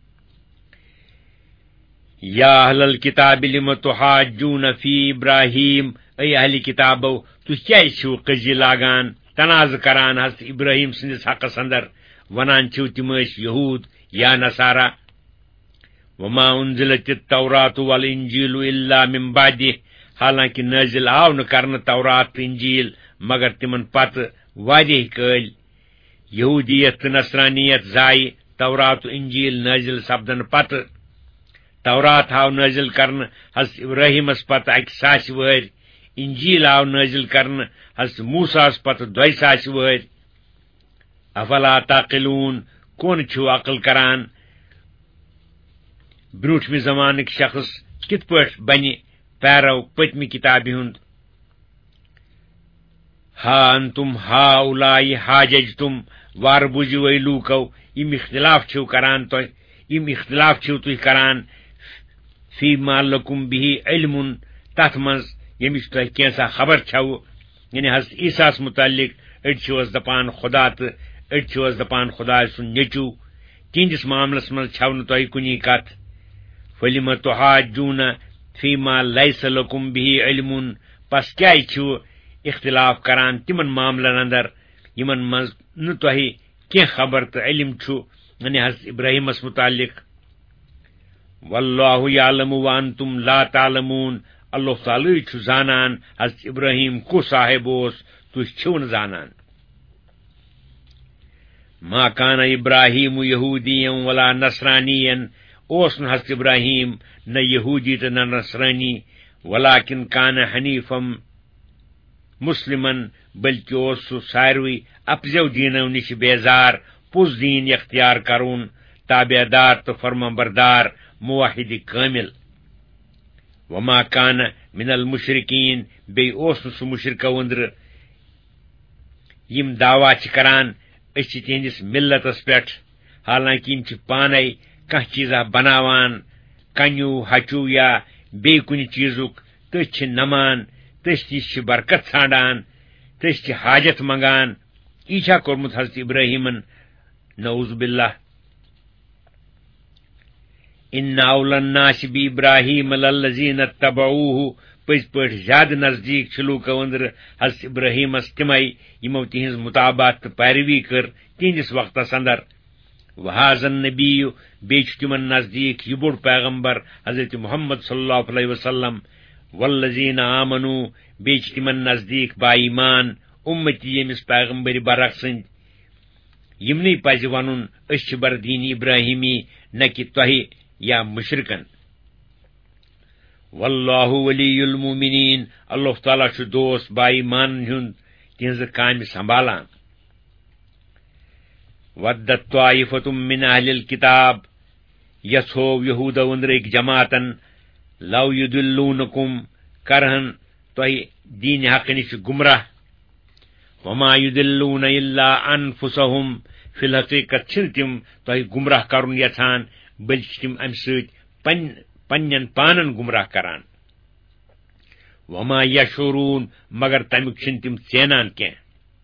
یا اہل الکتاب لم تحاجون فی ابراہیم، اے اہل کتابو تُہۍ کیازِ چھِو قضیہِ لاگان تنازٕ کران حضرت ابراہیم سٕنٛدِس حقس اندر، ونان چھِو تِم ٲسۍ یہوٗد یا نصارا۔ وما انزلت التوراۃ والانجیل الا من بعدہ، حالانکہ نازل آو نہٕ کرنہٕ تورات تہٕ انجیل مگر تمن پتہٕ واریاہ کٲلۍ۔ یہودیت تہٕ نصرانیت زایہِ تورات و انجیل نازل سپدن پتہٕ۔ تورات آو نازل کرنہٕ حضرت ابراہیمس پتہٕ اکہِ ساسہِ وہٕرۍ، انجیل آو نازل کرنہٕ حضرت موسیٰ ہس پتہٕ دۄیہِ ساسہِ وہٕرۍ۔ افلا تعقلون، کون چھُو عقل کران؟ برٛونٛٹھمہِ زمانٕکۍ شخص کِتھ پٲٹھۍ بنہِ پیرو پٔتمہِ کتابہِ ہُنٛد؟ ہا انتم ہا اولائے حاججتم، وارٕ بوٗزِو اے لوٗکو، یِم اختلاف چھِو کران تۄہہِ یِم اختلاف چھِو تُہۍ کران فی ما لکم بِہ علم، تتھ منٛز ییٚمِچ تۄہہِ کینٛژھا خبر چھَوٕ، یعنی حضرت عیسیٰ ہس متعلق۔ أڑۍ چھِو حظ دپان خدا تہٕ أڑۍ چھِو حظ دپان خۄداے سُنٛد نیٚچوٗ، تِہنٛدِس معاملس منٛز چھَو نہٕ تۄہہِ کُنی کتھ۔ فلم تحاجون فی ما لیس لکم بِہ علم، پس کیا چھو اختلاف کران تمن معاملن اندر یمن مز نہ تۄہہِ کینٛہہ خبر تو علم چھو یعنی حضرت ابراہیمس متعلق واللہ یعلم وانتم لا تعلمون اللہ تعالی چھُ زانان حضرت ابراہیم کُس صاحب اوس تُہۍ چھِو نہٕ زانان ما کان ابراہیم یہودیا ولا نصرانیا اوس نہٕ حضرت ابراہیم نہ یہودی تہٕ نہ نصرانی ولکن کان حنیفم مسلمن بلکہ اوس سُہ ساروی اپزو دینو نش بیزار پوز دین اختیار کرون تابع دار تو فرما بردار موحد کامل وما کان من المشرکین بی اوس نہٕ سُہ مشرکو اندر یم دعویٰ چھ کران اس چھ تہندس ملتس پٮ۪ٹھ حالانکہ یم چھ پانے کانٛہہ چیزا بناوان کنیو ہچو یا بی کُنہِ چیزُک تٔتھۍ چھ نمان تٔتھۍ نِش چھ برکت ژھانڈان تٔتھۍ چھ حاجت منگان یہِ چھا کوٚرمُت حضرت ابراہیمن نعوذ باللہ ان اول الناس بابراہیم للذین اتبعوہ پٔزۍ پٲٹھۍ زیادٕ نزدیک چھ لوٗکو اندر حضرت ابراہیمس تمے یمو تہنز مطابات تہٕ پیروی کٔر تہندس وقتس اندر وہذا النبی بیٚیہِ چھُ تمن نزدیک یہ بوٚڑ پیغمبر حضرت محمد صلی اللہ علیہ وسلم والذین آمنوا بیٚیہِ چھِ تمن نزدیک با ایمان امتی ییٚمِس پیغمبر برق سٕنٛدۍ یمنٕے پزِ ونُن أسۍ چھِ بردین ابراہیمی نہ کہ تۄہہِ یا مشرکن واللہ ولی المؤمنین اللہ تعالیٰ چھُ دوست با ایمانن ہُنٛد تہنز کامہِ سنبھالان ودت طائفة من اہل الکتاب یژھو یہودو اندرٕکۍ جماعتن لو یدلونکم کرہن تۄہہِ دین حق نش گمراہ وما یدلون الا انفسهم فی الحقیقت چھنہٕ تم تۄہہِ گمراہ کرُن یژھان بلکہ چھِ تم امہ سۭتۍ پن پننین پانن گمراہ کران وما یشعرون مگر تمیُک چھِنہٕ تم ژینان کینٛہہ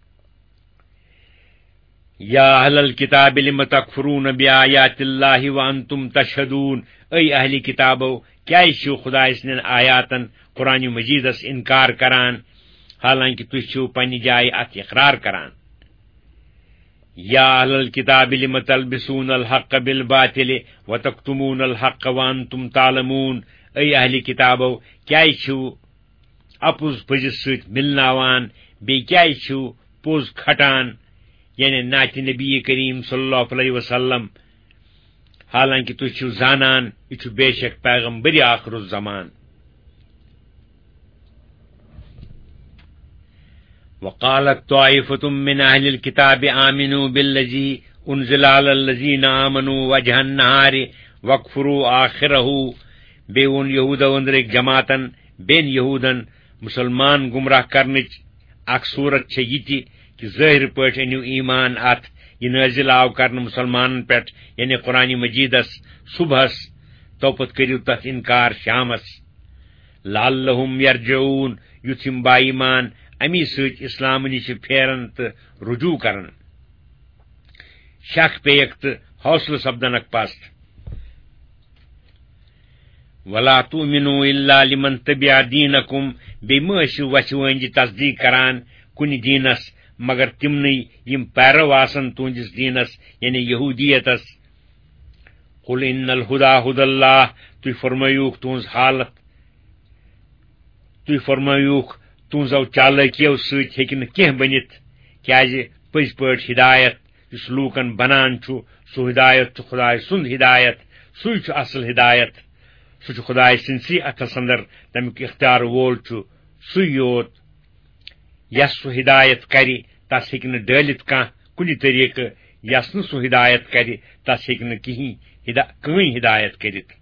یا اہل الکتاب لم تکفرون بآیات اللہ وانتم تشہدون اے اہل کتابو کیازِ چھِو خدائے سٕنٛدٮ۪ن آیاتن قرآن مجیدس انکار کران حالانکہ تُہۍ چھِو پننہِ جایہِ اتھ اقرار کران یا اہل الکتاب لم تلبسون الحق بالباطل وتکتمون الحق وانتم تعلمون اے اہل کتابو کیازِ چھِو اپُز پٔزِس سۭتۍ ملناوان بیٚیہِ کیازِ چھِو پوٚز کھٹان یعنی نعتِ نبی کریم صلی اللہ علیہ وسلم حالانکہ تُہۍ چھِو زانان یہ چھُ بے شک پیغمبر آخر الزمان وقالت طائفة من اہل الكتاب آمنوا بالذی انزل على الذین آمنوا وجہ النہار واکفروا آخرہ بے وون یہودو اندرٕکۍ جماعتن بین یہودن مسلمان گمراہ کرنچ اکھ صورت چھ یہ تہِ کہ ظاہر پٲٹھۍ أنِو ایمان اتھ یہ نازل آو کرنہٕ مسلمانن پٮ۪ٹھ یعنی قرآن مجیدس صبحس توپت کٔرِو تتھ انکار شامس لعلہم یرجعون یُتھ یِم با ایمان امی سۭتۍ اسلام نش پھیرن تہٕ رجوع کرن شک پییک تہٕ حوصلہٕ سپدنک پست ولا تؤمنوا الا لمن تبع دینکم بیٚیہِ مہ ٲسِو وَژھِ وٲنجہِ تصدیق کران کُنہِ دیٖنس مگر تمنٕے یم پیرو آسن تہنٛدس دیٖنس یعنی یہودیتس قل ان الہدا ہد اللہ تُہۍ فرمٲیوُکھ تہنٛز حالت تُہۍ فرمٲیوُکھ تہنٛزو چالٲکیو سۭتۍ ہیٚکہِ نہٕ کینٛہہ بٔنِتھ کیازِ پٔزۍ پٲٹھۍ ہدایت یُس لوٗکن بنان چھُ سُہ ہدایت چھُ خداے سُنٛد ہدایت سُے چھُ اصل ہدایت سُہ چھُ خداے سٕنٛدسٕے اتھس اندر تمیُک اختیار وول چھُ سُے یوت یس سُہ ہدایت کرِ تس ہیٚکہِ نہٕ ڈٲلِتھ کانٛہہ کُنہِ طریقہٕ یس نہٕ سُہ ہدایت کرِ تس ہیٚکہِ نہٕ کِہیٖنۍ ہدا کٕہٕنۍ ہدایت کٔرِتھ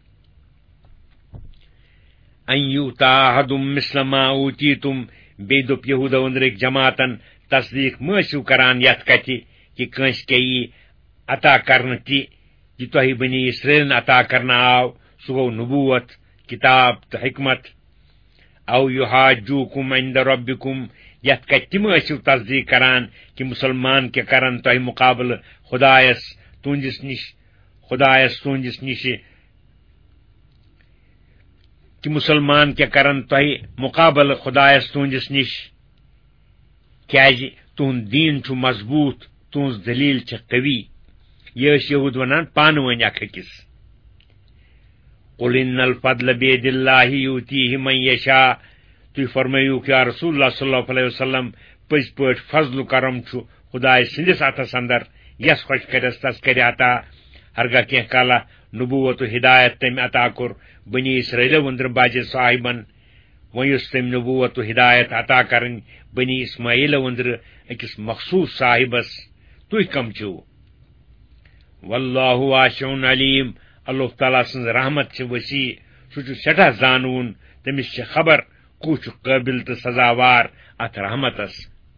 ان یوٗتا احدم مثل ما اوتیتم بیٚیہِ دوٚپ یہودو أنٛدرٕکۍ جماعتن تصدیق مہ ٲسِو کران یتھ کتھِ کہ کٲنٛسہِ کیٛاہ یی عطا کرنہٕ تہِ یہِ تۄہہِ بنی اسرائیلن عطا کرنہٕ آو سُہ گوٚو نبوت کتاب تہٕ حکمت او یحاجوکم عند ربکم یتھ کتھِ تِم ٲسِو تصدیق کران کہ مسلمان کیٛاہ کرن تۄہہِ مقابلہٕ خدایس تُہنٛدس نش خدایس تُہنٛدس نش کہ مسلمان کیا کرن تۄہہِ مقابل خدایس تُہنٛدس نِش کیازِ تُہنٛد دیٖن چھُ مضبوٗط تُہنٛز دلیٖل چھےٚ قوی یہ ٲسۍ یہوٗد ونان پانہٕ ؤنۍ اکھ أکِس قُلْ اِنَّ الْفَضْلَ بِیَدِ اللہِ یُؤْتِیهِ مَن یَشَاءُ تُہۍ فرمٲیِو یا رسول اللہ صلی اللہ علیہ وسلم پٔزۍ پٲٹھۍ فضل و کرم چھُ خداے سٕنٛدِس اتھس اندر یس خۄش کرٮ۪س تس کرِ عطا ہرگاہ کینٛہہ کالہ نبوت و ہدایت تٔمۍ عطا کوٚر بنی اسرائیلو أنٛدرٕ باجہِ صاحبن وۄنۍ یُس تٔمۍ نبوت و ہدایت عطا کرٕنۍ بنی اسماعیلو أنٛدرٕ أکِس مخصوٗص صاحبس تُہۍ کم چھِو واللہ واسع علیم اللہ تعالیٰ سٕنٛز رحمت چھِ وسیع سُہ چھُ سٮ۪ٹھاہ زانوُن تٔمِس چھِ خبر کُس چھُ قٲبل تہٕ سزاوار اتھ رحمتس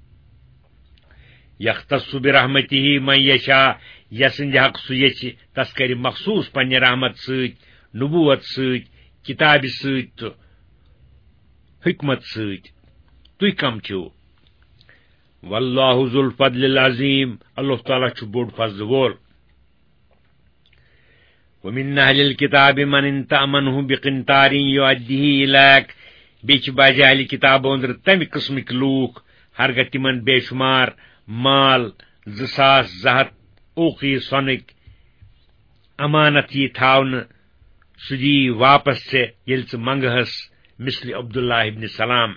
یختص برحمتہ من یشاء یسٕنٛدِ حق سُہ یژھِ تس کرِ مخصوٗص پننہِ رحمت سۭتۍ نبوت سۭتۍ کتابہِ سۭتۍ تہٕ حکمت سۭتۍ تُہۍ کم چھِو واللہ ذو الفضل العظیم اللہ تعالیٰ چھُ بوٚڑ فضلہٕ وول ومن اہل الکتاب من ان تأمنه بقنطار یؤدیه الیک بیٚیہِ چھِ بعض اہل کتابو أنٛدرٕ تمہِ قٕسمٕکۍ لوٗکھ ہرگاہ تِمن بے شمار مال زٕ ساس زٕ ہتھ اوقی سۄنٕکۍ امانت یی تھاونہٕ سُہ دِیی واپس ژےٚ ییٚلہِ ژٕ منگہس مثل عبداللہ ابن سلام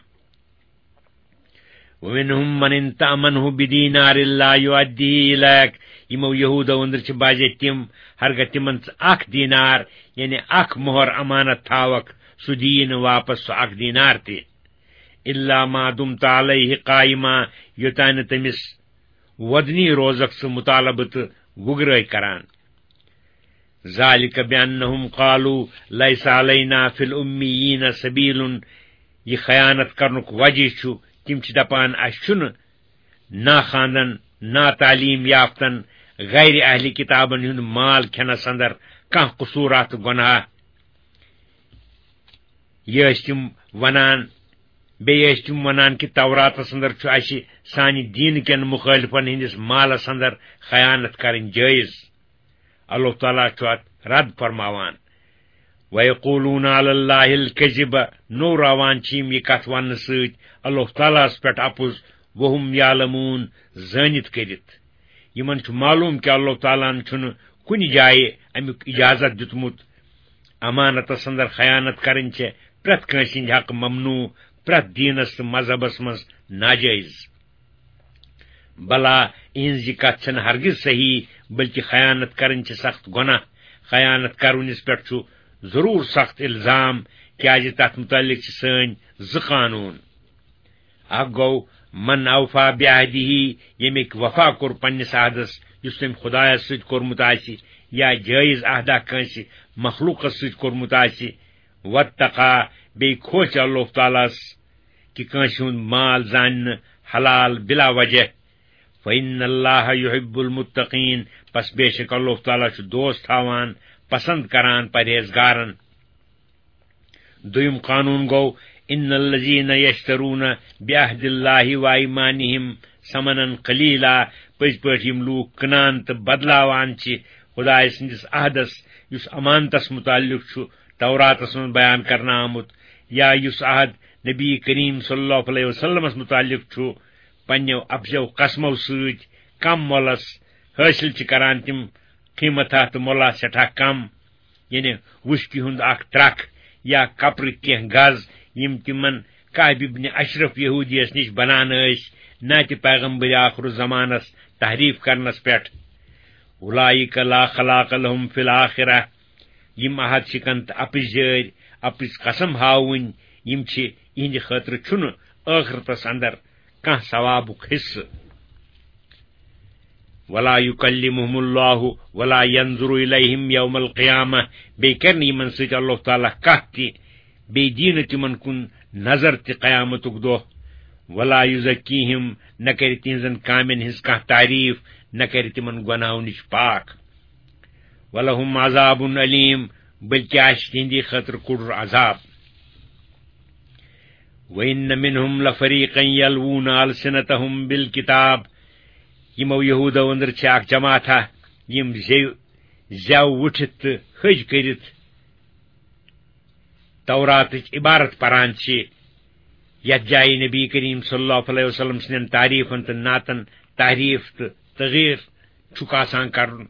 ومنهم من ان تأمنه بدینار لا یؤدیه الیک یمو یہوٗدو أنٛدرٕ چھِ بعضے تِم ہرگاہ تِمن ژٕ اکھ دینار یعنی اکھ مۄہر امانت تھاوکھ سُہ دِیی نہٕ واپس سُہ اکھ دینار تہِ الا ما دمت علیہ قایما یوٚتانۍ نہٕ تٔمِس وۄدنی روزکھ ژٕ مطالبہٕ تہٕ گُگرٲے کران ذالک بأنہم قالوا لیس علینا فی الامیین سبیل یہ خیانت کرنُک وجہ چھُ تِم چھِ دپان اسہِ چھُنہٕ نا خاندن نا تعلیٖم یافتن غیر اہل کتابن ہُنٛد مال کھٮ۪نس اندر کانٛہہ قصوٗرا تہٕ گۄناہ یہ ٲسۍ تِم ونان بیٚیہِ ٲسۍ تِم ونان کہِ توراتس اندر چھُ اسہِ سانہِ دیٖنہٕ کٮ۪ن مخٲلفن ہٕنٛدِس مالس اندر خیانت کرٕنۍ جٲیز اللہ تعالیٰ چھُ اتھ رد فرماوان وَیَقُولُونَ عَلَى اللہِ الْکَذِبَ نوٚراوان چھِ یِم یہِ کتھ وننہٕ سۭتۍ اللہ تعالیٰ ہس پٮ۪ٹھ اپُز وَہُم یعلموٗن زٲنِتھ کٔرِتھ یِمن چھُ معلوٗم کہِ اللہ تعالیٰ ہن چھُنہٕ کُنہِ جایہِ امیُک اجازت دیُتمُت امانتس اندر خیانت کرٕنۍ چھےٚ پرٛٮ۪تھ کٲنٛسہِ ہٕنٛدِ حق ممنوٗع پرٛٮ۪تھ دیٖنس تہٕ مذہبس منٛز ناجٲیز بلا اِہنٛز یہِ کتھ چھنہٕ ہرگز صحیح بلکہ خیانت کرٕنۍ چھِ سخت گۄناہ خیانت کرونِس پٮ۪ٹھ چھُ ضروٗر سخت الزام کیازِ تتھ متعلق چھِ سٲنۍ زٕ قانوٗن اکھ گوٚو من اوفا بعہدہ ییٚمِکۍ وفا کوٚر پننِس عہدس یُس تٔمۍ خدایس سۭتۍ کوٚرمُت آسہِ یا جٲیز عہدا کٲنٛسہِ مخلوٗقس سۭتۍ کوٚرمُت آسہِ واتقا بیٚیہِ کھوژِ اللہ تعالیٰ ہس کہ کٲنٛسہِ ہُنٛد مال زانہِ نہٕ حلال بلا وجہ فإن اللہ یحب المتقین پس بے شک اللہ تعالیٰ چھُ دوست تھاوان پسند کران پرہیزگارن دوٚیِم قانوٗن گوٚو ان الذین یشترون بعہد اللہ وایمانہم ثمنا قلیلا پٔزۍ پٲٹھۍ یِم لوٗکھ کٕنان تہٕ بدلاوان چھِ خداے سٕنٛدِس عہدس یُس امانتس متعلق چھُ توراتس منٛز بیان کرنہٕ آمُت یا یُس عہد نبی کریم صلی اللہ علیہ وسلمس متعلق چھُ پننیو افزو قسمو سۭتۍ کم مۄلس حٲصِل چھِ کران تِم قیمتھا تہٕ مۄلا سٮ۪ٹھاہ کم یعنی وُشکہِ ہُنٛد اکھ ترکھ یا کپرٕکۍ کینٛہہ گز یِم تِمن کعب ابن اشرف یہوٗدیس نِش بنان ٲسۍ ناتہِ پیغمبر آخر زمانس تحریف کرنس پٮ۪ٹھ اولئک لا خلاق لہم فی الآخرہ یِم عہد شکن تہٕ اپٕز جٲرۍ اپٕز قسم ہاوٕنۍ یِم چھِ یِہنٛدِ خٲطرٕ چھُنہٕ ٲخرتس اندر کانٛہہ ثوابُک حصہٕ ولا یکلمہم اللہ ولا ینظر الیہم یوم القیامہ بیٚیہِ کرِ نہٕ یِمن سۭتۍ اللہ تعالیٰ کتھ تہِ بیٚیہِ دی نہٕ تِمن کُن نظر تہِ قیامتُک دۄہ ولا یزکیہم نہ کرِ تِہنٛزن کامٮ۪ن ہٕنٛز کانٛہہ تعریف نہ کرِ تِمن گۄناہو نِش پاک ولہم عذاب علیم بلکہ آسہِ تِہنٛدِ خٲطرٕ کُڑُر عذاب وَإِنَّ مِنْهُمْ لَفَرِيقًا يَلْوُونَ أَلْسِنَتَهُمْ بِالْكِتاب یِمو یہوٗدو أنٛدرٕ چھِ اکھ جماعتھا یِم زیو زیو وٕٹھِتھ تہٕ حٔج کٔرِتھ توراتٕچ عبارت پران چھِ یتھ جایہِ نبی کریم صلی اللہ علیہ وسلم سٕنٛدٮ۪ن تعریفن تہٕ نعتن تعریف تہٕ تغیٖر چھُکھ آسان کرُن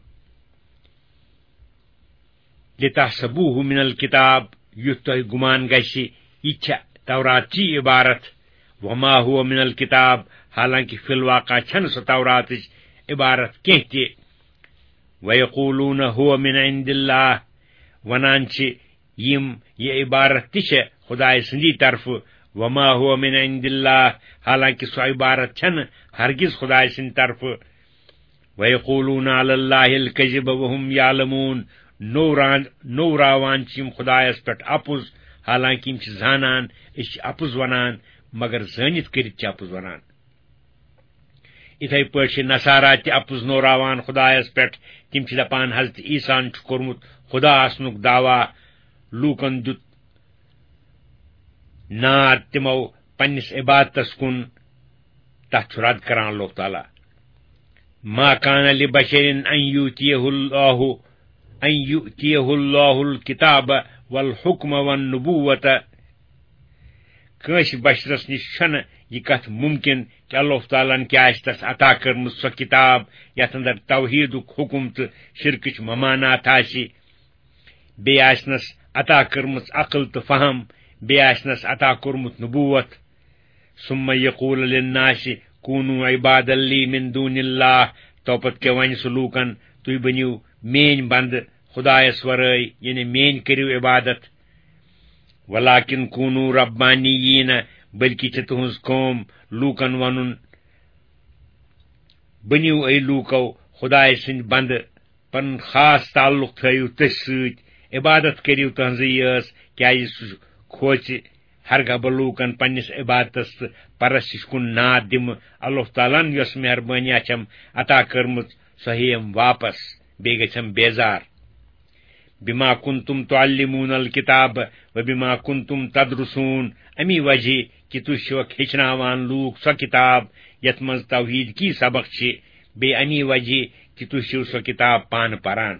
لِتحسبوٗہ من الکتاب یُتھ تۄہہِ گُمان گژھِ یہِ چھےٚ توراتچی عبارت وما ہوا من الکتاب حالانکہ فی الواقع چھنہٕ سۄ توراتٕچ عبارت کینٛہہ تہِ ویقولون ہوا من عند اللہ ونان چھِ یِم یہِ عبارت تہِ چھےٚ خدایہِ سٕنٛدی طرفہٕ وما ہوا من عند اللہ حالانکہ سۄ عبارت چھنہٕ ہرگز خدایہِ سٕنٛدِ طرفہٕ ویقولون علی اللہ الکذب وہم یعلمون نوٚو نوٚوراوان چھِ یِم خدایس پٮ۪ٹھ اپُز حالانکہ یِم چھِ زانان أسۍ چھِ اپُز ونان مگر زٲنِتھ کٔرِتھ چھِ اپُز ونان یِتھے پٲٹھۍ چھِ نصارا تہِ اپُز نوٚوراوان خدایس پٮ۪ٹھ تِم چھِ دپان حضرت عیسیٰ چھُ کوٚرمُت خدا آسنُک دعوا لوٗکن دیُت ناد تِمو پننِس عبادتس کُن تتھ چھُ رد کران اللہ تعالیٰ ما کان لبشر ان یؤتیہ اللہ ان یؤتیہ اللہ الکتاب والحکم والنبوۃ کٲنٛسہِ بشرس نِش چھنہٕ یہ کتھ ممکن کہ اللہ تعالیٰ ہن کیٛاہ آسہِ تس عطا کٔرمٕژ سۄ کتاب یتھ اندر توحیدُک حکم تہٕ شرکٕچ ممانات آسہِ بیٚیہِ آسنس عطا کٔرمٕژ عقل تہٕ فہم بیٚیہِ آسنس عطا کوٚرمُت نبوت ثم یقول للناس کونوا عبادا لی من دون اللہ توپت کیٛاہ ونہِ سُہ لوٗکن تُہۍ بٔنِو میٲنۍ بندٕ خدایس ورٲے یعنی میٲنۍ کٔرِو عبادت ولیکن کونوا ربانیین بلکہ چھِ تُہنٛز کٲم لوٗکن ونُن بٔنِو اے لوٗکو خدایہِ سٕنٛدۍ بندٕ پنُن خاص تعلق تھٲیِو تٔتھۍ سۭتۍ عبادت کٔرِو تٕہنٛزٕے یٲژ کیٛازِ سُہ کھوژِ ہرگاہ بہٕ لوٗکن پننِس عبادتس تہٕ پرستش کُن ناد دِمہٕ اللہ تعالیٰ ہن یۄس مہربٲنیاہ چھم عطا کٔرمٕژ سۄ ہیٚیَم واپس بیٚیہِ گژھم بیزار بما کنتم تعلمون الکتاب و بما کنتم تدرسون امی وجہ کہ تُہۍ چھِوکھ ہیٚچھناوان لوٗکھ سۄ کتاب یتھ منٛز توحیٖد کی سبق چھِ بیٚیہِ امی وجہ کہ تُہۍ چھِو سۄ کتاب پانہٕ پران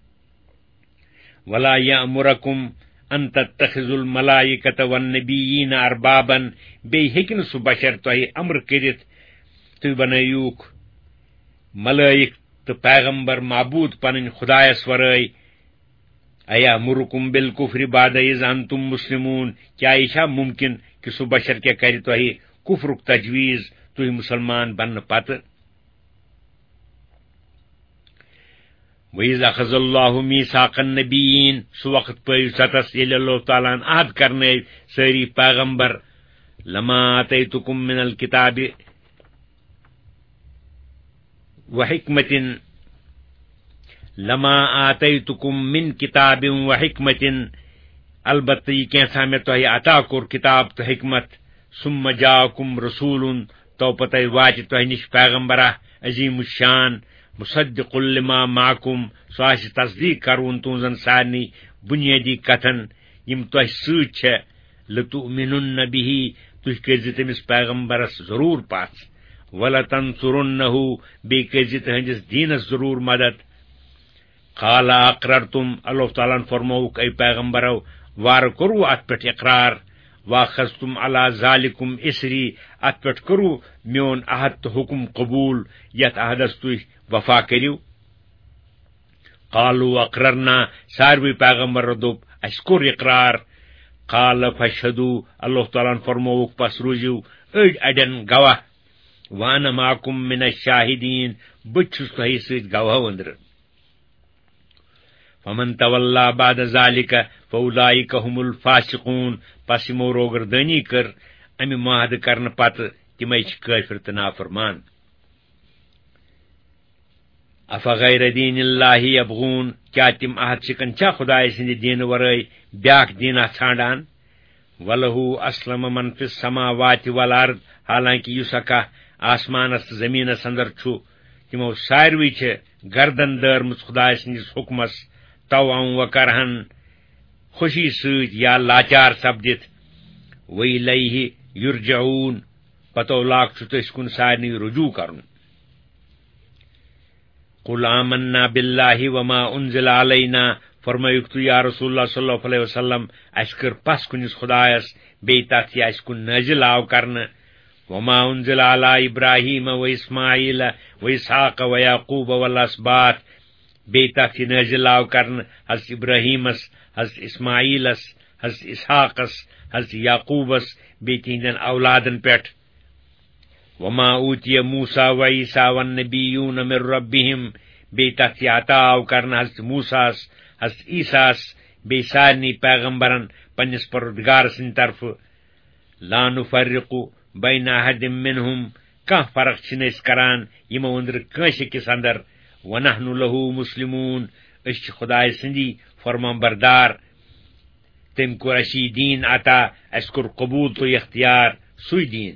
ولا یأمرکم ان تتخذوا الملائکۃ والنبیین اربابا بیٚیہِ ہیٚکہِ نہٕ سُہ بشر تۄہہِ امر کٔرِتھ تُہۍ بنٲیوٗکھ ملائک تہٕ پیغمبر معبوٗد پنٕنۍ خدایس ورٲے ایامرکم بالکفر بعد اذ انتم مسلمون کیا یہ چھا ممکن کہ سُہ بشر کیا کرِ تۄہہِ کفرُک تجویٖز تُہۍ مسلمان بننہٕ پتہٕ وَإِذْ أَخَذَ اللَّهُ مِيثَاقَ النَّبِيِّينَ سُہ وقت پٲیِو ستس ییٚلہِ اللہ تعالیٰ ہن عہد کرنٲوۍ سٲری پیغمبر لما آتَيْتُكُم مِّنَ الْكِتابِ وَحِكْمَةٍ لما آتَيْتُكُم مِّن کِتابٍ وَحِكْمَةٍ البتہ یہ کینٛژھا مےٚ تۄہہِ عطا کوٚر کتاب تہٕ حکمت ثم جاءكم رسول توپتے واتہِ تۄہہِ نِش پیغمبرا عظیم الشان مصدق لما معكم سُہ آسہِ تصدیق کرون تُہنٛزن سارنٕے بُنیٲدی کتھن یِم تۄہہِ سۭتۍ چھےٚ لتؤمنن بِهِ تُہۍ کٔرزِ تٔمِس پیغمبرس ضروٗر پژھ ولتنصرنه بیٚیہِ کٔرزِ تٕہنٛدِس دیٖنس ضروٗر مدد قال اقررتم اللہ تعالیٰ ہن فرمووُکھ اے پیغمبرو وارٕ کوٚروٕ اتھ پٮ۪ٹھ اقرار واخذتم علی ذالکم اسری اتھ پٮ۪ٹھ کوٚروٕ میون عہد تہٕ حکم قبوٗل یتھ عہدس تُہۍ وفا کٔرِو قالوا اقررنا ساروٕے پیغمبرو دوٚپ اسہِ کوٚر اقرار قال فاشهدوا اللہ تعالیٰ ہن فرمووُکھ پس روٗزِو أڑۍ اڑٮ۪ن گواہ وانا معكم من الشاہدین بہٕ تہِ چھُس تۄہہِ سۭتۍ گواہو أنٛدرٕ فمن تولا بعد ذلك فاولئک هم الفاسقون پس یِمو روگردٲنی کٔر امہِ معاہدٕ کرنہٕ پتہٕ تِمے چھِ کٲفر تہٕ نافرمان افغیر دین اللہ یبغون کیا تِم عہد شکن چھا خدایہِ سٕنٛدِ دیٖنہٕ ورٲے بیاکھ دیٖنا ژھانڈان ولہو اسلم من فی السماوات والارض حالانکہ یُس کانٛہہ آسمانس تہٕ زمیٖنس اندر چھُ تِمو ساروٕے چھِ گردن دٲرمٕژ خدایہِ سٕنٛدِس حُکمس طوعا وکرہن خوشی سۭتۍ یا لاچار سپدِتھ وإلیہ یرجعون پتو لاگ چھُ تٔسۍ کُن سارنٕے رجوع کرُن قل آمنا باللہ وما انزل علینا فرمٲیُکھ تُہۍ یا رسول اللہ صلی اللہ علیہ وسلم اَسہِ کٔر پس کُنِس خۄدایس بیٚیہِ تتھ یہِ اَسہِ کُن نٲزِل آو کرنہٕ وما انزل علی ابراہیم و اسماعیل و اسحاق و یعقوب والاسباط بیٚیہِ تتھ یہِ نٲزِل آو کرنہٕ حضرت ابراہیمس حضرت اسماعیلس حضرت اسحاقس حضرت یعقوبس بیٚیہِ تِہنٛدٮ۪ن اولادن پٮ۪ٹھ وما اوتیہ موسیٰ و عیسیٰ والنبیون من ربہم بیٚیہِ تتھ یہِ عطا آو کرنہٕ حضرت موسیٰ ہس حضرت عیسیٰ ہس بیٚیہِ سارنٕے پیغمبرن پننِس پروردگار سٕنٛدِ طرفہٕ لا نفرق بین احد منہم کانٛہہ فرق چھِنہٕ أسۍ کران یِمو أنٛدرٕ کٲنٛسہِ أکِس اندر ونحن لہو مسلمون أسۍ چھِ خۄداے سٕنٛدی فرمان بردار تٔمۍ کوٚر اَسہِ یہِ دیٖن عطا اَسہِ کوٚر قبوٗل تہٕ اختیار سُے دیٖن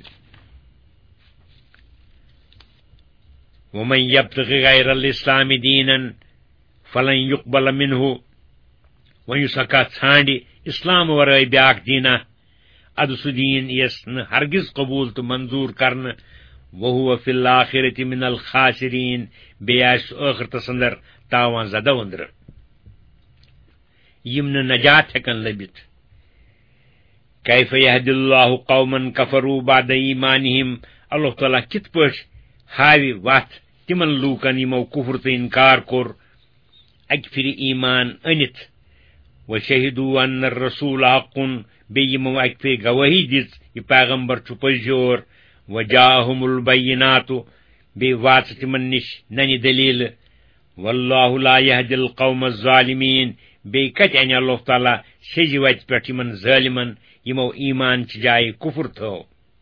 ومن یبتغ غیر الاسلام دیٖنن فلن یقبل منہ وۄنۍ یُس ہا کانٛہہ ژھانڈِ اسلام ورٲے بیاکھ دیٖنا ادٕ سُہ دیٖن یِیَس نہٕ ہرگز قبوٗل تہٕ منظوٗر کرنہٕ وہو فی الآخرۃ من الخاسرین بیٚیہِ آسہِ سُہ ٲخرتس اندر تاوان زدہ أنٛدرٕ یِم نہٕ نجات ہٮ۪کن لٔبِتھ کیف یہدی اللہ قومن کفروا بعد ایمانہم اللہ تعالیٰ کِتھ پٲٹھۍ ہاوِ وتھ تِمن لوٗکن یِمو کُفر تہٕ انکار کوٚر اکہِ پھِرِ ایمان أنِتھ وشہدوا ان الرسول حق بیٚیہِ یِمو اکہِ پھِرِ گوٲہی دِژ یہِ پیغمبر چھُ پٔزیور وجاہم البینات بیٚیہِ واژٕ تِمن نِش ننہِ دلیٖلہٕ واللہ لا یہدی القوم الظالمین بیٚیہِ کتہِ انہِ اللہ تعالیٰ سیٚزِ وتہِ پٮ۪ٹھ یِمن ظٲلمن یِمو ایمان چہِ جایہِ کُفر تھٲو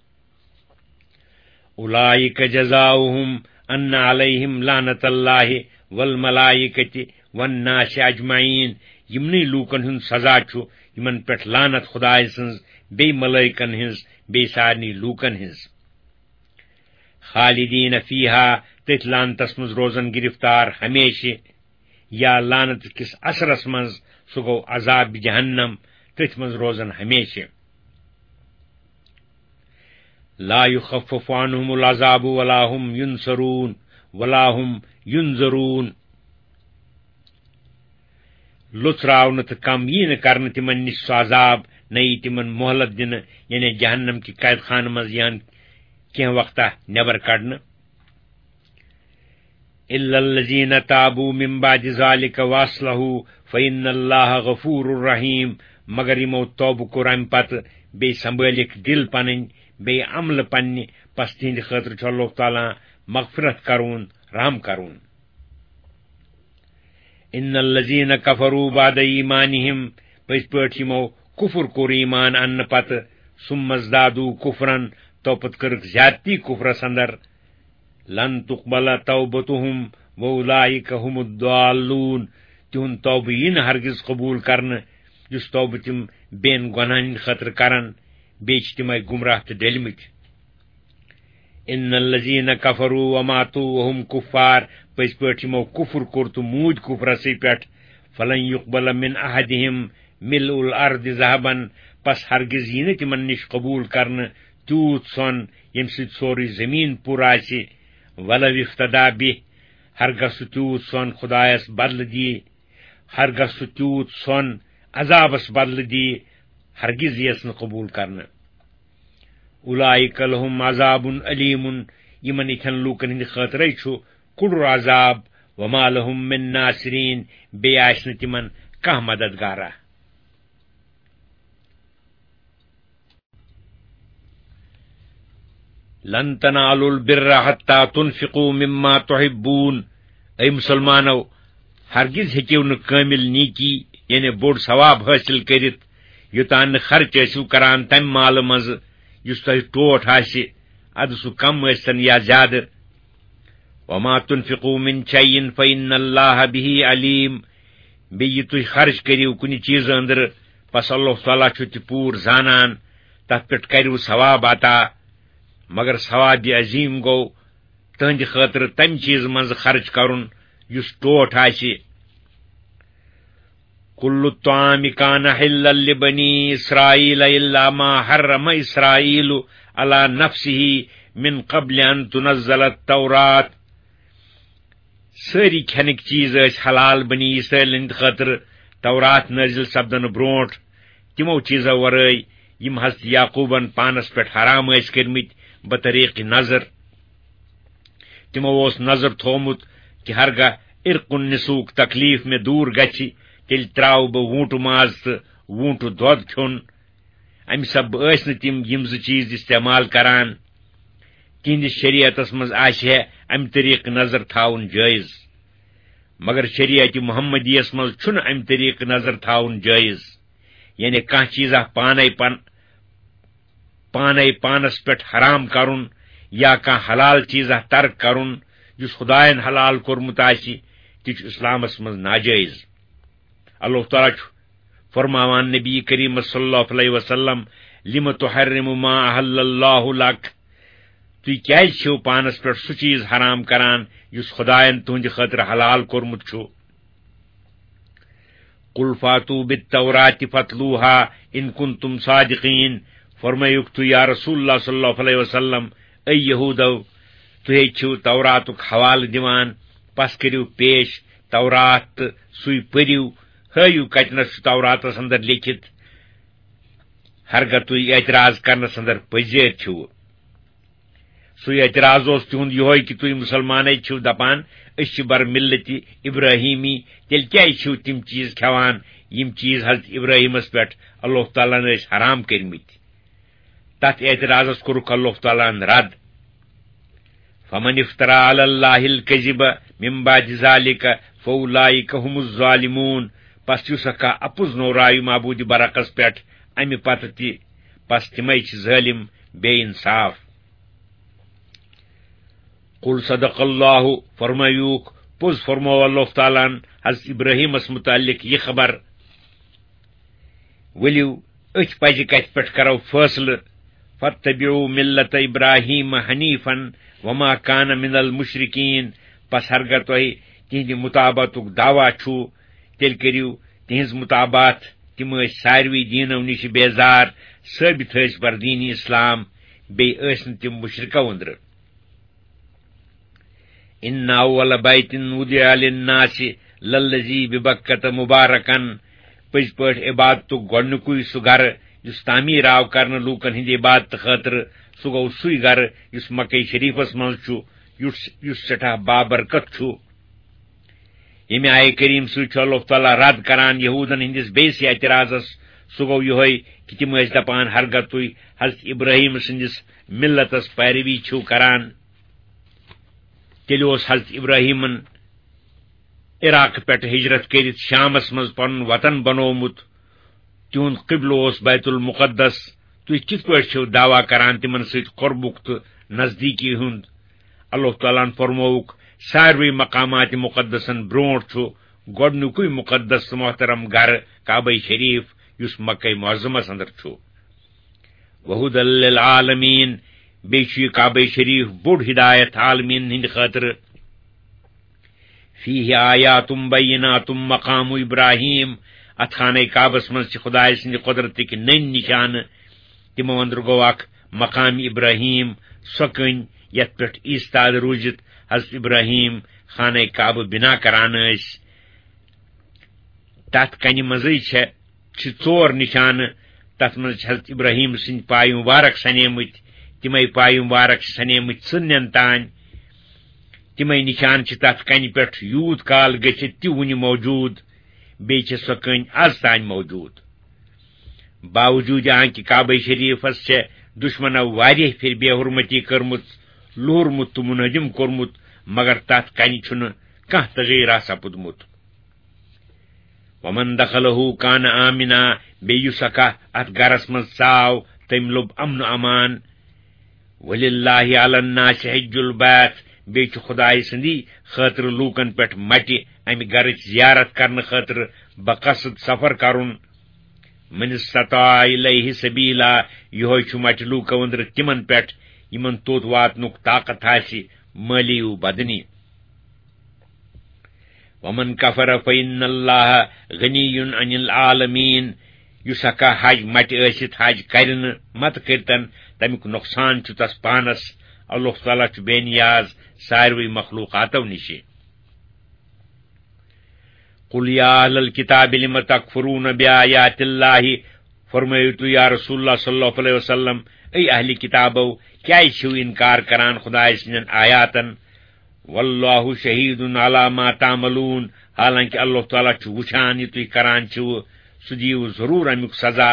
اولئک جزاؤہم ان علیہم لعنۃ اللہ والملائکۃ والناس اجمعین یِمنٕے لوٗکن ہُنٛد سزا چھُ یِمن پٮ۪ٹھ لعنت خۄداے سٕنٛز بیٚیہِ ملٲیکن ہٕنٛز بیٚیہِ سارنٕے لوٗکن ہٕنٛز خالدین فیہا تٔتھۍ لعنتس منٛز روزن گرفتار ہمیشہِ یا لعنت کِس اثرس منٛز سُہ گوٚو عذاب جہنم تٔتھۍ منٛز روزن ہمیشہِ لا یخفف عنہم العذاب ولا هم ینصرون ولا هم ینظرون لُژراونہٕ تہٕ کم یی نہٕ کرنہٕ تِمن نِش سُہ عذاب نہ یی تِمن مہلت دِنہٕ یعنی جہنم کہِ قید خانہٕ منٛز یِہن کینٛہہ وقتہ نٮ۪بر کڑنہٕ الا الذین تابوا من بعد ذلک واصلحوا فإن اللہ غفور رحیم مگر یِمو توبہٕ کوٚر امہِ پتہٕ بیٚیہِ سنبھٲلِکھ دل پنٕنۍ بیٚیہِ عملہٕ پننہِ پس تِہنٛدِ خٲطرٕ چھُ اللہ تعالیٰ مغفرت کرون رحم کرون ان الذین کفروا بعد ایمانہم پٔزۍ پٲٹھۍ یِمو کفر کوٚر ایمان اننہٕ پتہٕ ثم ازدادوا کفرن توپت کٔرٕکھ زیادتی کفرس اندر لن تقبل توبتہم واولئک هم الضالون تِہُنٛد توبہٕ یی نہٕ ہرگز قبوٗل کرنہٕ یُس توبہٕ تِم بین گۄنہن ہٕنٛدِ خٲطرٕ کرن بیٚیہِ چھِ تِمے گمراہ تہٕ ڈٔلۍمٕتۍ ان الذین کفروا وماتوا وهم کفار پٔزۍ پٲٹھۍ یِمو کفر کوٚر تہٕ موٗدۍ کفرسٕے پٮ۪ٹھ فلن یقبل من احدہم ملء الارض ذہبن پس ہرگز یی نہٕ تِمن نِش قبوٗل کرنہٕ تیوٗت سۄن ییٚمہِ سۭتۍ سورُے زٔمیٖن پوٗرٕ آسہِ ولو افتدا بہِ ہرگاہ سُہ تیوٗت سۄن خۄدایس بدلہٕ دِیہِ ہرگاہ سُہ تیوٗت سۄن عذابس بدلہٕ دِیہِ ہرگز یِیَس نہٕ قبوٗل کرنہٕ اولئک لہم عذاب علیم یِمن یِتھٮ۪ن لوٗکن ہٕنٛدِ خٲطرے چھُ کُڑُر عذاب وما لہم من ناصرین بیٚیہِ آسہِ نہٕ تِمن کانٛہہ مددگارا لن تنالوا البر حتى تنفقوا مما تحبون اے مسلمانو ہرگز ہیٚکِو نہٕ کٲمِل نیکی یعنی بوٚڑ ثواب حٲصِل کٔرِتھ یوٚتانۍ نہٕ خرچ ٲسِو کران تمہِ مالہٕ منٛزٕ یُس تۄہہِ ٹوٹھ آسہِ ادٕ سُہ کم ٲسۍتن یا زیادٕ وما تنفقوا من شيء فإن الله به علیم بیٚیہِ یہِ تُہۍ خرچ کٔرِو کُنہِ چیٖزٕ أنٛدرٕ پس اللہ تعالیٰ چھُ تہِ پوٗرٕ زانان تتھ پٮ۪ٹھ کٔرِو ثواب عطا مگر ثواب عظیٖم گوٚو تٕہنٛدِ خٲطرٕ تمہِ چیٖزٕ منٛزٕ خرچ کرُن یُس ٹوٹھ آسہِ کل الطعام کان حلا لبنی اسرائیل الا ما حرم اسرائیل علی نفسه من قبل ان تنزل التورات سٲری کھٮ۪نٕکۍ چیٖز ٲسۍ حلال بنی اسرائیل ہٕنٛدِ خٲطرٕ تورات نازل سپدن برونٹھ تمو چیزو ورٲے یم حضرت یعقوبن پانس پٮ۪ٹھ حرام ٲسۍ کٔرمٕتۍ بطریق نظر. تمو اوس نظر تھومُت کہ ہرگاہ ارقن نسوک تکلیف مے دور گژھِ تیٚلہِ تراو بہٕ ووٗنٹہٕ ماز تہٕ ووٗنٹہٕ دۄد کھیوٚن. امہِ سببہٕ ٲسۍ نہٕ تِم یم زٕ چیٖز استعمال کران. تہنٛدِس شریعتس منٛز آسہِ ہے امہِ طریقہٕ نظر تھاوُن جٲیز، مگر شریعت محمدیس منٛز چھُنہٕ امہِ طریقہٕ نظر تھاوُن جٲیز. یعنی کانٛہہ چیٖزا پانے پن پانے پانس پٮ۪ٹھ حرام کرُن یا کانٛہہ حلال چیٖزا ترک کرُن یُس خدایَن حلال کوٚرمُت آسہِ تہِ چھُ اسلامس منٛز ناجٲیز. اللہ تعالیٰ چھُ فرماوان نبی کریم صلی اللہ علیہ وسلم لم تحرم ما احل اللہ لک، تُہۍ کیازِ چھِو پانس پٮ۪ٹھ سُہ چیٖز حرام کران یُس خدایَن تُہنٛدِ خٲطرٕ حلال کوٚرمُت چھُ. قل فاتو بالتوراۃ فتلوها ان کنتم صادقین، فرمٲیُکھ تُہۍ یا رسول اللہ صلی اللہ علیہ وسلم اے یہودو، تُہۍ چھِو توراتُک حوالہٕ دِوان، پس کٔرِو پیش تورات تہٕ سُے پٔرِو، ہٲیِو کتنس چھُ توراتس اندر لیکھِتھ، ہرگاہ تُہۍ اعتراض کرنس اندر پٔزۍ چھِو. سُے اعتراض اوس تِہُنٛد یِہوے کہ تُہۍ مسلمانے چھِو دپان أسۍ چھِ بر ملتِ ابراہیمی، تیٚلہِ کیازِ چھِو تِم چیٖز کھٮ۪وان یِم چیٖز حضرت ابراہیمس پٮ۪ٹھ اللہ تعالیٰ ہن ٲسۍ حرام کٔرمٕتۍ. تتھ اعتراضس کوٚرُکھ اللہ تعالیٰ ہن رد. فمن افترى على الله الكذب من بعد ذلك فاولئك هم الظالمون، پس یُس کانٛہہ اپُز نورایہِ معبوٗدِ برعقس پٮ۪ٹھ امہِ پتہٕ تہِ، پس تِمے چھِ ظٲلم بے انصاف. قل صدق اللہ، فرمٲیوٗکھ پوٚز فرمو اللہ تعالیٰ ہن حضرت ابراہیمس متعلق یہ خبر. ؤلِو أتھۍ پزِ کتھِ پٮ۪ٹھ کرو فٲصلہٕ. فاتبعوا ملت ابراہیم حنیفا وما کان من المشرکین، پس ہرگاہ تۄہہِ تِہنٛدِ مطابعتُک دعویٰ چھُو تیٚلہِ کٔرِو تِہنٛز مطابعت. تِم ٲسۍ ساروٕے دیٖنو نِش بیزار، ثٲبت ٲسۍ بردیٖنی اسلام، بیٚیہِ ٲسۍ نہٕ تِم مشرکو أنٛدرٕ. ان اول بیت وضع للناس للذی ببکۃ مبارکن، پٔزۍ پٲٹھۍ عبادتُک گۄڈنیُکُے سُہ گرٕ یُس تعمیٖر آو کرنہٕ لوٗکن ہٕنٛدِ عبادت خٲطرٕ، سُہ گوٚو سُے گرٕ یُس مکہ شریفس منٛز چھُ، یُس یُس سٮ۪ٹھاہ بابرکت چھُ. ییٚمہِ آیہِ کریم سۭتۍ چھُ اللہ تعالیٰ رد کران یہوٗدن ہٕنٛدِس بیٚیِس اعتراضس. سُہ گوٚو یِہوے کہ تِم ٲسۍ دپان ہرگاہ تُہۍ حضرت ابراہیم سٕنٛدِس ملتس پیروی چھِو کران، تیٚلہِ اوس حضرت ابراہیمن عراق پٮ۪ٹھ ہجرت کٔرِتھ شامس منٛز پنُن وطن بنوومُت، تِہُنٛد قبلہٕ اوس بیت المقدس. تُہۍ کِتھ پٲٹھۍ چھِو دعویٰ کران تِمن سۭتۍ قربُک تہٕ نزدیٖکی ہُنٛد؟ اللہ تعالیٰ ہن فرمووُکھ ساروٕے مقامات مقدسن برونٛٹھ چھُ گۄڈنیُکُے مقدس تہٕ محترم گرٕ کعبہ شریف یُس مکہ معظمس اندر چھُ. وہُدى للعالمین، بیٚیہِ چھُ یہِ کعبہ شریف بوٚڑ ہدایت عالمیٖن ہٕنٛدِ خٲطرٕ. فیہ آیات بینات مقام ابراہیم، اتھ خانہ کعبس منٛز چھِ خدایہِ سٕنٛدِ قۄدرتٕکۍ نٔنۍ نِشانہٕ. تِمو اندر گوٚو اکھ مقام ابراہیم، سۄ کٔنۍ یتھ پٮ۪ٹھ ایستاد روٗزِتھ حضرت ابراہیم خانہ کعبہ بنا کران ٲسۍ. تتھ کنہِ منٛزٕے چھےٚ چھِ ژور نِشانہٕ. تتھ منٛز چھِ حضرت ابراہیم سٕنٛدۍ پایہِ مُبارک سنیمٕتۍ، تِمے پایہِ مُبارک چھِ سنیمٕتۍ ژٕنٮ۪ن تانۍ. تِمے نِشان چھِ تتھ کنہِ پٮ۪ٹھ یوٗت کال گٔژھِتھ تہِ وُنہِ موجوٗد، بیٚیہِ چھِ سۄ کٔنۍ آز تانۍ موجوٗد. باوجوٗد آنکہِ کعبہ شریفس چھےٚ دُشمنو واریاہ پھِرِ بے حرمتی کٔرمٕژ، لوٗرمُت تہٕ مُنٲدِم کوٚرمُت، مگر تتھ کنہِ چھُنہٕ کانٛہہ تغیٖرا سپُدمُت. ومن دخلہ کان آمنا، بیٚیہِ یُس کانٛہہ اتھ گرس منٛز ژاو تٔمۍ لوٚب امن و امان. وللہ علی الناس حج البیت، بیٚیہِ چھُ خدایہِ سٕنٛدی خٲطرٕ لوٗکن پٮ۪ٹھ مٹہِ امہِ گرٕچ زیارت کرنہٕ خٲطرٕ بقصد سفر کرُن. من استطاع الیہ سبیلا، یِہوے چھُ مٹہِ لوٗکو أنٛدرٕ تِمن پٮ۪ٹھ یِمن توٚت واتنُک طاقت آسہِ مٲلی و بدنی. ومن کفر فإن اللہ غنی عن العالمین، یُس ہکا حج مٹہِ ٲسِتھ حج کرِ نہٕ متہٕ کٔرتن تمیُک نۄقصان چھُ تس پانس. اللہ تعالیٰ چھُ بے نیاز ساروٕے مخلوقاتو نِشہِ. قل یا اہل الکتاب لم تکفرون بآیات اللہ، فرمائیو تو یا رسول اللہ صلی اللہ علیہ وسلم، اے اہل کتابو کیا چھو انکار کران خدائے سندین آیاتن، واللہ شہید علی ما تعملون، حالانکہ اللہ تعالیٰ چھو وچھان یہ تھی کران چھو، سو دیو ضرور امیک سزا۔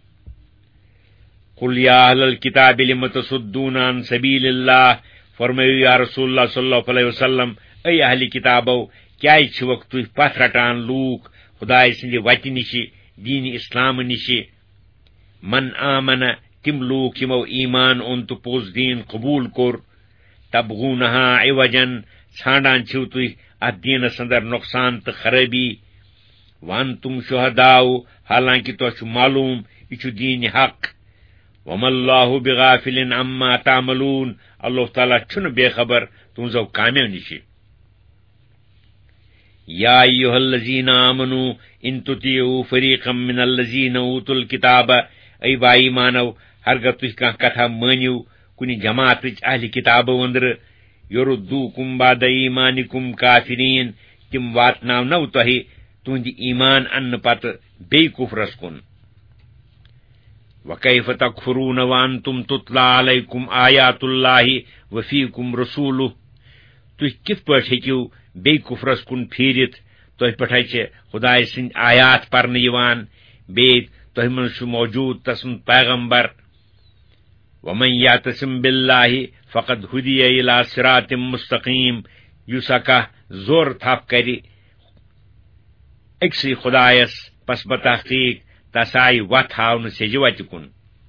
قل یا اہل الکتاب لم تصدون عن سبیل اللہ، فرمائیو یا رسول اللہ صلی اللہ علیہ وسلم، اے اہل کتابو کیا چھوک تھی پتھ رٹان لوک خدائے سندی وتہ نشی دین اسلام نشی، من آمن تم لوک یمو ایمان اون تو پوز دین قبول کور، تبغونہا عوجن ژھانڈان چھو تھی ات دینس اندر نقصان تو خرابی، وانتم شہداؤ حالانکہ تو چھو معلوم یہ چھو دین حق، وما اللہ بغافل عما تعملون، اللہ تعالیٰ چھن بے خبر تنزو کامیو نشی۔ یا ایہا الذین آمنوا ان تطیعوا فریقا من الذین اوتوا الکتاب، ای با ایمانو ہرگہ تھی کان کتھا مانیو کنی جماعت اہل کتابو اندر، یردوکم بعد ایمانکم کافرین، تم واتناو نو تہی تہند ایمان ان پتہ بی کفرس کن۔ وکیف تکفرون وانتم تتلی علیکم آیات اللہ وفیکم رسولہ، تھی کت پٲٹھۍ ہیکیو بی کفرس کن پھیرت تہ پٹھے خدائے سند آیات پرن یوان، بی تہ من موجود تسند پیغمبر۔ ومن یعتصم باللہ فقد ہدی الی صراط مستقیم، یس اکا زور تھپ کری اکسی خدایس پس بتحقیق تس آئی وت ہاؤن سیج وتہ کن۔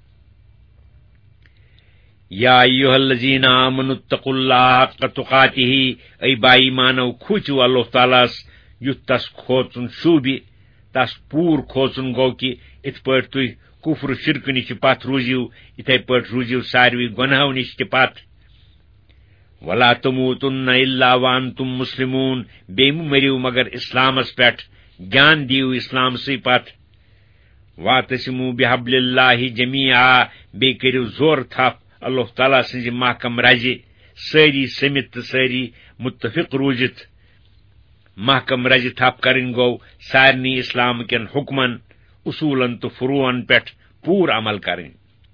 یا ایہا الذین آمنوا اتقوا اللہ حق تقاتہ، ای با ایمانو کھوچو اللہ تعالیٰ یت تس کھوچن شوبہ، تس پور کھوچن گو کہ ات پٲٹھۍ تھی کفر شرک نش پتھ روزیو، اتھے پٲٹھۍ روزیو ساروی گناہو نش تہ پتھ۔ ولا تموتن الا وانتم مسلمون، بیم مریو مگر اسلامس پٮ۪ٹھ، جان دیو اسلام سی پتھ۔ واعتصموا بحبل اللہ جمیعا، بی کریو زور تھپ اللہ تعالیٰ سنزِ محکم رزِ، ساری سمت تو ساری متفق روزت۔ محکم رزِ تھپ کرن گو سارنی اسلام کین حکمن، اصولن تو فروعن پٮ۪ٹھ پور عمل کرن۔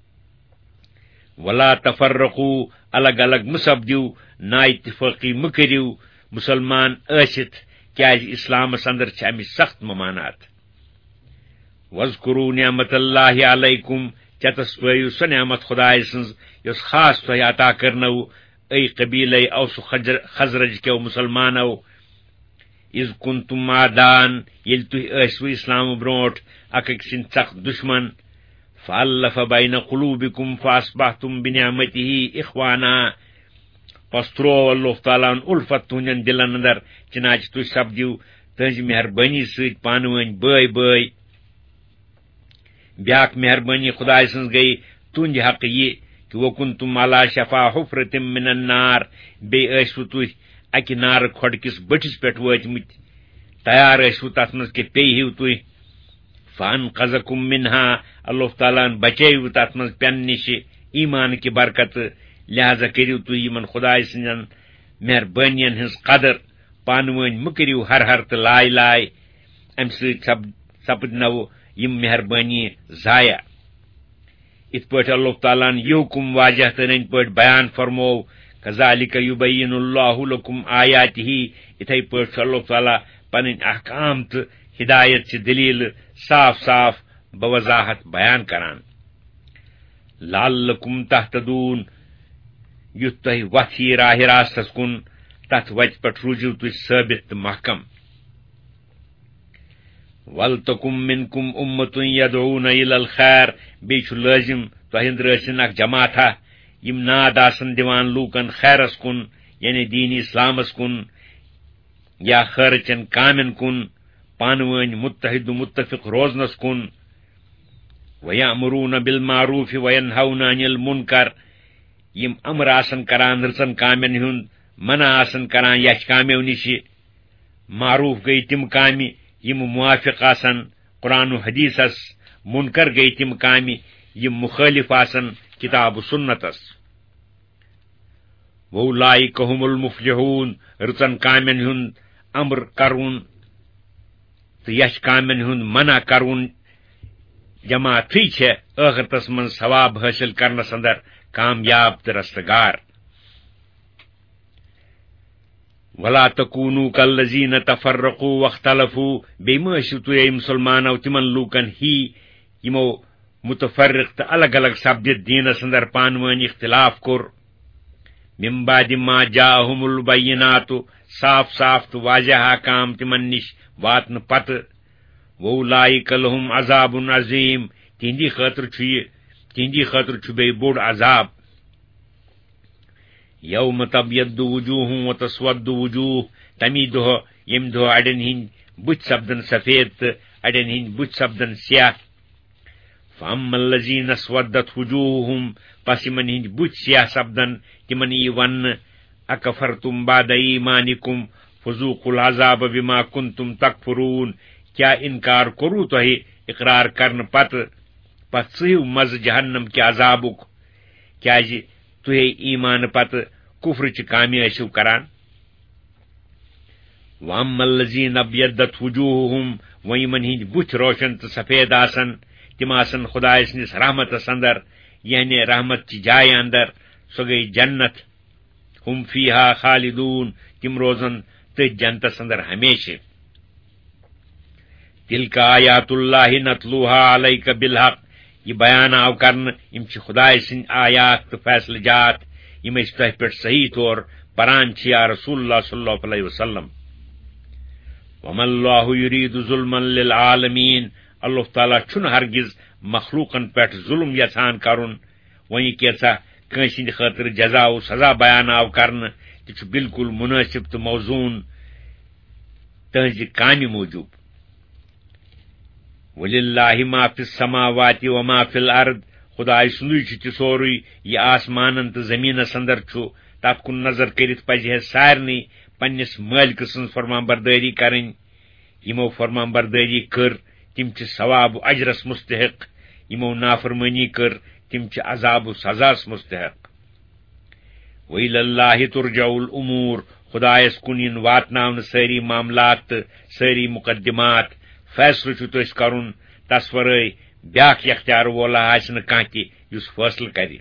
ولا تفرقوا، الگ الگ مسبدیو، نا اتفاقی مکریو مسلمان ٲسِتھ، کیاز اسلامس اندر چھ امچ سخت ممانات۔ واذکروا نعمت اللہ علیکم، چتس پٲیو سۄ نعمت خدائے سنز یس خاص تہ عطا کرنو، ای قبیلہ اوس خزرج کیو مسلمانو، اذ کنتم عادان، یل تھی ٲسوٕ اسلام برونٹھ اک أکۍ سٕنٛدۍ سخت دشمن، فالف بین قلوبکم فاصبحتم بنعمتہ اخوانا، پس ترو اللہ تعالیٰ الفت تہندین دلن اندر، چنانچہ تھی سپدیو تہنز مہربانی سۭتۍ پانہٕ بٲے بٲے۔ بیاکھ مہربانی خدائے سنز گئی تہند حق یہ کہ وکنتم علی شفا حفرۃ من النار، بی ٲسوٕ تُہۍ اکہ نار کھۄڈ کس بٹھس پٮ۪ٹھ وٲتمٕتۍ، تیار ٲسوٕ تتھ منٛز کہ پیٚیہِو تُہۍ، فانقذکم منہا، اللہ تعالیٰ ہن بچٲیوٕ تتھ منٛز پٮ۪نہٕ نِش ایمان کہ برکتہٕ، لہذا کٔرِو تُہۍ یمن خدائے سٕنٛدٮ۪ن مہربٲنین ہٕنٛز قدر، پانہٕ ؤنۍ مہٕ کٔرِو ہر ہر تہٕ لائے لائے، امہ سۭتۍ سپدنو یم مہربانی ضایع۔ ات پٲٹھۍ اللہ تعالیٰ ہن یہ حکم واضح تہٕ رٔنۍ پٲٹھۍ بیان فرمو، کذالک یبین اللہ لکم آیاتہ، اتھے پٲٹھۍ چھُ اللہ تعالیٰ پنٕنۍ احکام تہٕ ہدایت چہِ دلیل صاف صاف بوضاحت بیان کران۔ لعلکم تہتدون، یُتھ تۄہہِ وتھ یی راہ راستس کُن، تتھ وتہِ پٮ۪ٹھ روٗزِو تُہۍ ثٲبت تہٕ محکم۔ ولتکم منکم امۃ یدعون الی الخیر، بیٚیہِ چھُ لٲزم تۄہہِ أنٛدرٕ ٲسِن اکھ جماعتھا یم ناد آسن دِوان لوٗکن خیرس کُن، یعنی دین اسلامس کُن یا خٲرٕچن کامین کُن، پانہٕ ؤنۍ متحد و متفق روزنس کُن۔ ویأمرون بالمعروف وینہون عن المنکر، یم امر آسن کران رٕژن کامین ہُنٛد، منع آسن کران یچھ کامیو نِش۔ معروف گئی تم کامہِ یم موافق آسن قرآن و حدیثس، منکر گئی تم کامہِ یم مخالف آسن کتاب و سنتس۔ وَأُولَئِکَ هُمُ الْمُفْلِحُونَ، رٕژن کامین ہُنٛد امر کرون تو یش کامن ہند منع کرون جماعتھی چھ ٲخرتس من ثواب حاصل کرنس اندر کامیاب تو رستگار. ولا تکونوا کالذین تفرقوا واختلفوا بیٚیہِ مہ ٲسِو تُہۍ اے مسلمانو تمن لوٗکن ہی یمو متفرق تو الگ الگ سپدِتھ دیٖنس اندر پانہٕ ؤنۍ اختلاف کوٚر. من بعد ما جاءہم البینات صاف صاف تو واضح احکام تمن نش واتنہٕ پتہٕ. وَأُولَٰئِکَ لَهُمْ عَذَابٌ عَظِیٖم تہندی خٲطرٕ چھُ یہِ تہندی خٲطرٕ چھُ بیٚیہِ بوٚڑ عذاب. یوم تبیض وجوہ وتسود وجوہ تمی دۄہ ییٚمہِ دۄہ اڑٮ۪ن ہٕنٛدۍ بُتھِ سپدن سفید تہٕ اڑٮ۪ن ہٕنٛدۍ بُتھِ سپدن سیاہ. فَأَمَّا الَّذِينَ اسْوَدَّتْ وُجُوهُهُم پس یمن ہٕنٛدۍ بُتھِ سیاہ سپدن تمن یی وننہٕ اکفرتم بعد ایمانکم فذوقوا العذاب بما کنتم تکفرون. کیا انکار کوٚروٕ تۄہہِ اقرار کرنہٕ پتہٕ پتہٕ ژٕہِو مزٕ جہنم کہِ عذابُک کیازِ تُہۍ ایمانہٕ پتہٕ کفرٕچہِ کامہِ ٲسِو کران. وَأَمَّا الَّذِينَ ابْيَضَّتْ وُجُوهُهُم وۄنۍ یمن ہٕنٛدۍ بُتھِ روشن تہٕ سفید آسن تِم آسن خۄداے سٕنٛدِس رحمتس اندر یعنی رحمت چہِ جایہِ اندر سۄ گٔیہِ جنت. ہُم فیہا خالدون تِم روزن تٔتھۍ جنتس اندر ہمیشہِ. تِلکَ آیاتُ اللہِ نتلوہا علیکَ بالحق یہ بیان آو کرنہٕ یِم چھِ خۄداے سٕنٛدۍ آیات تہٕ فیصلہٕ جات یِم أسۍ تۄہہِ پٮ۪ٹھ صحیح طور پران چھِ یا رسول اللہ صلی اللہ علیہ وسلم. وَمَا اللہِ یُریٖدُ ظُلمًا لِلعالمیٖن اللہ تعالیٰ چھُنہٕ ہرگز مخلوقن پٮ۪ٹھ ظلم یژھان کرُن. وۄنۍ کینژھا کٲنٛسہِ ہٕنٛدِ خٲطرٕ جزا و سزا بیان آو کرنہٕ تہِ چھُ بالکل منٲسب تہٕ موزوٗن تہنٛزِ کامہِ موٗجوٗب. وَلِلَّهِ مَا فِي السَّمَاوَاتِ وَمَا فِي الْأَرْضِ خُداے سُنٛدُے چھُ تہِ سورُے یہِ آسمانن تہٕ زٔمیٖنس اندر چھُ. تتھ کُن نظر کٔرِتھ پزِ ہے سارنٕے پننِس مٲلکہٕ سٕنٛز فرمانبردٲری کرٕنۍ. یمو فرمانبردٲری کٔر تِم چھِ ثواب و اجرس مستحق. یمو نافرمٲنی کٔر تِم چھِ عذاب و سزاس مستحق. وَإِلَى اللہِ تُرجع الأموٗر خُدایس کُن یِن واتناونہٕ سٲری معاملات تہٕ سٲری مقدمات. فیصلہٕ چھُ تٔسۍ کرُن تس ورٲے بیاکھ اختیار وولا آسہِ نہٕ کانٛہہ تہِ یُس فٲصلہٕ کرِ.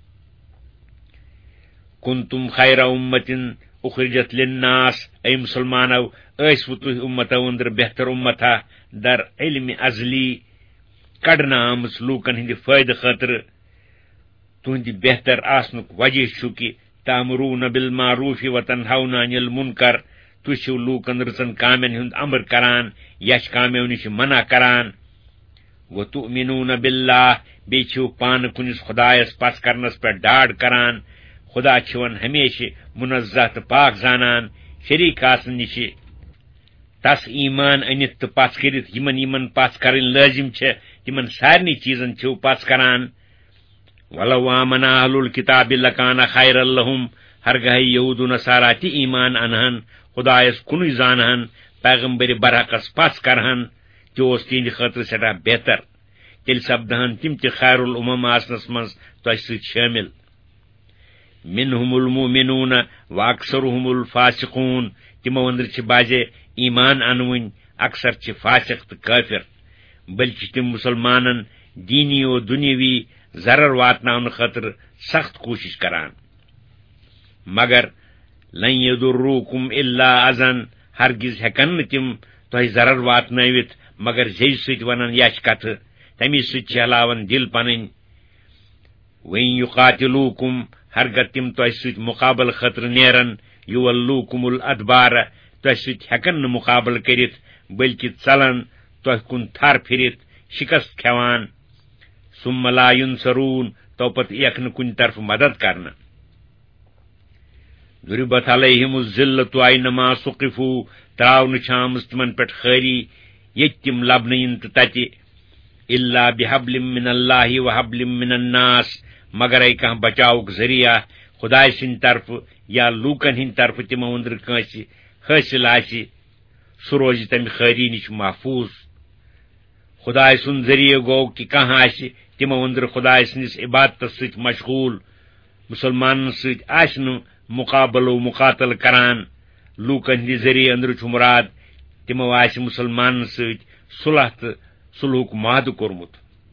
کنتم خیر امتن اخرجت للناس اے مسلمانو ٲسوٕ تُہۍ اُمتو أنٛدرٕ بہتر اُمتا در علم ازلی کڑنہٕ آمٕژ لوٗکن ہٕنٛدِ فٲیدٕ خٲطرٕ. تُہنٛدِ بہتر آسنُک وجہ چھُ کہِ تأمرون بالمعروف وتنہون عن المنکر تُہۍ چھِو لوٗکن رٕژن کامٮ۪ن ہُنٛد امر کران یش کامیو نِش منع کران. وتؤمنون باللہ بیٚیہِ چھِو پانہٕ کُنِس خۄدایس پس کرنس پٮ۪ٹھ ڈاڈ کران. خدا چھِوَن ہمیشہِ منزہ تہٕ پاک زانان شریٖک آسنہٕ نِشہِ. تس ایمان أنِتھ تہٕ پس کٔرِتھ یمن یمن پس کرٕنۍ لٲزم چھےٚ تمن سارنٕے چیٖزن چھِو پس کران. ولو آمن اہل الکتاب لکان خیر لہم ہرگاہے یہود و نصارا تہِ ایمان انہن خدایس کُنُے زانہن پیغمبر برحقس پس کرہن تہِ اوس تِہنٛدِ خٲطرٕ سٮ۪ٹھاہ بہتر. تیٚلہِ سپدہن تِم تہِ خیر الامم آسنس منٛز تۄہہِ سۭتۍ شٲمِل. منہم المؤمنون واکثرهم الفاسقون تِمو أنٛدرٕ چھِ بازے ایمان انوٕنۍ اکثر چھِ فاسق تہٕ کٲفر. بلکہِ چھِ تِم مسلمانن دینی و دنیاوی ضرر واتناونہٕ خٲطرٕ سخت کوٗشش کران. مگر لن یضروکم الا اذن ہرگز ہیکن نہٕ تِم تۄہہِ ضرر واتنٲوِتھ مگر زیٚیہِ سۭتۍ ونن یچھ کتھٕ تمی سۭتۍ چھِ ہلاون دل پنٕنۍ. وَإِن یُقاتِلوٗکُم ہرگاہ تِم تۄہہِ سۭتۍ مُقابلہٕ خٲطرٕ نیرن یولوٗکُم الادبار تۄہہِ سۭتۍ ہیکن نہٕ مُقابلہٕ کٔرِتھ بلکہِ ژلن تۄہہِ کُن تھر پھِرِتھ شکست کھٮ۪وان. ثم لا ينصرون تو پتہٕ یِکھ نہٕ کُنہِ طرفہٕ مدد کرنہٕ. ضُرِبت علیہم الذلۃ اینما ثقفوا تراونہٕ چھِ آمٕژ تِمن پٮ۪ٹھ خٲری ییٚتہِ تِم لبنہٕ یِن تہٕ تتہِ. الا بحبل من اللہ وحبل من الناس مگرے کانٛہہ بچاوُک ذریعہ خداے سٕنٛدِ طرفہٕ یا لوٗکن ہٕنٛدِ طرفہٕ تِمو أنٛدرٕ کٲنٛسہِ حٲصِل آسہِ سُہ روزِ تمہِ خٲری نِش محفوٗظ. خداے سُنٛد ذریعہ گوٚو کہِ کانٛہہ آسہِ تِمو أنٛدرٕ خداے سٕنٛدِس عبادتس سۭتۍ مشغوٗل مسلمانن سۭتۍ آسہِ نہٕ مقابلہٕ و مقاتلہٕ کران. لوٗکن ہٕنٛدِ ذریعہ أنٛدرٕ چھُ مُراد تمو آسہِ مسلمانن سۭتۍ صلح تہٕ صلحُک معاہدٕ کوٚرمُت.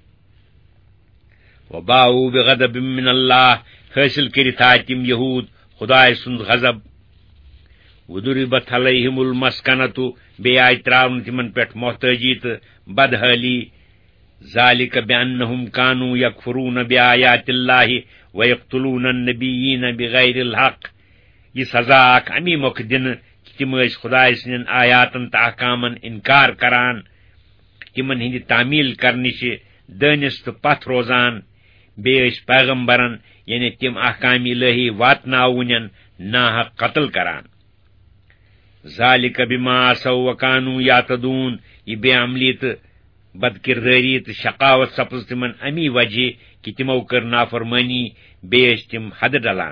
وباؤ بغضب من اللہ حٲصِل کٔرِتھ آے تِم یہوٗد خداے سُنٛد غضب. وضربت علیہم المسکنۃ بیٚیہِ آیہِ تراونہٕ تِمن پٮ۪ٹھ محتٲجی تہٕ بدحٲلی. ذالک بأنہم کانوا یکفرون بآیات اللہ ویقتلون النبیین بغیر الحق. یہ سزا اکھ امی مۄکھٕ دِنہٕ کہ تِم ٲسۍ خداے سٕنٛدٮ۪ن آیاتن تہٕ احکامن انکار کران، تِمن ہٕنٛدِ تعمیل کرنِشہِ دٲنِس تہٕ پتھ روزان، بیٚیہِ ٲسۍ پیغمبرن یعنی تِم احکام الہی واتناوٕنٮ۪ن ناحق قتل کران. ذالک بما عصوا وکانوا یعتدون. یہ بے عملی تہٕ بد کردٲری تہٕ شقاوت سپز تِمن امی وجہ کہ تِمو کٔر نافرمٲنی، بیٚیہِ ٲسۍ تِم حدٕ ڈلان.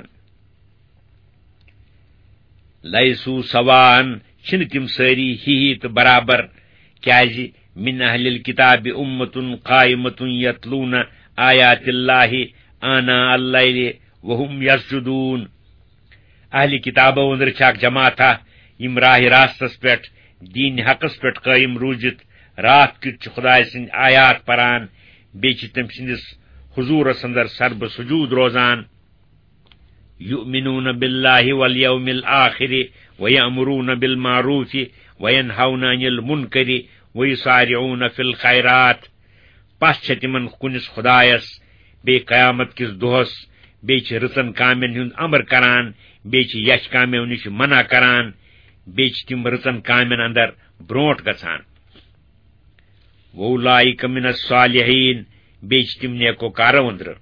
لیسو سواءن چھِنہٕ تِم سٲری ہِہی تہٕ برابر، کیازِ من اہل الکتاب امتن قائمتن یتلون آیات اللہ آناء اللیل وہم یسجدون. اہل کتابو اندر چھِ اکھ جماعتھا یِم راہ راستس پٮ۪ٹھ دین حقس پٮ۪ٹھ قٲیِم روٗزِتھ راتھ کیُتھ چھِ خداے سٕنٛدۍ آیات پران، بیٚیہِ چھِ تٔمۍ سٕنٛدِس حضوٗرس اندر سربہٕ سجوٗد روزان. یؤمنون باللہ والیوم الآخر ویأمرون بالمعروف وینہون عن المنکر ویسارعون فی الخیرات. پس چھِ تِمن کُنِس خدایس بیٚیہِ قیامت کِس دۄہس، بیٚیہِ چھِ رٕژن کامٮ۪ن ہُنٛد امر کران، بیٚیہِ چھِ یچھ کامیو نِش منع کران، بیٚیہِ چھِ تِم رٕژن کامٮ۪ن اندر برونٛٹھ گژھان. وَأُولَٰئِکَ مِنَ الصَّالِحِیٖن. بیٚیہِ چھِ تِم نیکوکارو أنٛدرٕ.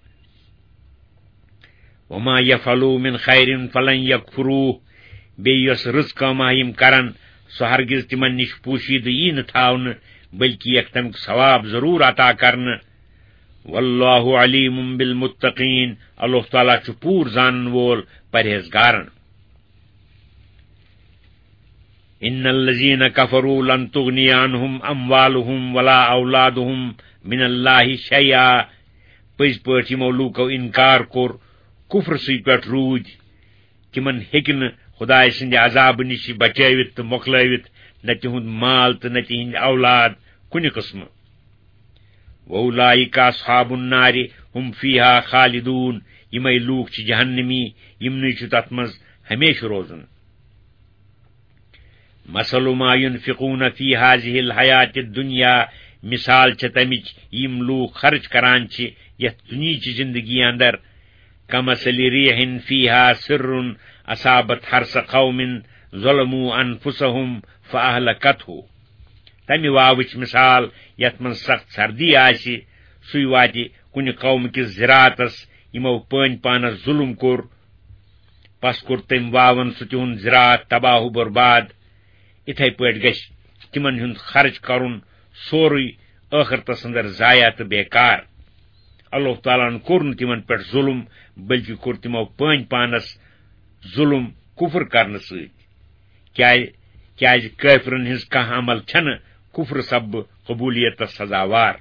وَمَا یَفْعَلُوا مِنْ خَیْرٍ فَلَن یَکْفُرُوهُ. بیٚیہِ یۄس رٕژ کٲمہ یِم کرن سۄ ہرگز تِمن نِش پوٗشیٖدٕ یی نہٕ تھاونہٕ، بٔلکہِ یِیَکھ تمیُک ثواب ضروٗر عطا کرنہٕ. واللہ علیم بالمتقین. اللہ تعالیٰ چھُ پوٗرٕ زانن وول پرہیزگارن. ان الذین کفروا لن تغنی عنہم اموالہم ولا اولادہم من اللہ شیئا. پٔزۍ پٲٹھۍ یِمو لوٗکو انکار کوٚر، کفر سٕے پٮ۪ٹھ روٗدۍ، تِمن ہیٚکہِ نہٕ خداے سٕنٛدِ عذابہٕ نِش بچٲوِتھ تہٕ مۄکلٲوِتھ نہ تِہُنٛد مال تہٕ نہ تِہنٛدۍ اولاد کُنہِ قٕسمہٕ. وَأُولَٰئِکَ أَصْحَابُ النَّارِ ہُم فِیہا خالدوٗن. یِمے لوٗکھ چھِ جہنمی، یِمنٕے چھُ تتھ منٛز ہمیشہٕ روزُن. مثل ما ينفقون فی هذه الحیات الدنیا. مثال چھِ تمِچ یِم لوٗکھ خرچ کران چھِ یتھ دُنیہچہِ زندگی اندر. کمثل ریح فیہا سر اصابت حرث قوم ظلموا انفسهم فاہلکتہ. تمہِ واوٕچ مثال یتھ منٛز سخت سردی آسہِ، سُے واتہِ کُنہِ قوم کِس زِراعتس یِمو پٲنۍ پانس ظُلم کوٚر، پس کوٚر تٔمۍ واون سُہ تِہُنٛد زِراعت تباہ و برباد. اِتھے پٲٹھۍ گژھِ تِمن ہُنٛد خرچ کرُن سورُے ٲخرتس اندر ضایع تہٕ بیکار. اللہ تعالیٰ ہن کوٚر نہٕ تِمن پٮ۪ٹھ ظُلم، بلکہِ کوٚر تِمو پٲنۍ پانس ظُلم کُفر کرنہٕ سۭتۍ. کیازِ کیازِ کٲفرن ہٕنٛز کانٛہہ عمل چھنہٕ کفر سببہٕ قبولیتس سزاوار.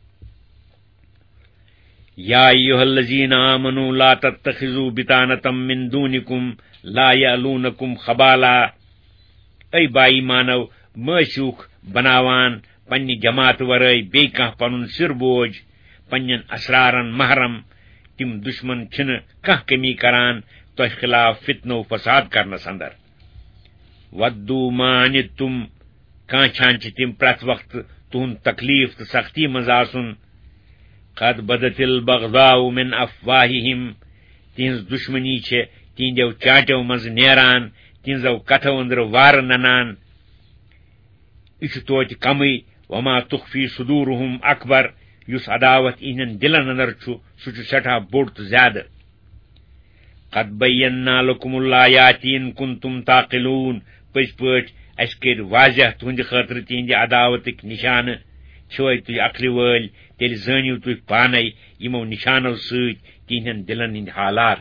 یا ایھا الذین آمنوا لا تتخذوا بطانة من دونکم لا یعلونکم خبالا. اے با ایمانو، مہ ٲسِوکھ بناوان پننہِ جماعت ورٲے بیٚیہِ کانٛہہ پنُن سِر بوج، پننٮ۪ن اسرارن محرم. تِم دشمن چھِنہٕ کانٛہہ کمی کران تۄہہِ خلاف فتنو فساد کرنس اندر. ودو ما عنتم. کانٛچھان چھِ تِم پرٛٮ۪تھ وقتہٕ تُہُنٛد تکلیف تہٕ سختی منٛز آسُن. قد بدت البغضاء من افواہہم. تِہنٛز دشمنی چھےٚ تِہنٛدٮ۪و چانٹٮ۪و منٛز نیران، تِہنٛزو کتھو أنٛدرٕ وارٕ ننان. یہِ چھُ توتہِ کمٕے. وما تخفی صدورہم اکبر. یُس عداوت اِہنٛدٮ۪ن دلن اندر چھُ سُہ چھُ سٮ۪ٹھاہ بوٚڑ تہٕ زیادٕ. قد بینا لکم الآیات ان کنتم تعقلون. پٔزۍ پٲٹھۍ اَسہِ کٔرۍ واضح تُہنٛدِ خٲطرٕ تِہنٛدِ عداوتٕکۍ نشانہٕ. چھوے تُہۍ عقلہِ وٲلۍ، تیٚلہِ زٲنِو تُہۍ پانے یِمو نشانو سۭتۍ تِہنٛدٮ۪ن دلن ہٕنٛدۍ حالات.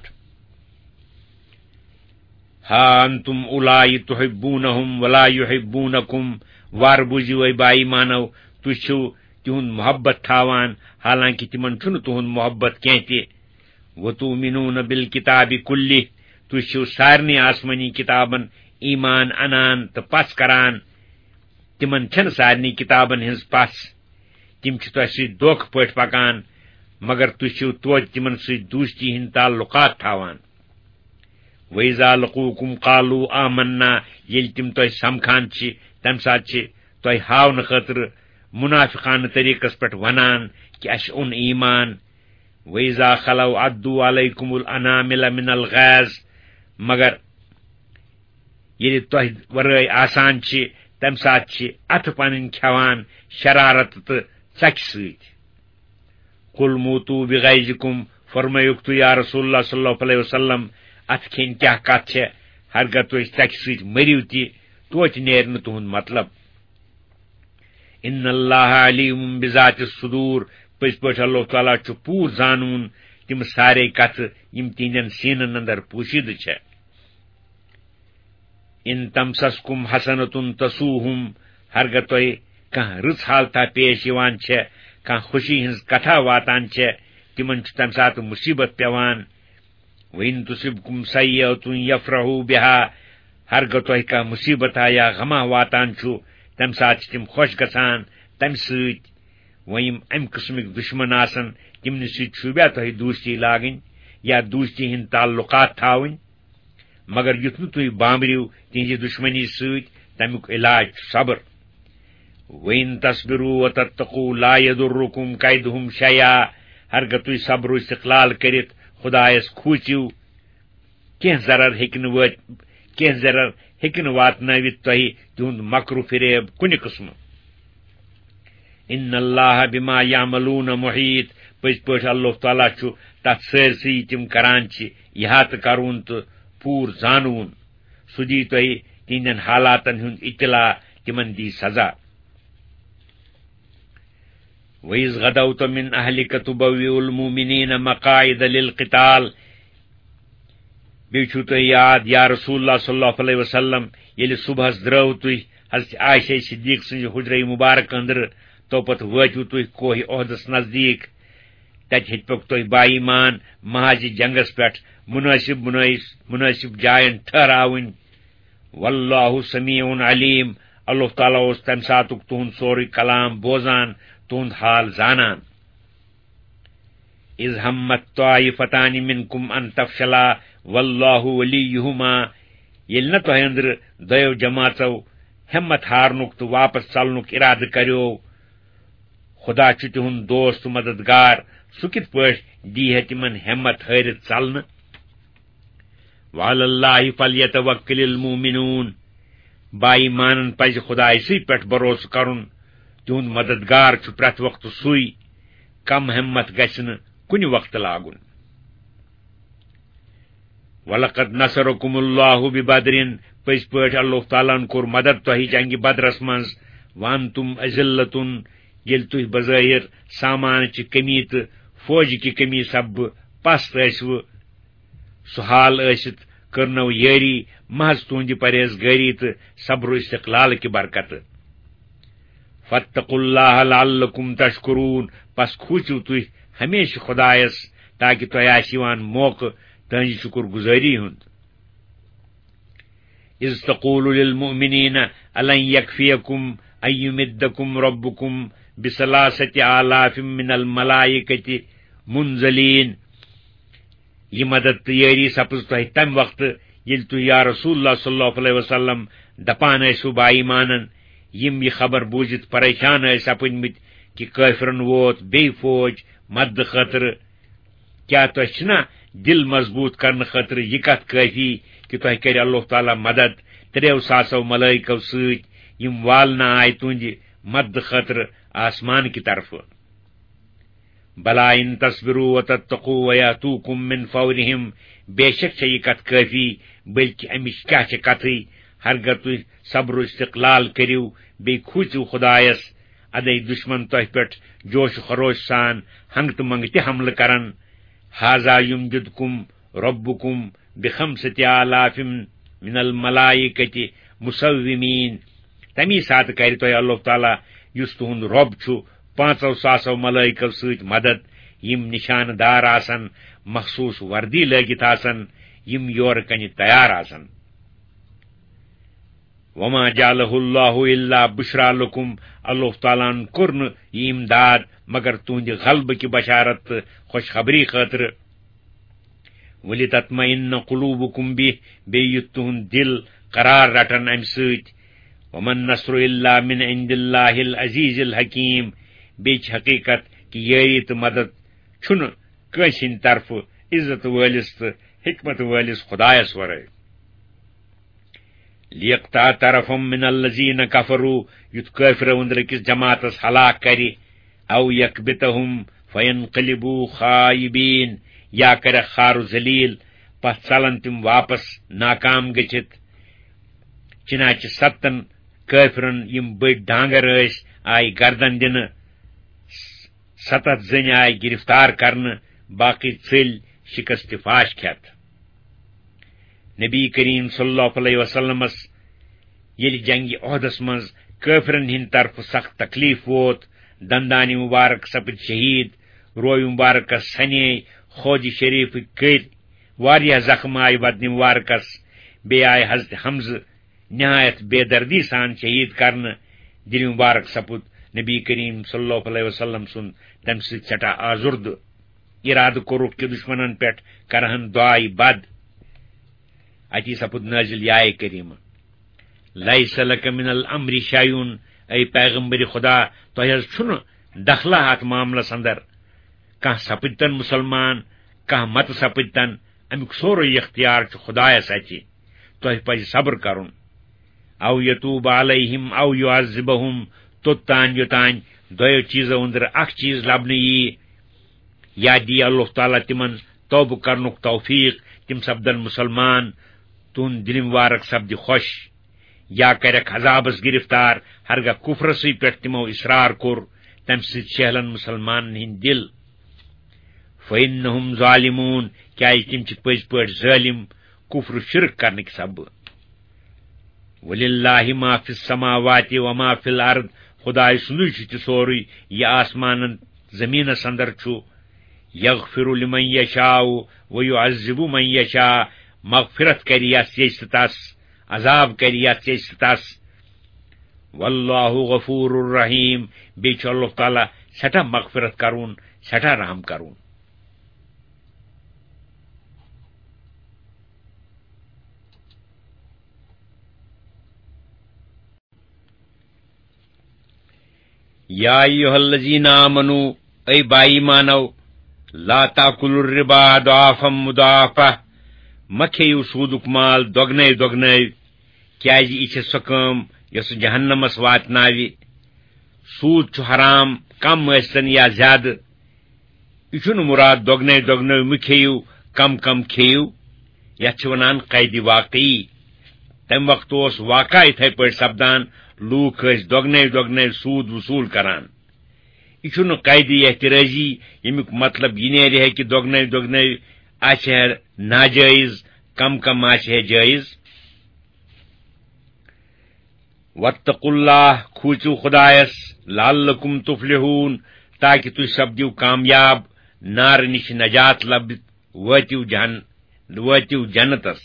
ہا انتم اولائے تحبونہم ولا یحبونکم. وارٕ بوٗزِو اے با ایمانو، تُہۍ چھِو تِہُنٛد محبت تھاوان حالانکہِ تِمن چھُنہٕ تُہُنٛد محبت کینٛہہ تہِ. وتؤمنون بالکتاب کلہ. تُہۍ چھِو سارنٕے آسمٲنی کتابن ایمان انان تہٕ پژھ کران. تمن چھن سارنی کتابن ہنز پس تم چھ تہ سی دھوکہ پٲٹھۍ پکان مگر تُہۍ چھِو توتہِ تمن سۭتۍ دوستی ہٕنٛدۍ تعلقات تھاوان وَإِذَا لَقُوكُمْ قَالُوا آمَنَّا ییٚلہِ تِم تۄہہِ سمکھان چھِ تمہِ ساتہٕ چھِ تۄہہِ ہاونہٕ خٲطرٕ منافقانہ طریقس پٮ۪ٹھ ونان کہ اَسہِ اوٚن ایمان وَإِذَا خَلَوْا عَضُّوا عَلَيْكُمُ الْأَنَامِلَ مِنَ الْغَيظِ مگر ییٚلہِ تۄہہِ ورٲے آسان چھِ تمہِ ساتہٕ چھِ اتھٕ پنٕنۍ کھٮ۪وان شرارت تہٕ ژکہِ سۭتۍ قُل موٗتوٗ بِغَیظِکُم فرمٲیُکھ تُہۍ یا رسول اللہ صلی اللہ علیہ وسلم اتھ کھٮ۪نۍ کیاہ کتھ چھےٚ ہرگاہ تُہۍ ژکہِ سۭتۍ مٔرِو تہِ توتہِ نیرِ نہٕ تُہُنٛد مطلب ان اللہ علیم بذات الصدور پٔزۍ پٲٹھۍ اللہ تعالیٰ چھُ پوٗرٕ زانوُن تِم سارے کتھٕ یِم تِہنٛدٮ۪ن سیٖنن اندر پوٗشیدٕ چھےٚ ان تمسسکم حسنتن تسوہم ہرگاہ تۄہہِ کانٛہہ رٕژ حالتہ پیش یِوان چھےٚ کانٛہہ خوشی ہٕنٛز کتھا واتان چھےٚ تِمن چھُ تمہِ ساتہٕ مُصیبت پیوان وَإِن تُصِبكُم سَیِّئَةٌ یفرحوا بِہا ہرگاہ تۄہہِ کانٛہہ مُصیبتہ یا غمہ واتان چھُ تمہِ ساتہٕ چھِ تِم خۄش گژھان تمہِ سۭتۍ وۄنۍ یِم امہِ قٕسمٕکۍ دُشمن آسن تِمنٕے سۭتۍ چھُوبیا تۄہہِ دوستی لاگٕنۍ یا دوستی ہٕنٛدۍ تعلقات تھاوٕنۍ مگر یُتھ نہٕ تُہۍ بامبرِو تِہنٛزِ دُشمنی سۭتۍ تمیُک علاج چھُ صبر وَإِن تَصْبِرُوا وَتَتَّقُوا لَا يَضُرُّكُمْ كَيْدُهُمْ شَيْئًا ہرگاہ تُہۍ صبر و استقلال کٔرِتھ خۄدایس کھوٗژِو کینٛہہ ضرر ہیٚکہِ نہٕ وٲتۍ کینٛہہ ضرر ہیٚکہِ نہٕ واتنٲوِتھ تۄہہِ تِہُنٛد مکر و فریب کُنہِ قٕسمہٕ ان اللہ بما یعملون محیط پٔزۍ پٲٹھۍ اللہ تعالیٰ چھُ تتھ سٲرسٕے تِم کران چھِ احاطہٕ کرُن تہٕ پوٗرٕ زانوُن سُہ دی تۄہہِ تِہنٛدٮ۪ن حالاتن ہُنٛد اطلاع تِمن دی سزا وَإِذْ غَدَوْتَ مِنْ أَهْلِكَ تُبَوِّئُ الْمُؤْمِنِينَ مَقَاعِدَ لِلْقِتَالِ بیٚیہِ چھُو تۄہہِ یاد یا رسول اللہ صلی اللہ علیہ وسلم ییٚلہِ صبحس درٛٲو تُہۍ حضرت عائشہ صدیق سٕنٛزِ حُجرے مُبارک أنٛدرٕ توپتہٕ وٲتِو تُہۍ کوہ عہدس نزدیٖک تتہِ ہیٚتۍپکھ تۄہہِ باایمان مہازِ جنگس پٮ۪ٹھ منٲسب منٲسب جاین ٹھہراوٕنۍ واللہ سمیع علیم اللہ تعالیٰ اوس تمہِ ساتُک تُہُنٛد سورُے کلام بوزان تُہُنٛد حال زانان اِذ ہمت طائفتان منکم ان تفشلا واللہ ولیہما ییٚلہِ نہ تۄہہِ أنٛدرٕ دۄیو جماژو ہمت ہارنُک تہٕ واپس ژلنُک ارادٕ کریو خدا چھُ تِہُنٛد دوست تہٕ مددگار سُہ کِتھ پٲٹھۍ دی ہے تِمن ہمت ہٲرِتھ ژلنہٕ وعلی اللہ فلیتوکل المؤمنون باایمانن پزِ خدایسٕے پٮ۪ٹھ بھروسہٕ کرُن تِہُنٛد مددگار چھُ پرٛٮ۪تھ وقتہٕ سُے کم ہمت گژھِ نہٕ کُنہِ وقتہٕ لاگُن وَلَقَدْ نَصَرَكُمُ اللّٰهُ بِبَدْرٍ پٔزۍ پٲٹھۍ اللہ تعالیٰ ہن کوٚر مدد تۄہہِ جنگہِ بدرس منٛز وَانتُم أذِلَّةٌ ییٚلہِ تُہۍ بظٲہِر سامانٕچہِ کمی تہٕ فوجہِ کہِ کمی سببہٕ پست ٲسوٕ سُہ حال ٲسِتھ کٔرنو یٲری محض تُہنٛدِ پرہیزگٲری تہٕ صبر و استقلال کہِ برکتہٕ فاتقوا اللہ لعلکم تشکرون پس کھوٗژِو تُہۍ ہمیشہِ خۄدایس تاکہِ تۄہہِ آسہِ یِوان موقعہٕ تہنٛزِ شُکر گُزٲری ہُنٛد اذ تقول للمؤمنین الن یکفیکم ان یمدکم ربکم بثلاثة آلاف من الملائکة منزلین یہ مدد تہٕ یٲری سپز تۄہہِ تمہِ وقتہٕ ییٚلہِ تُہۍ یا رسول اللہ صلی اللہ علیہ وسلم دپان ٲسِو باایمانن یِم یہِ خبر بوٗزِتھ پریشان ٲسۍ سپٕدمٕتۍ کہِ کٲفرن ووت بیٚیہِ فوج مددٕ خٲطرٕ کیٛاہ تۄہہِ چھِنا دل مضبوٗط کرنہٕ خٲطرٕ یہِ کتھ کٲفی کہِ تۄہہِ کرِ اللہ تعالیٰ مدد ترٛیو ساسو ملٲیکو سۭتۍ یِم والنہٕ آیہِ تُہنٛدِ مددٕ خٲطرٕ آسمان کہِ طرفہٕ بلا ان تصبروا وتتقوا ویاتوکم من فورہم بے شک چھےٚ یہِ کتھ کٲفی بلکہِ امِچ کیٛاہ چھِ کتھٕے ہرگاہ تُہۍ صبر و استقلال کٔرِو بیٚیہِ کھوٗژِو خۄدایس ادے دُشمن تۄہہِ پٮ۪ٹھ جوش و خروش سان ہنگتہٕ منگتہِ حملہٕ کرن حاذا یمددکم ربکم بخمسة آلاف من الملائکة مسومین تمی ساتہٕ کرِ تۄہہِ اللہ تعالیٰ یُس تُہُنٛد رۄب چھُ پانژو ساسو ملائکو سۭتۍ مدد یِم نشانہٕ دار آسن مخصوٗص وردی لٲگِتھ آسن یِم یورٕ کنہِ تیار آسن وما جعلہ اللہ الا بشرا لکم اللہ تعالیٰ کور یہ امداد مگر تہند غلبہ کی بشارت خوشخبری خاطر ولتطمئن قلوبکم بہ بیہ تہند دل قرار رٹن امہ ست ومن نصر الا من عند اللہ العزیز الحکیم بیچ حقیقت کہ یاری تو مدد چھن کنس ہند طرف عزت ولس تو حکمت ولس خدایس ورائے لیقطع طرفم من الذین کفروا یت کافر اندر کس جماعتس ہلاک کری او یکبتہم فینقلبوا خائبین یا کر خار ذلیل پس ژلن تم واپس ناکام گچھت چنانچہ ستن کافرن یم بڑ ڈانگر اس آئی گردن دن ستت زن آئی گرفتار کرن باقی ژل شکست فاش کھت نبی کریم صلی اللہ علیہ وسلم یل جنگ عہدس مز کافرن ہند طرف سخت تکلیف ووت دندان مبارک سپد شہید روی مبارکس سنے خوج شریف کر واریاہ زخم آئی بدن مبارکس بی آئی حضرت حمزہ نہایت بے دردی سان شہید کرن دل مبارک سپد نبی کریم صلی اللہ علیہ وسلم سن تم ست سٹھا آزرد ارادہ کورک کہ دشمنن پہ کرہن دعائی بد اتی سپد نازل یا کریم لیس لک من الامر شیء اے پیغمبر خدا تہ چھن دخلہ ات معاملس اندر کھانا سپدتن مسلمان کھانا مت سپدتن امیک سوری اختیار خدایس اتھی تہ پز صبر کرن او یتوب علیہم او یعذبہم توتان یوتان دو چیزو اندر اخ چیز لبنہ یی یا دی اللہ تعالیٰ تمن توبہ کرنک توفیق تم سپدن مسلمان تہند دل مبارک سپد خوش یا کرک عذابس گرفتار ہرگاہ کفرسی پہ تمو اصرار کور تم ست شہلن مسلمان ہند دل فإنہم ظالمون کیا تم پز پہ ظالم کفر شرک کرنک سب وللہ ما فی السماوات وما فی الارض خدائے سندی تہ سوری یہ آسمان زمینس اندر چھو یغفر لمن یشاء ویعذب من یشاء مغفرت کری یس یس تس عذاب کری یس یس تس واللہ غفور الرحیم بیچ اللہ تعالی سٹھا مغفرت کرون سٹھا رحم کرون یا ایھا الذین آمنوا اے بائی مانو لا تاکلوا الربا ضعافا مضاعفا مکھیو سودک مال دگنے دگنے کیاز یہ سہ کام یس جہنمس واتناوی سود چھ حرام کم ٲسۍتن یا زیادہ یہ چھنہ مراد دگنے دگنے مکھیو کم کم کھیو یتھ ونان قید واقعی تم وقت اس واقع اتھے پہ سپدان لوک ٲسۍ دگنے دگنے سود وصول کران یہ چھنہ قیدی احتراجی یمیک مطلب یہ نیرِ ہے کہ دگنے دگنے آسہ ہے ناجائز کم کم آسہ ہے جائز واتقوا اللہ کھوچو خدایس لعلکم تفلحون تاکہ تھی سپدیو کامیاب نار نش نجات لبت واتیو جہن واتیو جنتس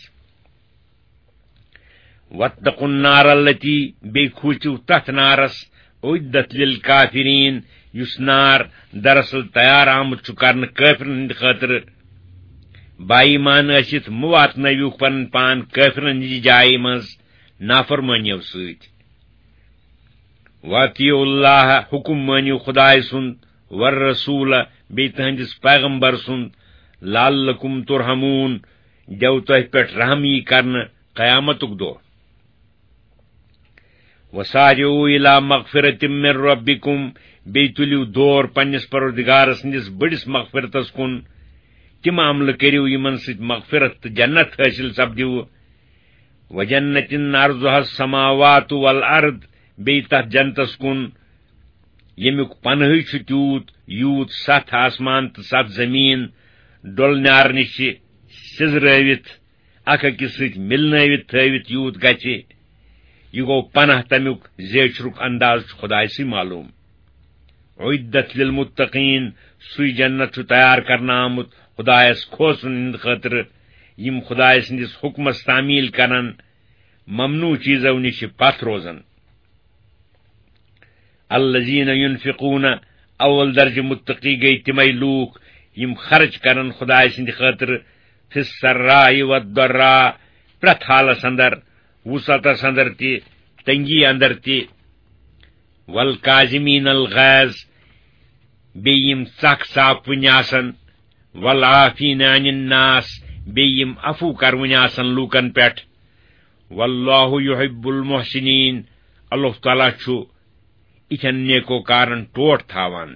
واتقوا النار التی بی کھوچو تتھ نارس اعدت للکافرین یس نار دراصل تیار آمت چھ کرن کافرن ہند خاطر بائی مان ٲسِتھ مہ واتنٲوِو پنن پان کافرن ہنٛزِ جایہِ منٛز نافرمٲنیو سۭتۍ واتیو اللہ حکم مٲنِو خدائے سُنٛد والرسول بیٚیہِ تہنٛدِس پیغمبر سُنٛد لعلکم ترحمون دیو تۄہہِ پٮ۪ٹھ رحم یی کرنہٕ قیامتُک دۄہ وسارعوا الى مغفرة من ربکم بیٚیہِ تُلِو دور پننِس پروردگار سٕنٛدِس بٔڑِس مغفرتس کُن تم عمل کریو یمن سۭتۍ مغفرت تہٕ جنت حٲصِل سپدیو وجنة عرضها السماوات والارض بیٚیہِ تتھ جنتس کُن ییٚمیُک پنہٕے چھُ تیوٗت یوٗت ستھ آسمان تہٕ ستھ زمیٖن ڈۄلنیار نِش سِزرٲوِتھ اکھ أکِس سۭتۍ مِلنٲوِتھ تھٲوِتھ یوٗت گژھِ یہ گوٚو پناہ تمیُک زیچھرُک انداز چھُ خۄدایسٕے معلوٗم اعدت للمتقین سُے جنت چھُ تیار کرنہٕ آمُت خدایس کھوژن ہند خاطر یم خدائے سندس حکمس تعمیل کرن ممنوع چیزو نش پتھ روزن. الذین ينفقون اول درجہ متقی گئی تمے لوک یم خرچ کرن خدائے سند خاطر فی السراء والضراء پرت حالس اندر وسعتس اندر تی تنگی اندر تی. والکاظمین الغیظ بیم ثق صاف ون آسن. والعافین عن الناس بیم عفو کرون آسن لوکن پٮ۪ٹھ. واللہ یحب المحسنین اللہ تعالیٰ چھُ یِتھٮ۪ن نیکو کارن ٹوٹھ تھاوان.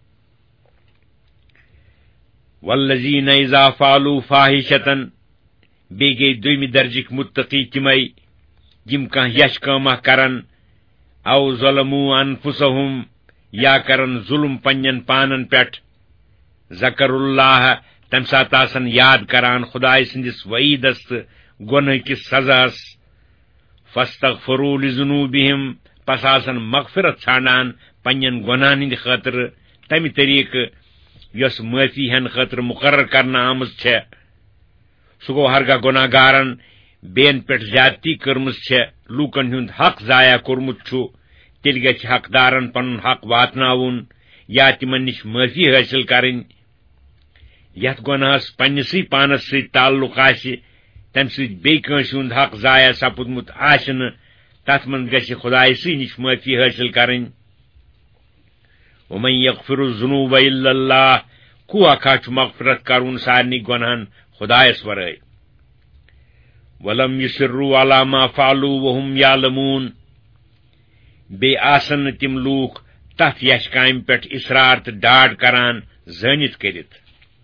والذین اذا فعلوا فاحشة بیٚیہِ گٔیہِ دویمہِ درجٕکۍ متقی تِمے یِم کانٛہہ یش کٲمہ کرن او ظلموا انفسہم یا کرن ظلم پننٮ۪ن پانن پٮ۪ٹھ. ذکر اللہ تمہِ ساتہٕ آسن یاد کران خدائے سٕنٛدِس وعیدس تہٕ گۄنہٕ کِس سزاہس. فاستغفروا لذنوبہم پس آسن مغفرت ژھانڈان پننٮ۪ن گۄنہن ہٕنٛدِ خٲطرٕ تمہِ طریقہٕ یۄس معافی ہن خٲطرٕ مقرر کرنہٕ آمٕژ چھےٚ. سُہ گوٚو ہرگاہ گۄناہ گارن بیٚین پٮ۪ٹھ زیادتی کٔرمٕژ چھےٚ لوٗکن ہُنٛد حق ضایع کوٚرمُت چھُ تیٚلہِ گژھِ حقدارن پنُن حق واتناوُن یا تِمن نِش معافی حٲصِل کرٕنۍ. یتھ گۄناہس پننسٕے پانس سۭتۍ تعلق آسہِ تمہِ سۭتۍ بیٚیہِ کٲنٛسہِ ہُنٛد حق ضایع سپُدمُت آسہِ نہٕ تتھ منٛز گژھِ خدایسٕے نِش معافی حٲصِل کرٕنۍ. ومن یغفر الذنوب الا اللہ کو اکھا چھُ مغفرت کرُن سارنٕے گۄنہن خدایس ورٲے. ولم یصروا علی ما فعلوا وهم یعلمون بیٚیہِ آسن نہٕ تِم لوٗکھ تتھ یش کامہِ پٮ۪ٹھ اصرار تہٕ ڈاڈ کران زٲنِتھ کٔرِتھ.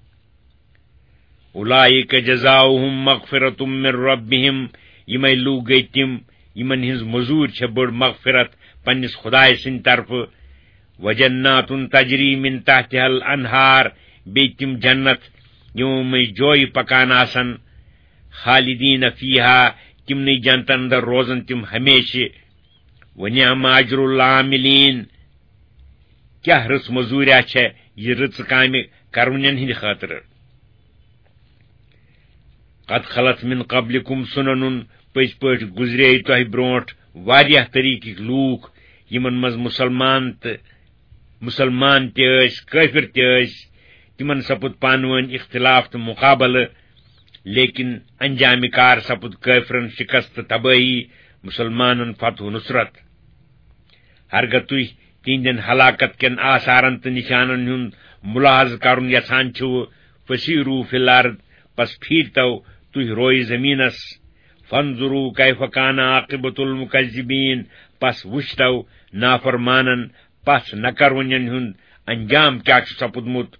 اولئک جزاؤہم مغفرۃ من ربہم یمے لوٗکھ گٔیہِ تِم یمن ہٕنٛز موٚزوٗرۍ چھےٚ بٔڑ مغفرت پننِس خدایہِ سٕنٛدِ طرفہٕ. وجنات تجری من تحتها الانہار بیٚیہِ تِم جنت یِمو منٛزۍ جویہِ پکان آسن. خالدین فیہا تِمنٕے جنتن اندر روزن تِم ہمیشہِ. ونعم اجر العاملین کیاہ رٕژ موٚزوٗریا چھےٚ یہِ رٕژٕ کامہِ کرونٮ۪ن ہٕنٛدِ خٲطرٕ. قد خلت من قبلکم سنن پٔزۍ پٲٹھۍ گُزرے تۄہہِ برونٛٹھ واریاہ طریٖقٕکۍ لوٗکھ یِمن منٛز مُسلمان تہٕ مُسلمان تہِ ٲسۍ کٲفِر تہِ ٲسۍ. تِمن سپُد پانہٕ ؤنۍ اختلاف تہٕ مُقابلہٕ لیکن انجامِ کار سپُد کٲفرن شکست تہٕ تبٲہی مُسلمانن فتح و نصرت. ہرگاہ تُہۍ تِہنٛدٮ۪ن ہلاکت کٮ۪ن آثارن تہٕ نشانن ہُنٛد مُلاحظہٕ کرُن یژھان چھِوٕ فسیٖروا فی الارض پس پھیٖرتو تُہۍ رویہِ زٔمیٖنس. فانظروا کیف کان عاقبۃ المکذبین پس وٕچھتو نافرمانن پس نہ کرونٮ۪ن ہُنٛد انجام کیاہ چھُ سپُدمُت.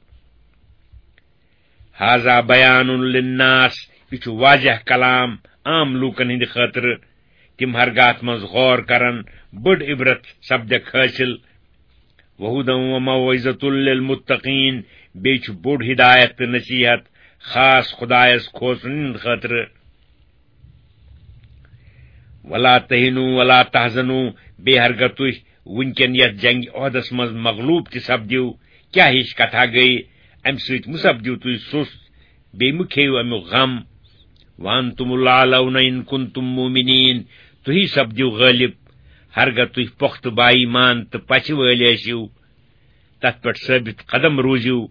ھذا بیان للناس یہ چھُ واضح کلام عام لوٗکن ہٕنٛدِ خٲطرٕ تِم ہرگاہ اتھ منٛز غور کرن بٔڑ عبرت سپدکھ حٲصِل. وہُدًى وموعظۃ للمتقین بیٚیہِ چھُ بوٚڑ ہدایت تہٕ نصیحت خاص خدایس کھوژنہٕ ہٕنٛدِ خٲطرٕ. ولا تہنوا ولا تحزنوا بیٚیہِ ہرگاہ تُہۍ وٕنکٮ۪ن یتھ جنگہِ عہدس منٛز مغلوب تہِ سپدِو کیاہ ہِش کتھا گٔیہِ امہِ سۭتۍ مہٕ سپدِو تُہۍ سُست بیٚیہِ مہٕ کھیٚیِو امیُک غم. وانتم الاعلون ان کنتم مومنین تُہی سپدِو غٲلب ہرگاہ تُہۍ پۄختہٕ با ایمان تہٕ پژھِ وٲلۍ ٲسِو تتھ پٮ۪ٹھ ثٲبت قدم روٗزِو.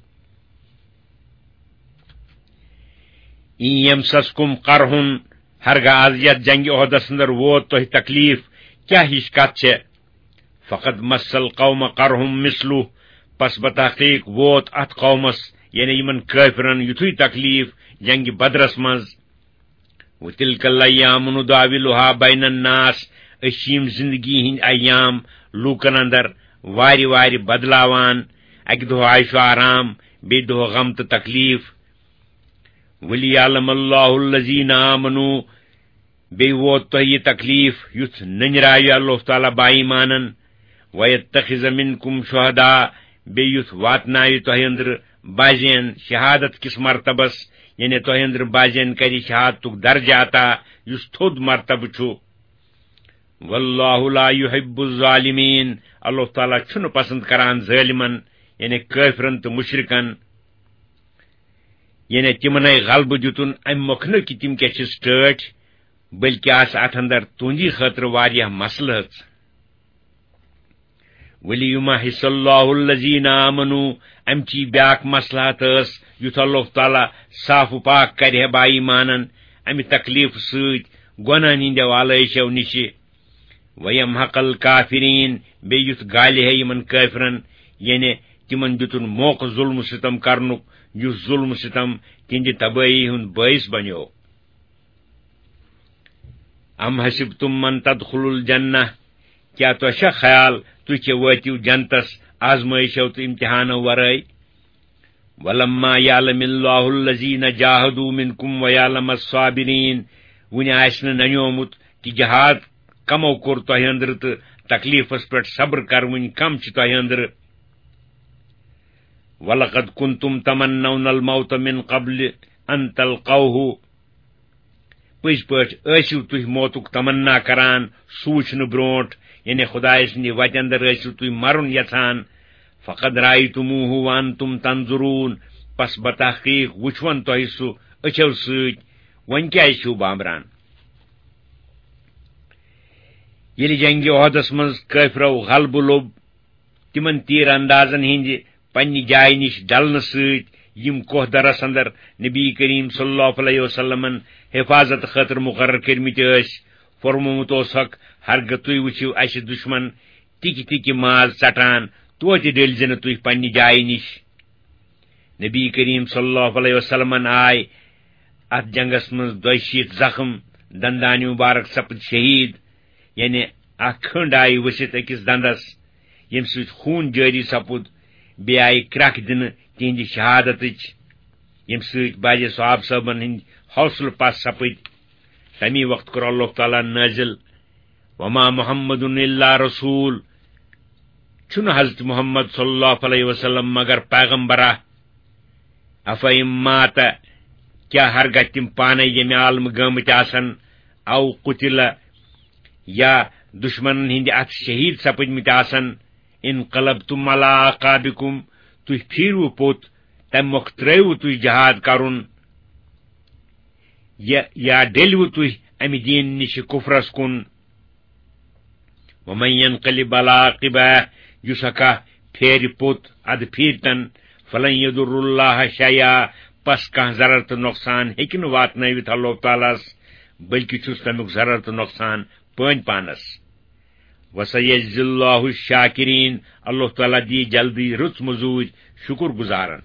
ان یمسسکم قرحن ہرگاہ آز یتھ جنگہِ عہدس اندر ووت تۄہہِ تکلیف کیاہ ہِش کتھ چھےٚ. فقد مس القوم قرحم مثلہ پس بتحقیق ووت اتھ قومس یعنی یمن کٲفرن یُتھُے تکلیف جنگہِ بدرس منٛز. وتلک الایام نداولها بین الناس أسۍ چھِ یِم زندگی ہٕنٛدۍ ایام لوٗکن اندر وارِ وارِ بدلاوان. اکہِ دۄہ عیش و آرام بیٚیہِ دۄہ غم تہٕ تکلیف. ولیعلم اللہ الذین آمنوا بیٚیہِ ووت تۄہہِ یہِ تکلیف یُتھ ننرایہِ اللہ تعالیٰ با ایمانن. ویتخذ منکم شہداء بیٚیہِ یُتھ واتنایہِ تۄہہِ أنٛدرٕ بازین شہادت کِس مرتبس یعنی تۄہہِ أنٛدرٕ بازین کرِ شہادتُک درجہ عطا یُس تھوٚد مرتبہٕ چھُ. واللہ لا يحب الظالمین اللہ تعالیٰ چھُنہٕ پسند کران ظٲلمن یعنی کٲفرن تہٕ مشرکن. یعنی تِمنے غلبہٕ دِتُن امہِ مۄکھٕ نہٕ کہِ تِم کیاہ چھِ سٹٲٹھۍ بلکہ آس ات اندر تہندی خاطر واریاہ مسلہ ہچ ولیمحص اللہ الذین آمنوا امچی بیاکھ مصلحت اس یت اللہ تعالی صاف و پاک کرہ با ایمانن امی تکلیف سۭتۍ گۄنہن ہندیو آلائشو نش ویمحق الکافرین بیٚیہِ یُتھ گالہِ ہے یمن کٲفرن یعنی تمن دتن موقع ظلم ستم کرنُک یُس ظلم ستم تہنٛدِ تبٲہی ہُنٛد باعث بنیو ام حسبتم من تدخلوا الجنہ کیا تۄہہِ چھا خیال تُہۍ کیٛاہ وٲتِو جنتس آزمٲیشو تہٕ امتحانو ورٲے ولما یعلم اللہ الذین جاہدوا منکم ویعلم الصابرین وُنہِ آسہِ نہٕ ننیومُت کہ جہاد کمو کوٚر تۄہہِ أنٛدرٕ تہٕ تکلیفس پٮ۪ٹھ صبر کروٕنۍ کم چھِ تۄہہِ أنٛدرٕ ولقد کنتم تمنون الموت من قبل ان تلقوه پٔزۍ پٲٹھۍ ٲسِو تُہۍ موتُک تمنا کران سُہ وٕچھنہٕ برونٛٹھ یعنی خدایہِ سٕنٛدِ وتہِ اندر ٲسِو تُہۍ مرُن یژھان فقد رأیتموه وانتم تنظرون پس بتحقیق وٕچھون تۄہہِ سُہ أچھو سۭتۍ وۄنۍ کیٛازِ چھِو بامبران ییٚلہِ جنگِ عہدس منٛز کٲفرو غلبہٕ لوٚب تمن تیٖر اندازن ہٕنٛدِ پننہِ جایہِ نِش ڈلنہٕ سۭتۍ یم کوہ درس اندر نبی کریم صلی اللہ علیہ وسلمن حفاظت خاطر مقرر کرمٕتۍ ٲسۍ فرمومُت اوسکھ ہرگہ تُہۍ وٕچھِو اسہِ دشمن تِکہِ تِکہِ ماز ژٹان توتہِ ڈٔلۍ زِ نہٕ تُہۍ پننہِ جایہِ نِش نبی کریم صلی اللہ علیہ وسلمن آے اتھ جنگس منٛز دۄیہِ شیٖتھ زخم دندانہِ مبارک سپد شہید یعنی اکھ کھنڈ آیہِ ؤسِتھ أکِس دندس ییٚمہِ سۭتۍ خوٗن جٲری سپُد بیٚیہِ آیہِ کرٛکھ دِنہٕ تِہنٛدِ شہادتٕچ ییٚمہِ سۭتۍ باجے صحاب صٲبن ہٕنٛدۍ حوصلہٕ پس سپٕدۍ تمی وقت کوٚر اللہ تعالیٰ نٲزِل وما محمد الا رسول چھُنہٕ حضرت محمد صلی اللہ علیہ وسلم مگر پیغمبرا افیم ماتا کیا ہرگاہ تِم پانے ییٚمہِ عالمہٕ گٲمٕتۍ آسن او قُتِلہ یا دشمنن ہٕنٛدِ اتھ شہید سپٕدمٕتۍ آسن انقلبتم علی اعقابکم تُہۍ پھیٖروٕ پوٚت تمہِ مۄکھ ترٛٲیوٕ تُہۍ جہاد کرُن یا ڈیلوٕ تُہۍ امہِ دیٖن نِش کُفرس کُن ومن ينقلب على عقباه یُس ہکا پھیرِ پوٚت ادٕ پھیٖرتن فلن يضر اللہ شیئا پس کانٛہہ ضرر تہٕ نۄقصان ہیٚکہِ نہٕ واتنٲوِتھ اللہ تعالیٰ ہس بلکہ چھُس تمیُک ضرر تہٕ نۄقصان پٲنۍ پانس وسیجزی اللہ الشاکرین اللہ تعالیٰ دی جلدی رٕژ مزوٗرۍ شُکر گزارن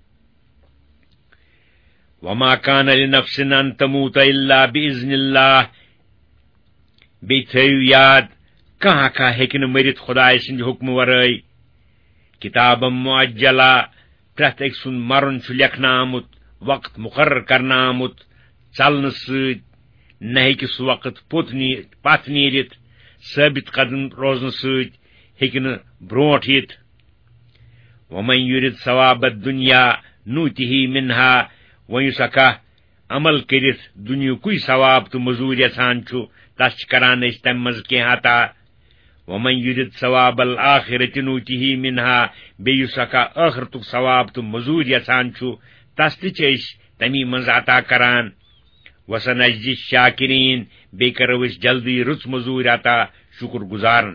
وما كان لنفس ان تموت الا باذن اللہ بیٚیہِ تھٲیِو یاد کانٛہہ اکھا ہیٚکہِ نہٕ مٔرِتھ خۄداے سٕنٛدِ حُکمہٕ ورٲے کِتابم معجلا پرٛٮ۪تھ أکۍ سُنٛد مرُن چھُ لیکھنہٕ آمُت وقت مقرر کرنہٕ آمُت ژلنہٕ سۭتۍ نہ ہیٚکہِ سُہ وقت پوٚت نیٖرِتھ پتھ نیٖرِتھ ثٲبت قدم روزنہٕ سۭتۍ ہیٚکہِ نہٕ برونٛٹھ یِتھ ومن یُرِد ثواب الدُنیا نوٗتِہی منہا وۄنۍ یُس اکھا عمل کٔرِتھ دُنیہُکُے ثواب تہٕ مٔزوٗرۍ یژھان چھُ تس چھِ کران أسۍ تمہِ منٛز کینٛہہ عطا ومن یُرِد ثواب الآخرتِ نوٗتِہی منہا بیٚیہِ یُس اکھا ٲخرتُک ثواب تہٕ مٔزوٗرۍ یژھان چھُ تس تہِ چھِ أسۍ تمی منٛز عطا کران وسنجزی الشاکرین بیٚیہِ کرو أسۍ جلدی رٕژ مٔزوٗرۍ عطا شُکر گزارن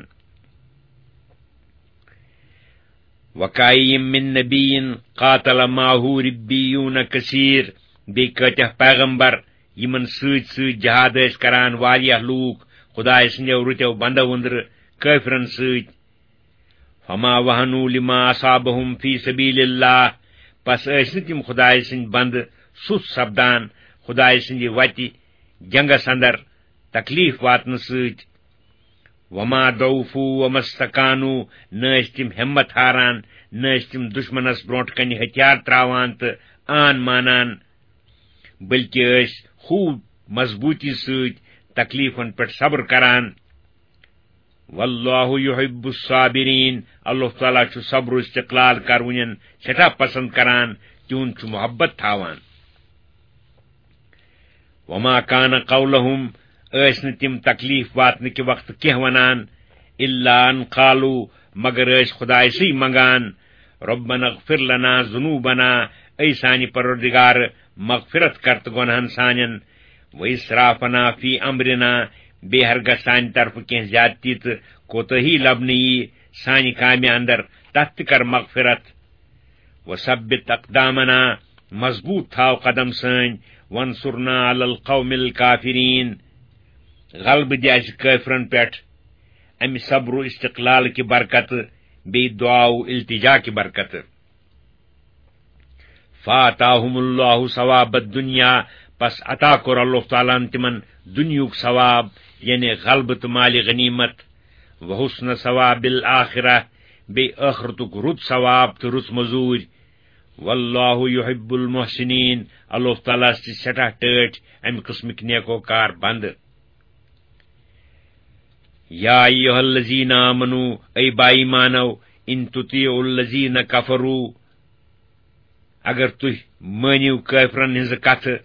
وکایم من نبیین قاتل معه ربیون کثیر بیٚیہِ کۭتیاہ پیغمبر یمن سۭتۍ سۭتۍ جہاد ٲسۍ کران واریاہ لوٗکھ خداے سٕنٛدیو رٕتیو بندو أنٛدرٕ کٲفرن سۭتۍ فما وہنوا لما اصابہم فی سبیل اللہ پس ٲسۍ نہٕ تِم خداے سٕنٛدۍ بندٕ سُست سپدان خداے سٕنٛدِ وتہِ جنگس اندر تکلیف واتنہٕ سۭتۍ وما ضعفوا وما استکانوا نہ ٲسۍ تِم ہمت ہاران نہ ٲسۍ تِم دشمنس برونٛٹھ کنہِ ہتھیار تراوان تہٕ آن مانان بلکہ ٲسۍ خوٗب مضبوٗطی سۭتۍ تکلیفن پٮ۪ٹھ صبر کران واللہ یحب الصابرین اللہ تعالیٰ چھُ صبر و استقلال کرونین سٹھاہ پسند کران تِہُنٛد چھُ محبت تھاوان وما کان قولہم ٲسۍ نہٕ تِم تکلیف واتنہٕ کہِ وقتہٕ کینٛہہ ونان الا ان قالوا مگر ٲسۍ خداے سٕے منگان ربنا اغفر لنا ذنوبنا اے سانہِ پروردگار مغفرت کر تہٕ گۄنہن سانٮ۪ن وَإِسْرَافَنَا فِي أَمْرِنَا بیٚیہِ ہرگاہ سانہِ طرفہٕ کینٛہہ زیادتی تہٕ کوتاہی لبنہٕ یی سانہِ کامہِ اندر تتھ تہِ کر مغفرت. وَثَبِّتْ أَقْدَامَنَا مضبوط تھاو قدم سٲنۍ. وَانصُرْنَا عَلَى الْقَوْمِ الْكَافِرِينَ غلبہٕ دِ اَسہِ کٲفرن پٮ۪ٹھ امہِ صبر و استقلال کہِ برکتہٕ بیٚیہِ دعا و التجا کہِ برکتہٕ. فَآتَاهُمُ اللَّهُ ثواب الدُّنْيَا پس عطا کوٚر اللہ تعالیٰ ہن تِمن دُنیُک ثواب یعنی غلبہٕ تہٕ مالِ غنیمت. وحسن ثواب الآخرہ بیٚیہِ ٲخرتُک رُت ثواب تہٕ رٕژ مزوٗرۍ. واللہ یحب المحسنین اللہ تعالیٰ چھِ سٮ۪ٹھاہ ٹٲٹھۍ امہِ قٕسمٕکۍ نیکو کار بنٛدٕ. یا ایھا الذین آمنوا اے با ایمانو ان تطیعوا الذین کفروا اگر تُہۍ مٲنِو کٲفرن ہٕنٛزٕ کتھٕ.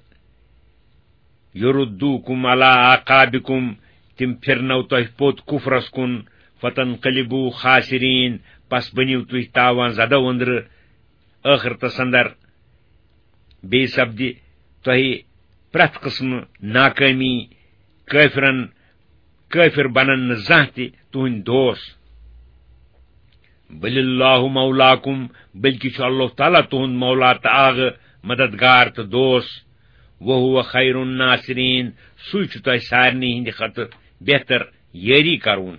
یردوکم علی اعقابکم تِم پھرنو تۄہہِ پوٚت کُفرس کُن. فتنقلبوا خاسرین پس بٔنِو تُہۍ تاوان زدو أنٛدرٕ ٲخرتس اندر. بیٚیہِ سپدِ تۄہہِ پرٛٮ۪تھ قٕسمہٕ ناکٲمی. کٲفرن کٲفر بنن نہٕ زانٛہہ تہِ تُہٕنٛدۍ دوس. بل اللہ مولاکم بلکہ چھُ اللہ تعالیٰ تُہُنٛد مولا تہٕ آغہٕ مددگار تہٕ دوس. وہو خیر الناصرین سُے چھُ تۄہہِ سارنٕے ہٕنٛدِ خٲطرٕ بہتر یٲری کرُن.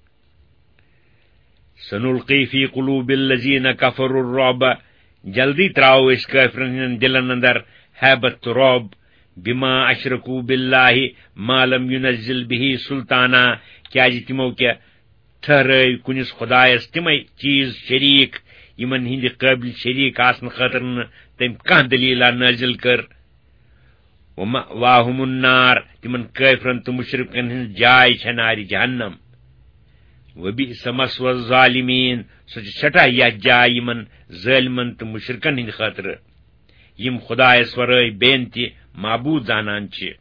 سنلقی فی قلوب الذین کفروا الرعب جلدی تراوو أسۍ کٲفرن ہٕنٛدٮ۪ن دلن اندر ہیبت تہٕ رعب. بما اشرکوا باللہ ما لم ينزل به سلطانا کیازِ تِمو کیٛاہ ٹھہرٲو کُنِس خدایس تِمے چیٖز شریٖک یِمن ہٕنٛدِ قٲبل شریٖک آسنہٕ خٲطرٕ نہٕ تٔمۍ کانٛہہ دلیٖلا نٲزِل کٔر. ومأواہم النار تِمن کٲفرن تہٕ مشرکن ہٕنٛز جاے چھےٚ نارِ جہنم. وبئس مثوى الظالمین سۄ چھِ سٮ۪ٹھاہ یتھ جاے یِمن ظٲلمن تہٕ مشرکن ہٕنٛدِ خٲطرٕ یِم خدایس ورٲے بیٚیہِ تہِ معبوٗد زانان چھِ.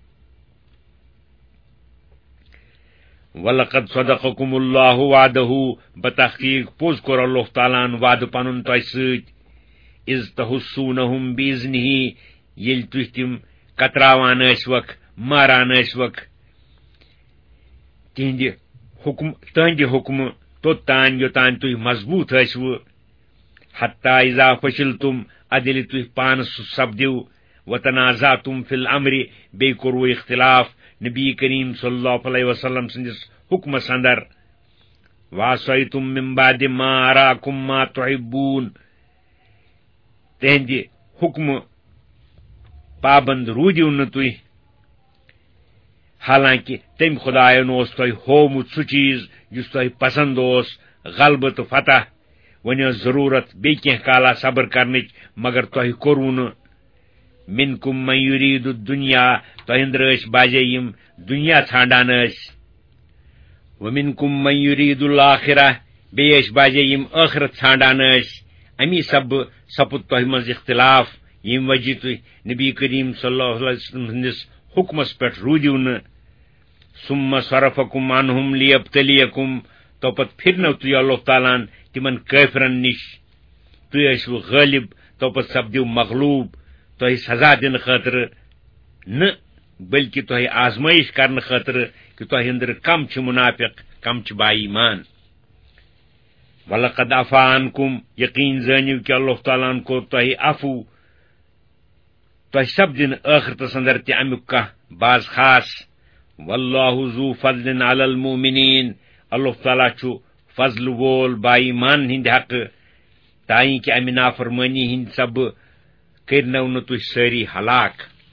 وَلَقَدْ صَدَقَكُمُ اللَّهُ وَعْدَهُ بتحقیق پوٚز کوٚر اللہ تعالیٰ ہن وعدٕ پنُن تۄہہِ سۭتۍ. اِذ تحسونہم بِإِذنِهِ ییٚلہِ تُہۍ تِم کتراوان ٲسۍوکھ ماران ٲسۍوکھ تِہنٛدِ حُکم تٕہنٛدِ حُکمہٕ توٚتام یوٚتام تُہۍ مضبوٗط ٲسِوٕ. حتیٰ اذا فشلتم ادٕ ییٚلہِ تُہۍ پانس سپدِو. وتنازعتم فی الامر بیٚیہِ کوٚروٕ اختلاف نبی کریم صلی اللہ علیہ وسلم سٕنٛدِس حُکمس اندر. وعصیتم من بعد ما اراکم ما تحبون تِہنٛدِ حُکمہٕ پابند روٗدِو نہٕ تُہۍ حالانکہِ تٔمۍ خدایَن اوس تۄہہِ ہوومُت سُہ چیٖز یُس تۄہہِ پسند اوس غلبہٕ تہٕ فتح. وۄنۍ ٲس ضروٗرت بیٚیہِ کینٛہہ کالا صبر کرنٕچ مگر تۄہہِ کوٚروٕ نہٕ. منکم من یریٖد الدُنیا تۄہہِ أنٛدرٕ ٲسۍ بازے یِم دُنیا ژھانڈان ٲسۍ. ومنکم من یریٖد الآخرہ بیٚیہِ ٲسۍ بازے یِم ٲخرت ژھانڈان ٲسۍ. امی سببہٕ سپُد تۄہہِ منٛز اختلاف ییٚمہِ وجہ تُہۍ نبی کریم صلی اللہ علیہ وسلم سٕنٛدِس حُکمس پٮ۪ٹھ روٗدِو نہٕ. ثم صرفکم عنہم لیبتلیکم توپتہٕ پھرنو تُہۍ اللہ تعالیٰ ہن تِمن کٲفرن نِش. تُہۍ ٲسوٕ غٲلب توپتہٕ سپدِو مغلوٗب تۄہہِ سزا دِنہٕ خٲطرٕ نہٕ بلکہ تۄہہِ آزمٲیش کرنہٕ خٲطرٕ کہِ تۄہہِ أنٛدرٕ کم چھِ منافق کم چھِ با ایمان. وَلَقَدْ عَفَا عَنْكُمْ یقیٖن زٲنِو کہِ اللہ تعالیٰ ہن کوٚر تۄہہِ عفو. تۄہہِ سپدِنہٕ ٲخرتس اندر تہِ امیُک کانٛہہ باز خاص. واللہ ذو فضل علی المؤمنین اللہ تعالیٰ چھُ فضل وول با ایمان ہٕنٛدِ حقہٕ تاکہِ کہِ امہِ نافرمٲنی ہٕنٛدِ سببہٕ کٔرنو نہٕ تُہۍ سٲری ہلاک.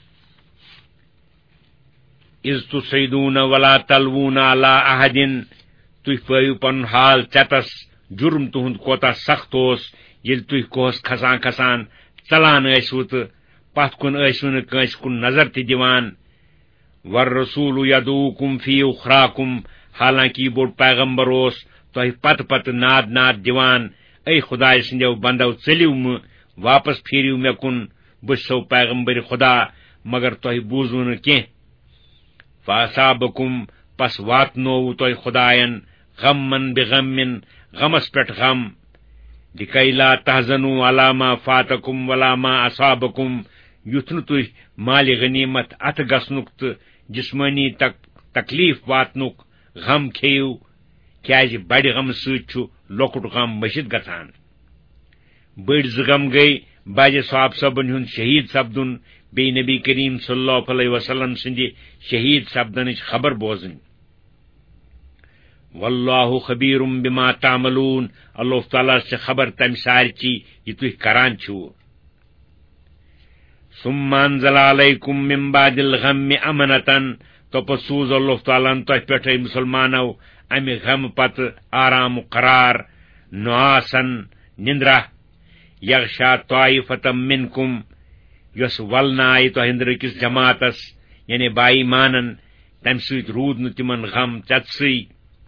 اِذ تُصعدوٗنَ وَلَا تَلْوُونَ عَلَىٰ أَحَدٍ تُہۍ پٲیِو پنُن حال ژٮ۪تس. جُرم تُہُنٛد کوتاہ سخت اوس ییٚلہِ تُہۍ کوہس کھسان کھسان ژلان ٲسِوٕ تہٕ پتھ کُن ٲسِوٕ نہٕ کٲنٛسہِ کُن نظر تہِ دِوان. والرسول یدعوکم فی اخراکم حالانکہِ یہِ بوٚڑ پیغمبر اوس تۄہہِ پتہٕ پتہٕ ناد ناد دِوان. اے خداے سٕنٛدٮ۪و بندو ژٔلِو مہٕ واپس پھیٖرِو مےٚ کُن بہٕ چھُسو پیغمبر خدا مگر تۄہہِ بوٗزوٕ نہٕ کینٛہہ. فاصابکم پس واتنووٕ تۄہہِ خداین غمن بغمن غمس پٮ۪ٹھ غم. لِکَیْ لا تحزنوا علی ما فاتکم ولا ما اصابکم یُتھ نہٕ تُہۍ مالِ غنیمت اتھٕ گژھنُک تہٕ جسمٲنی تکلیف واتنُک غم کھیِو، کیازِ بڑِ غمہٕ سۭتۍ چھُ لۄکُٹ غم مٔشِد گژھان۔ بٔڑۍ زٕ غم گٔیہِ باجہِ صاحب صٲبن ہُنٛد شہید سپدُن بیٚیہِ نبی کریم صلی اللہ علیہ وسلم سٕنٛدِ شہید سپدنٕچ خبر بوزٕنۍ۔ واللہ خبیرم بما تعملون، اللہ تعالیٰ چھِ خبر تمہِ سارچی یہِ تُہۍ کران چھِو۔ ثم انزل علیکم من بعد الغم امنتن، توپت سوز اللہ تعالیٰ ہن تۄہہِ پٮ۪ٹھ اے مسلمانو امہِ غمہٕ پتہٕ آرام قرار، نعاسن نندرا، یغشا طائفة منکم، یۄس ولنہٕ آیہِ تۄہہِ أنٛدرٕ أکِس جماعتس یعنی با ایمانن، تمہِ سۭتۍ روٗد نہٕ تِمن غم ژٮ۪تسٕے۔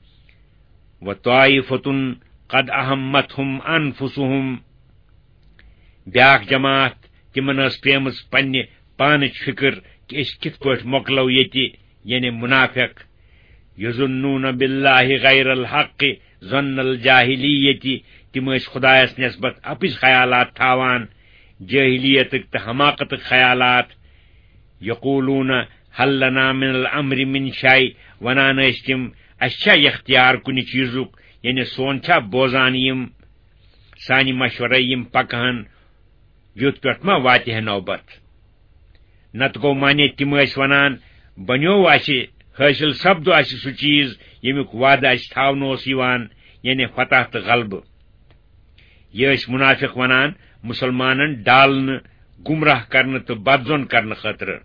وطائفة قد اہمتہم انفسہم، بیاکھ جماعت تمن ٲس پیمٕژ پننہِ پانٕچ فکر کہ أسۍ کِتھ پٲٹھۍ مۄکلو ییٚتہِ، یعنی منافق۔ یظنون باللہ غیر الحق ظن الجاہلیۃ، تِم ٲسۍ خدایس نسبت اپٕز خیالات تھاوان، جاہلیتٕکۍ تہٕ حماقتٕکۍ خیالات۔ یقولون حل لنا من الامر من شیء، ونان ٲسۍ تِم اَسہِ چھا اختیار کُنہِ چیٖزُک، یعنی سون چھا بوزان یِم، سانہِ مشورے یِم پکہن، یوٚت پٮ۪ٹھ ما واتہِ ہے نوبت۔ نتہٕ گوٚو مانے تِم ٲسۍ ونان بنیو اَسہِ، حٲصِل سپدو اَسہِ سُہ چیٖز ییٚمیُک وعدٕ اَسہِ تھاونہٕ اوس یِوان، یعنی فتح تہٕ غلبہٕ۔ یہِ ٲسۍ منافق ونان مسلمانن ڈالنہٕ، گمراہ کرنہٕ تہٕ بدزۄن کرنہٕ خٲطرٕ۔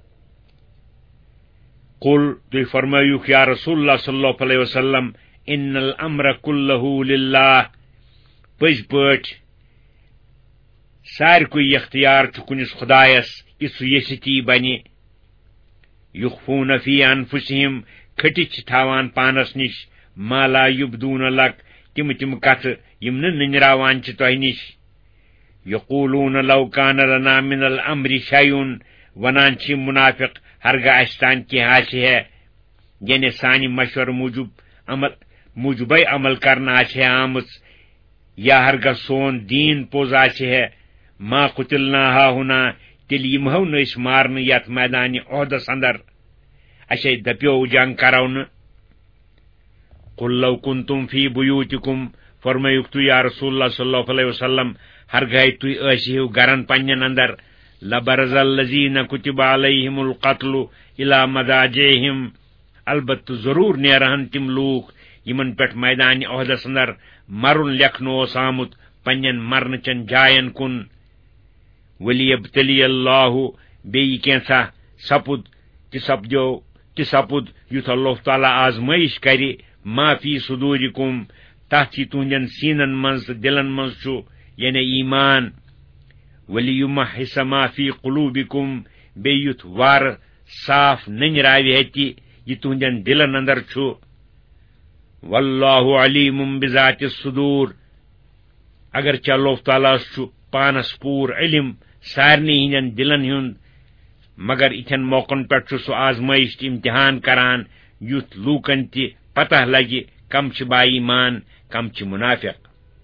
قل، تُہۍ فرمٲیوُکھ یا رسول اللہ صلی اللہ علیہ وسلم، ان الامر کلہ للہ، پٔزۍ پٲٹھۍ سارِکُے اختیار چھُ کُنِس خدایس یہِ سُہ یژھِ تی بنہِ۔ یخفون فی انفسہم، کھٹِتھ چھِ تھاوان پانس نِش، ما لا یبدون لک، تِم تِم کتھٕ یِم نہٕ ننراوان چھِ تۄہہِ نِش۔ یقولون لو کان لنا من الامر شیء، ونان چھِ یِم منافق ہرگاہ اسہِ تانۍ کینٛہہ آسہِ ہے، یعنی سانہِ مشورٕ موٗجوٗب عمل موٗجوٗبے عمل کرنہٕ آسہِ ہے آمٕژ، یا ہرگاہ سون دیٖن پوٚز آسہِ ہے، ما قتلنا ہا ہُنا، تیٚلہِ یِمہو نہٕ أسۍ مارنہٕ یتھ میدانہِ عہدس اندر، اسے دپیو جنگ کرو نہٕ۔ قل لو کنتم فی بیوتکم، فرمٲیُکھ تُہۍ یا رسول اللہ صلی اللہ علیہ وسلم، ہرگاہ تُہۍ ٲسۍ ہِو گرن پننٮ۪ن اندر، لبرز الذین کتب علیہم القتل الی مضاجعہم، البتہ ضرور نیرہن تِم لوٗکھ یمن پٮ۪ٹھ میدانہِ عہدس اندر مرُن لیکھنہٕ اوس آمُت پننٮ۪ن مرنہٕ چٮ۪ن جاین کُن۔ ولیبتلی اللہ، بیٚیہِ کینٛژھا سپُد تہِ سپدیو تہِ سپُد یُتھ اللہ تعالیٰ آزمٲیش کرِ، ما فی صدورکم، تتھ یہِ تُہنٛدٮ۪ن سیٖنن منٛز تہٕ دلن منٛز چھُ، یعنی ایمان۔ ولیمحص ما فی قلوبکم، بیٚیہِ یُتھ وارٕ صاف ننراوِ ہتہِ یہِ تُہنٛدٮ۪ن دلن اندر چھُ۔ واللہ علیم بذات الصدور، اگرچہ اللہ تعالیٰ چھُ پانس پوٗرٕ علم سارنٕے ہٕنٛدٮ۪ن دلن ہُنٛد، مگر یِتھٮ۪ن موقعن پٮ۪ٹھ چھُ سُہ آزمٲیش تہٕ امتحان کران، یُتھ لوٗکن تہِ پتہ لگہِ کم چھِ با ایمان، کم چھِ منافق۔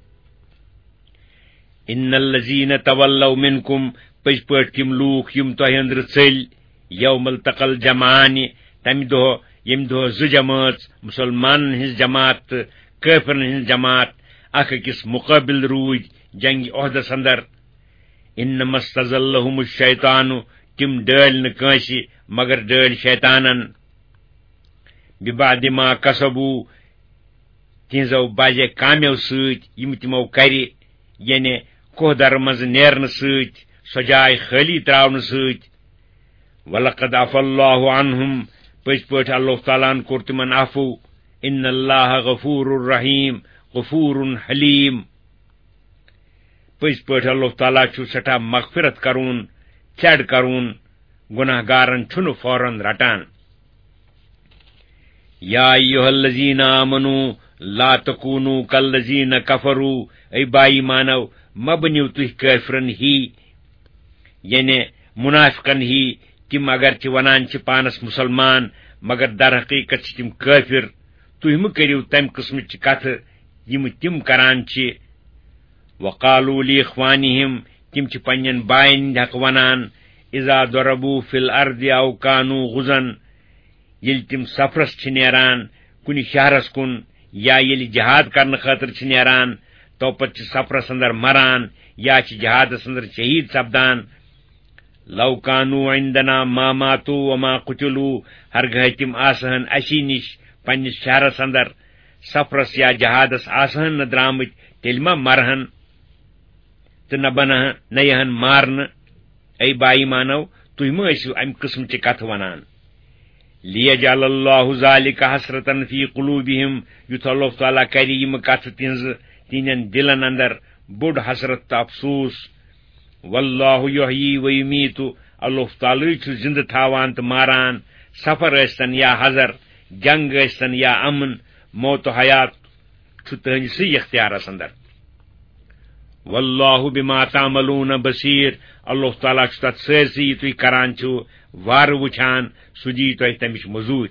ان الذین تولوا منکم، پٔزۍ پٲٹھۍ تِم لوٗکھ یِم تۄہہِ أنٛدرٕ ژٔلۍ، یوم التقى الجمعانہِ، تمہِ دۄہ ییٚمہِ دۄہ زٕ جمٲژ، مسلمانن ہٕنٛز جماعت تہٕ کٲفرن ہٕنٛز جماعت اکھ أکِس مُقٲبل روٗدۍ جنگہِ عہدس اندر۔ انما استزلهم الشیطان، تِم ڈٲلۍ نہٕ کٲنٛسہِ مگر ڈٲلۍ شیطانن، ببعد ما کسبوا، تِہنٛزو بازے کامیو سۭتۍ یِم تِمو کرِ، یعنی کوہدر منٛز نیرنہٕ سۭتۍ، سۄ جاے خٲلی تراونہٕ سۭتۍ۔ ولقد عفا اللہ عنہم، پٔزۍ پٲٹھۍ اللہ تعالیٰ ہن کوٚر تِمن عفو۔ ان اللہ غفور الرحیم، غفور حلیم، پٔزۍ پٲٹھۍ اللہ تعالیٰ چھُ سٮ۪ٹھاہ مغفرت کرون، ژٮ۪ڈ کرون، گناہ گارن چھُنہٕ فوراً رٹان۔ یا ایھا الذین آمنوا لا تکونوا کالذین کفروا، اے با ایمانو مہ بنِو تُہۍ کٲفرن ہی، یعنی منافقن ہی، تِم اگرچہ ونان چھِ پانس مسلمان مگر در حقیقت چھِ تِم کٲفر۔ تُہۍ مہٕ کٔرِو تمہِ قٕسمٕچہِ کتھٕ یِم تِم کران چھِ۔ وقالوا لاخوانہم، تِم چھِ پننٮ۪ن باین ہِنٛدِ حق ونان، اذا ضربوا فی الارض او کانوا غزن یل تم سفرس چھ نیران کن شہرس کن یا یل جہاد کرنے خاطر چھ نیران تو پت سفرس اندر مران یا چھ جہادس اندر شہید سپدان لو کانوا عندنا ما ماتوا وما قتلوا ہرگاہ تم آسہن اسی نش پنس شہرس اندر سفرس یا جہادس آسہن نہ درامت تیل ما مرہن تو نہ بنہ نہ یہن مارن اے بائی مانو تھی ما ٲسِو امہ قسم چہ کتھ ونان لیجعل اللہ ذالک حسرتن فی قلوبہم یُتھ اللہ تعالیٰ کرِ یم کتھ تہنز تہندین دلن اندر بوڑ حسرت تو افسوس واللہ یحیی و یمیت اللہ تعالیٰ چھ زندہ تھاوان تو ماران سفر ٲسۍتن یا حضر جنگ ٲسۍتن یا امن موت و حیات چھ تہندسے اختیارس اندر واللہ بما تعملون بصیر اللہ تعالیٰ چھ تتھ سٲرسٕے یہ تُہۍ کران چھو وار وچھان سُہ دی تۄہہِ تمِچ مزوٗرۍ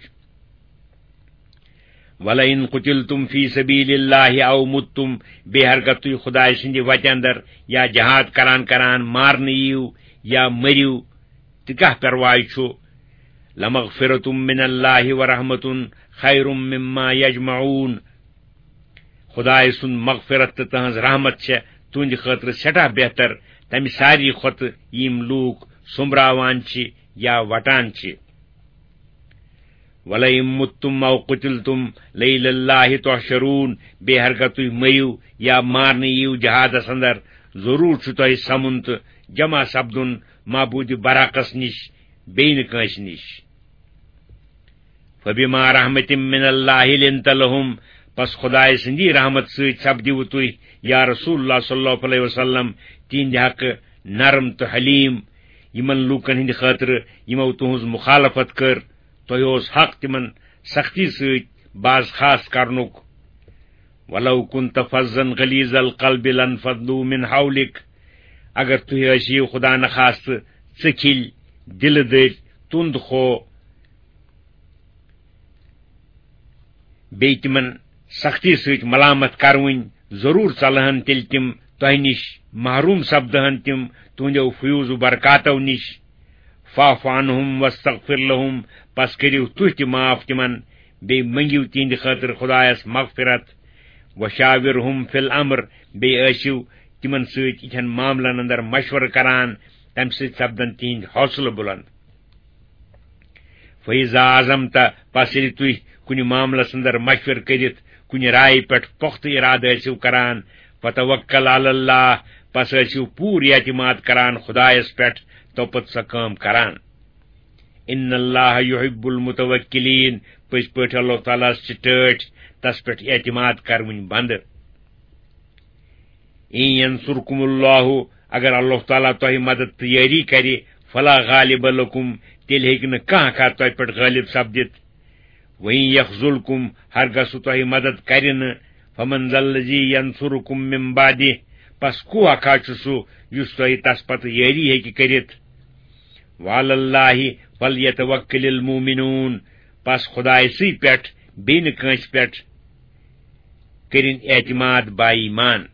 وَلَئِن قُتِلْتُمْ فی سبیل اللہ او مُتُّم بیٚیہِ ہرگاہ تُہۍ خدایہِ سٕنٛدِ وتہِ اندر یا جہاد کران کران مارنہٕ یِیِو یا مٔرِو تہِ کیٛاہ پرواے چھُ لَمَغْفِرَةٌ مِّنَ اللہِ وَرَحْمَةٌ خَیْرٌ مِّمَّا یَجْمَعُونَ خدایہِ سُنٛد مغفرت تہٕ تٕہٕنٛز رحمت چھےٚ تُہنٛدِ خٲطرٕ سٮ۪ٹھاہ بہتر تمہِ ساری کھۄتہٕ یِم لوٗکھ سوٚمبراوان چھِ یا وٹان چھِ وَلَئِن مُتُّم او قُتِلْتُم لَإِلَى اللہِ تُحْشَرُونَ بیٚیہِ ہرگاہ تُہۍ مٔرِو یا مارنہٕ یِیِو جہادس اندر ضروٗر چھُ تۄہہِ سمُن تہٕ جمع سپدُن معبوٗدِ برحقس نِش بیٚیہِ نہٕ کٲنٛسہِ نِش فَبِمَا رَحْمَةٍ مِّنَ اللہِ لِنتَ لَهُم پس خدایہِ سٕنٛدی رحمت سۭتۍ سپدیوٕ تُہۍ یا رسول اللہ صلی اللہ علیہ وسلم تہنٛدِ حقہٕ نرم تہٕ حلیم یمن لوٗکن ہٕنٛدِ خٲطرٕ یمو تُہنٛز مخالفت کٔر تۄہہِ اوس حق تمن سختی سۭتۍ باز خاص کرنُک ولو كنت فظا غلیظ القلب لانفضوا من حولک اگر تُہۍ ٲسِو خدا نخواستہٕ ژکھِلۍ دلہٕ دٔرۍ تُند خو بیٚیہِ تمن سختی سۭتۍ ملامت کروٕنۍ ضروٗر ژلہن تیٚلہِ تِم تۄہہِ نِش محروٗم سپدہن تِم تُہنٛدیو فیوض و برکاتو نِش فاعف عنہم واستغفر لہم پس کٔرِو تُہۍ تہِ معاف تِمن بیٚیہِ منگِو تِہنٛدِ خٲطرٕ خدایس مغفرت وشاورہم فی الامر بیٚیہِ ٲسِو تِمن سۭتۍ یِتھٮ۪ن معاملن اندر مشورٕ کران تمہِ سۭتۍ سپدن تِہنٛدۍ حوصلہٕ بلند فإذا عزمت پس ییٚلہِ تُہۍ کُنہِ معاملس اندر مشورٕ کٔرِتھ کُنہِ رایہِ پٮ۪ٹھ پۄختہٕ ارادٕ ٲسِو کران فتوکل علی اللہ پس ٲسِو پوٗرٕ اعتماد کران خدایس پٮ۪ٹھ توپت سۄ کٲم کران ان اللہ یحب المتوکلین پٔزۍ پٲٹھۍ اللہ تعالیٰ چھِ ٹٲٹھۍ تس پٮ۪ٹھ اعتماد کروٕنۍ بنٛدٕ ان ینصرکم اللہ اگر اللہ تعالیٰ تۄہہِ مدد تہٕ یٲری کرِ فلا غالب لکم تیٚلہِ ہیٚکہِ نہٕ کانٛہہ کانٛہہ تۄہہِ پٮ۪ٹھ غٲلب سپدِتھ وَإِن یخذلکم ہرگاہ سُہ تۄہہِ مدد کرِ نہٕ فمن ذا الذی ینصرکم من بعدہ پس کُس اکھا چھُ سُہ یُس تۄہہِ تس پتہٕ یٲری ہیٚکہِ کٔرِتھ وعلی اللہ فلیتوکل المؤمنون پس خدایسٕے پٮ۪ٹھ بیٚیہِ نہٕ کٲنٛسہِ پٮ۪ٹھ کٔرِنۍ اعتماد با ایمان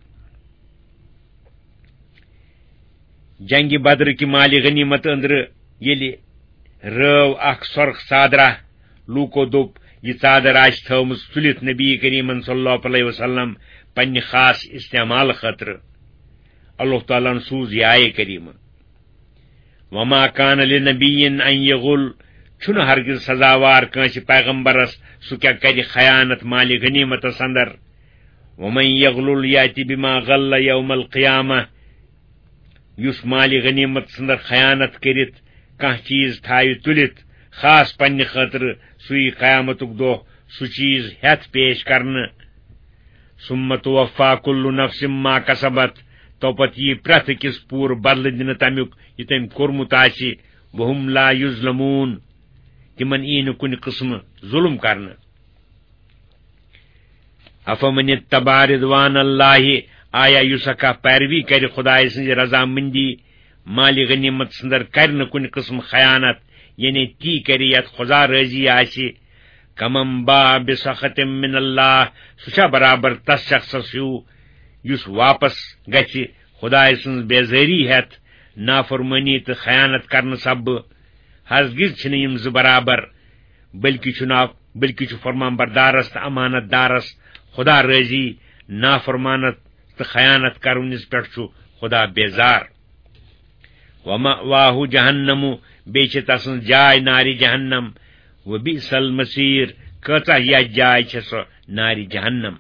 جنگہِ بدرٕکہِ مالہِ غنیمت أنٛدرٕ ییٚلہِ رٲو اکھ سۄرخ ژادرا لوٗکو دوٚپ یہِ ژادر آسہِ تھٲومٕژ تُلِتھ نبی کریٖمن صلی اللہ علیہ وسلم پننہِ خاص استعمال خٲطرٕ اللہ تعالیٰ ہن سوٗز یہِ آیے کریٖمہٕ وما کان لنبی ان یغل چھُنہٕ ہرگز سزاوار کٲنٛسہِ پیغمبرس سُہ کیٛاہ کرِ خیانت مالہِ غنیمتس اندر ومن یغلل یاتی بما غل یوم القیامہ یُس مالہِ غنیمتس اندر خیانت کٔرِتھ کانٛہہ چیٖز تھاوِ تُلِتھ خاص پننہِ خٲطرٕ سُہ یی قیامتُک دۄہ سُہ چیٖز ہٮ۪تھ پیش کرنہٕ ثم توفا کُلُّ نفس ما کسبت توپت یی پرٛٮ۪تھ أکِس پوٗرٕ بدلہٕ دِنہٕ تمیُک یہِ تٔمۍ کوٚرمُت آسہِ وہم لا یظلمون تِمن یی نہٕ کُنہِ قٕسمہٕ ظُلم کرنہٕ افمن اتبع رضوان اللہ آیا یُس اکھا پیروی کرِ خدایہِ سٕنٛزِ رضامندی مالہِ غنیمتس اندر کرِ نہٕ کُنہِ قٕسمہٕ خیانت یعنی تی کرِ یتھ خدا رٲضی آسہِ کمم با بسخط من اللہ سُہ چھا برابر تس شخصس ہیوٗ یُس واپس گژھِ خدایہِ سٕنٛز بیزٲری ہٮ۪تھ نافرمانی تو خیانت کرن سب ہرگز چھن یم ز برابر بلکہ چھ بلکہ چھ فرمان بردارس تو امانت دارس خدا رضی نافرمانت تو خیانت کرونس پہ خدا بیزار ومأواہ جہنم بیچ تسن جائے ناری جہنم وبئس المصیر کۭژاہ یا جائے چھ سو ناری جہنم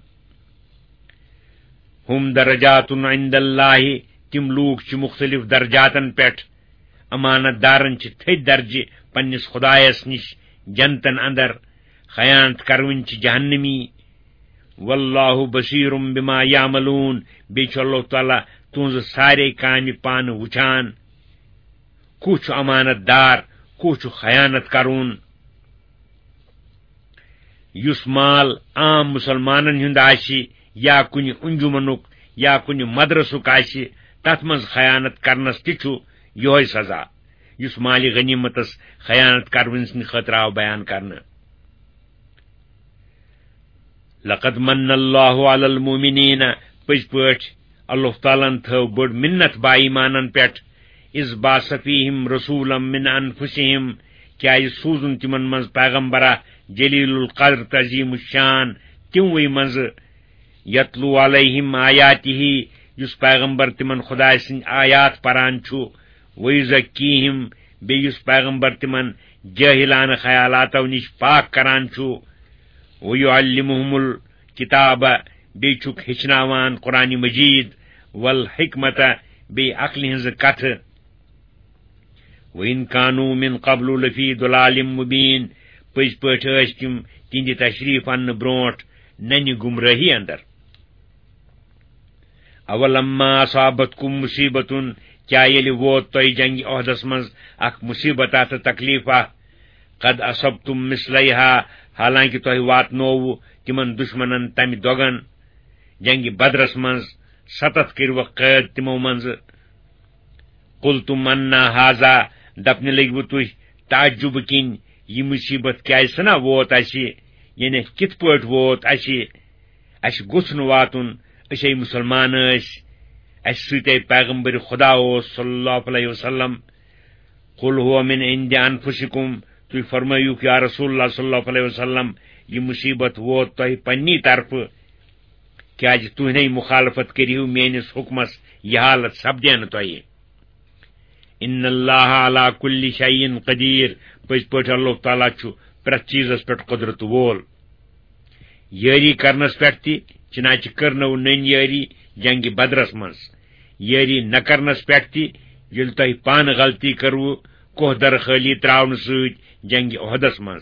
ہم درجات عند اللہ تم لوگ چھ مختلف درجاتن پہ امانت دارن چھ تھد درجہ پنس خدایس نش جنتن اندر خیانت کرون چھ جہنمی واللہ بصیر بما یعملون بیچ اللہ تعالی تہذ سارے کامہ پان وچھان کچھ امانت دار کچھ خیانت کرون یس مال عام مسلمانن ہند آسی یا کن انجمنک یا کن مدرسک آسی تت مز خیانت کرنس تہ یہ سزا یس مال غنیمتس خیانت کرون سند خاطر آو بیان کرنا لقد من اللہ علی المؤمنین پز پاٹ اللہ تعالیٰ تھو بڑ منت با ایمانن پہ از باسفیہم رسولا من انفسہم کیا سوزن تمن مز پیغمبرہ جلیل القدر تعظیم الشان تموی مز یتلو علیہم آیاتہ یس پیغمبر تمن خدا سن آیات پران چھو ویزکیہم بیس پیغمبر تمن جاہلانہ خیالاتو نش پاک کران چھو ویعلمہم الکتاب بی چھک ہچناوان قرآن مجید والحکمت بی عقل ہنز کتھ وَإِن كَانُوا مِن قَبْلُ لَفِي ضَلَالٍ مُبِينٍ پٔزۍ پٲٹھۍ ٲسۍ تِم تِہنٛدِ تشریف اننہٕ برونٛٹھ ننہِ گمرٲہی اندر اولما اصابتكم مصیبتن کیا ییٚلہِ ووت تۄہہِ جنگہِ عہدس منٛز اکھ مصیبتہ تہٕ تکلیفہ قد اصبتم مثلیہا حالانکہ تۄہہِ واتنووٕ تمن دشمنن تمہِ دۄگن جنگہِ بدرس منٛز ستتھ کٔرۍوکھ قٲد تمو منٛزٕ قلتم انا ہاذا دپنہِ لٔگۍوٕ تُہۍ تعجب کِنۍ یہ مصیبت کیازِ سنا ووت اسہِ یعنی کِتھ پٲٹھۍ ووت اسہِ اسہِ گوٚژھ نہٕ واتُن أسۍ مسلمان ٲسۍ اسہِ سۭتۍ پیغمبر خدا اوس صلی اللہ علیہ وسلم قل هو من عند انفسکم تُہۍ فرمٲیوٗکھ یا رسول اللہ صلی اللہ علیہ وسلم یہ مصیبت ووت تۄہہِ پننی طرفہٕ کیازِ تُہۍ نے مخالفت کٔرِو میٲنِس حُکمس یہ حالت سپدے نہٕ تۄہہِ ان اللہ علی کل شیء قدیر پٔزۍ پٲٹھۍ اللہ تعالیٰ چھُ پرٛٮ۪تھ چیٖزس پٮ۪ٹھ قدرت وول یٲری کرنس پٮ۪ٹھ تہِ چنانچہ کٔرنو نٔنۍ یٲری جنگہِ بدرس منٛز یٲری نہ کرنس پٮ۪ٹھ تہِ ییٚلہِ تۄہہِ پانہٕ غلطی کٔروٕ کوہ درخٲلی تراونہٕ سۭتۍ جنگہِ عہدس منٛز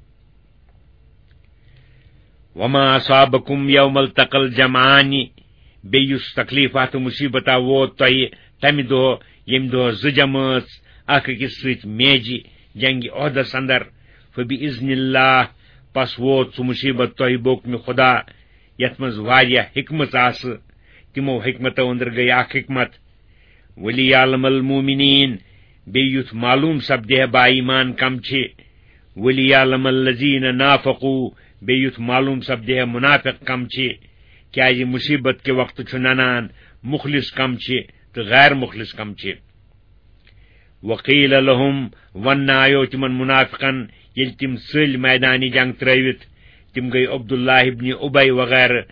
وما اصابکم یوم التقى الجمعان بیٚیہِ یُس تکلیفہ تہٕ مصیبتہ ووت تۄہہِ تمہِ دۄہ ییٚمہِ دۄہ زٕ جمٲژ اکھ أکِس سۭتۍ میجہِ جنگہِ عہدس اندر فبإذن اللہ پس ووت سُہ مصیبت تۄہہِ بوکمہِ خدا یتھ منٛز واریاہ حکمت آسہٕ تمو حکمتو اندر گٔیہِ اکھ حکمت ولیعلم المؤمنین بیٚیہِ یُتھ معلوم سپدے با ایمان کم چھِ ولیعلم الذین نافقوا بیٚیہِ یُتھ معلوم سپدے منافق کم چھِ کیازِ مصیبت کے وقت چھُ ننان مخلص کم چھِ تہٕ غیر مخلص کم چھِ وقیل لهم ون آیو تمن منافقن ییٚلہِ تِم ژٔلۍ میدانی جنگ ترٲوِتھ تِم گٔیہِ عبداللہ ابن ابی وغیرہ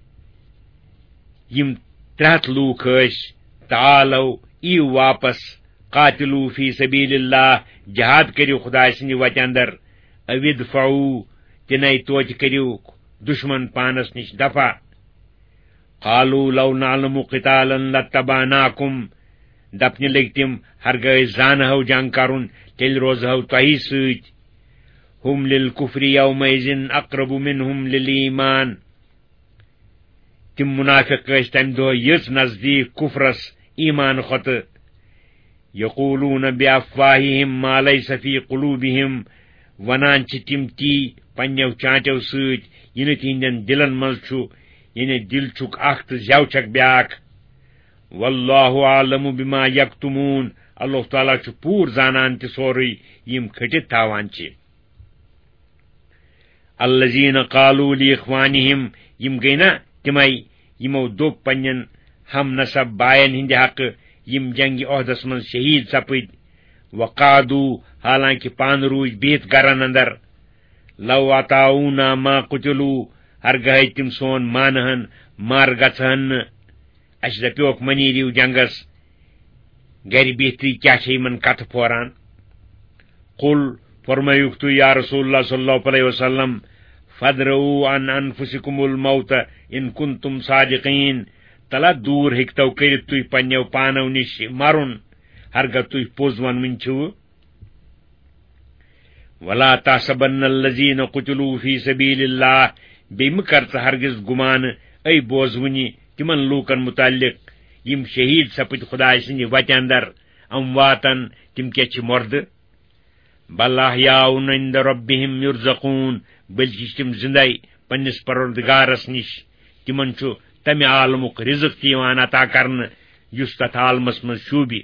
یم ترٛےٚ ہتھ لوٗکھ ٲسۍ تعالو ایو واپس قاتلو فی سبیل اللہ جہاد کٔرِو خداے سٕنٛدِ وتہِ اندر اوِدفعو تِنَے توتہِ کٔرِو دشمن پانس نش دفع قالوا لو نعلم قتالا لاتبعناکم دپنہِ لٔگۍ تِم ہرگاہ زانہو جنگ کرُن تیٚلہِ روزہو تۄہی سۭتۍ ہم للکفر یومئذ اقرب منہم للایمان تِم منافق ٲسۍ تمہِ دۄہ یٔژ نزدیٖک کفرس ایمان کھۄتہٕ یقولون بافواہہم ما لیس فی قلوبہم ونان چھِ تِم تی پننیو چانٹیو سۭتۍ یہِ نہٕ تِہنٛدٮ۪ن دلن منٛز چھُ یعنی دل چھُکھ اکھ تہٕ زٮ۪و چھکھ بیاکھ واللہ عالم بما یکتمون اللہ تعالیٰ چھُ پوٗرٕ زانان تہِ سورُے یِم کھٔٹِتھ تھاوان چھِ الذین قالوا لاخوانہم یم گٔے نا تِمے یِمو دوٚپ پننٮ۪ن ہم نصب باین ہٕنٛدِ حقہٕ یم جنگ عہدس من شہید سپد وقادو حالانکہ پان روز بہت گرن اندر لو عطاؤنا ما قتلوا ہرگاہ تم سون مانہن مار گژھہن اس دپیوک منیریو جنگس گر بہتری کیا یمن کت پھوران قل فرمایوک تو یا رسول اللہ صلی اللہ علیہ وسلم فادرؤوا عن انفسکم الموت ان کنتم صادقین تلا دور ہیکتو کرت تھی پنو پانو نش مرن ہرگاہ تھی پوز ونوین چھو ولا تحسبن الذین قتلوا فی سبیل اللہ بیم کرت ہرگز گمان اے بوزونی تمن لوکن متعلق یم شہید سپد خدائے سند وتہ اندر امواتن تم کیا چھ مرد بل احیاء عند ربهم یرزقون بلکہ تم زندے پنس پروردگارس نش تمن چھ تمہ عالمک رزق تیوان عطا کرن یس تتھ عالمس من شوبی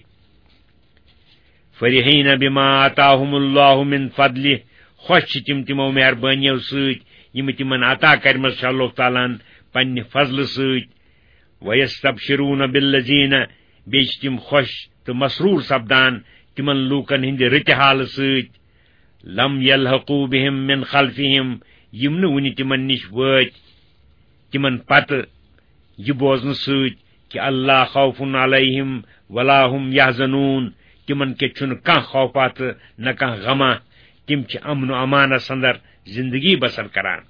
فرحین بما آتاہم اللہ من فضلہ خوش تم تمو مہربانیو ست یم تمن عطا کرمس اللہ تعالیٰ پنہ فضل ست ویستبشرون بالذین بیچ تم خوش تو مسرور سپدان تمن لوکن ہند رت حال ست لم یلحقوا بهم من خلفہم یم نہ ونہ تمن نش وات تمن پتہ یہ بوزن ست کہ اللہ خوف علیہم ولا هم یحزنون تمن کے چھن کان خوفات نہ کان غما تم چھ امن و امانس اندر زندگی بسر کران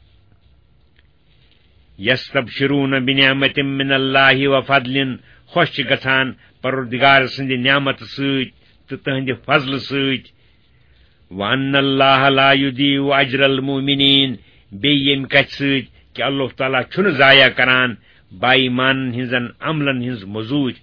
یستبشرون بنعمت من اللہ و فضل خوش گژھان پروردگار سند نعمت ست تو تہند فضل ست وان اللہ لا یضیع اجر المؤمنین بیم کتھ ست کہ اللہ تعالیٰ چھن ضائع کران با ایمان ہنزن عملن ہنز مزور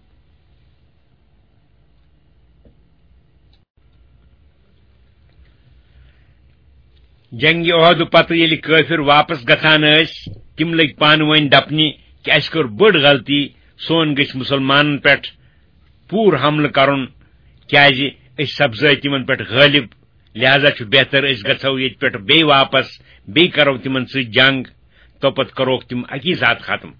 جنگ عہد پتہ یل کافر واپس گژھان ٲسۍ تم لگ پان ون دپنہ کہ اس کر بڑ غلطی سون گھ مسلمانن پہ پور حملہ کرن کیازِ اس سپزے تمن پہ غالب لہذا چھ بہتر اس گژھو یت پہ بی واپس بی کرو تمن س جنگ توپت کروک تم اکی سات ختم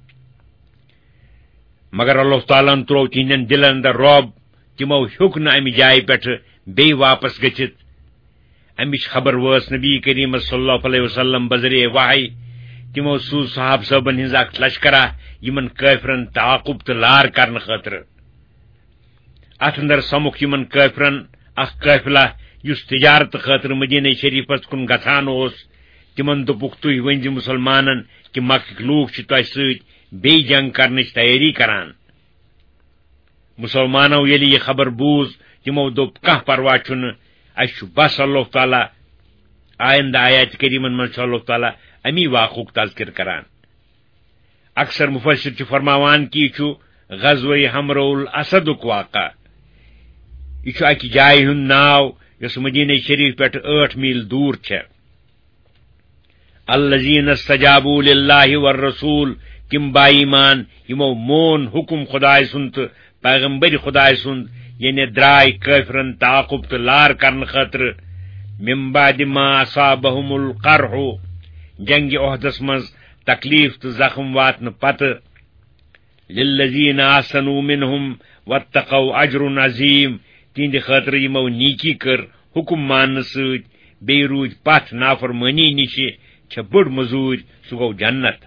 مگر اللہ تعالیٰ ترو تہندین دلن اندر روب تمو ہیوک نہ امہ جائے پہ بی واپس گژھت امچ خبر وس نبی کریم صلی اللہ علیہ وسلم بذریعہ وحی تمو سوز صحاب صٲبن ہنز اخ لشکرہ یمن کافرن تعاقب تو لار کرنے خاطر ات اندر سمکھ یمن کافرن اخ قافلہ یس تجارت خاطر مدینہ شریفس کن گژھان اوس تمن دپک تھی ونز مسلمانن کہ مکہ لوک چھ تہ ست بی جنگ کرنچ تیاری کران مسلمانو یلی یہ خبر بوز تمو دپ کھاہ پرواہ چھن اس بس اللہ تعالیٰ آئندہ آیات کریمن من اللہ تعالیٰ امی واقعک تذکر کران اکثر مفسر چھ فرماوان کہ یہ غزوہ حمرہ الاسدک واقع یہ اکہ جائے ہند ناو یس مدینہ شریف پہ آٹھ میل دور چھ الذین استجابوا للہ والرسول تم با ایمان یمو مون حکم خدائے سند تو پیغمبر خدائے سند یعنی درائے کافرن تعاقب تو لار کرن خاطر من بعد ما اصابهم القرح جنگ عہدس مز تکلیف تو زخم واتن پتہ للذین احسنوا منهم واتقوا اجر عظیم تہند خاطر یمو نیکی کر حکم مان ست بی روز پتھ نافرمانی نش چھ بڑ مزور سہ گو جنت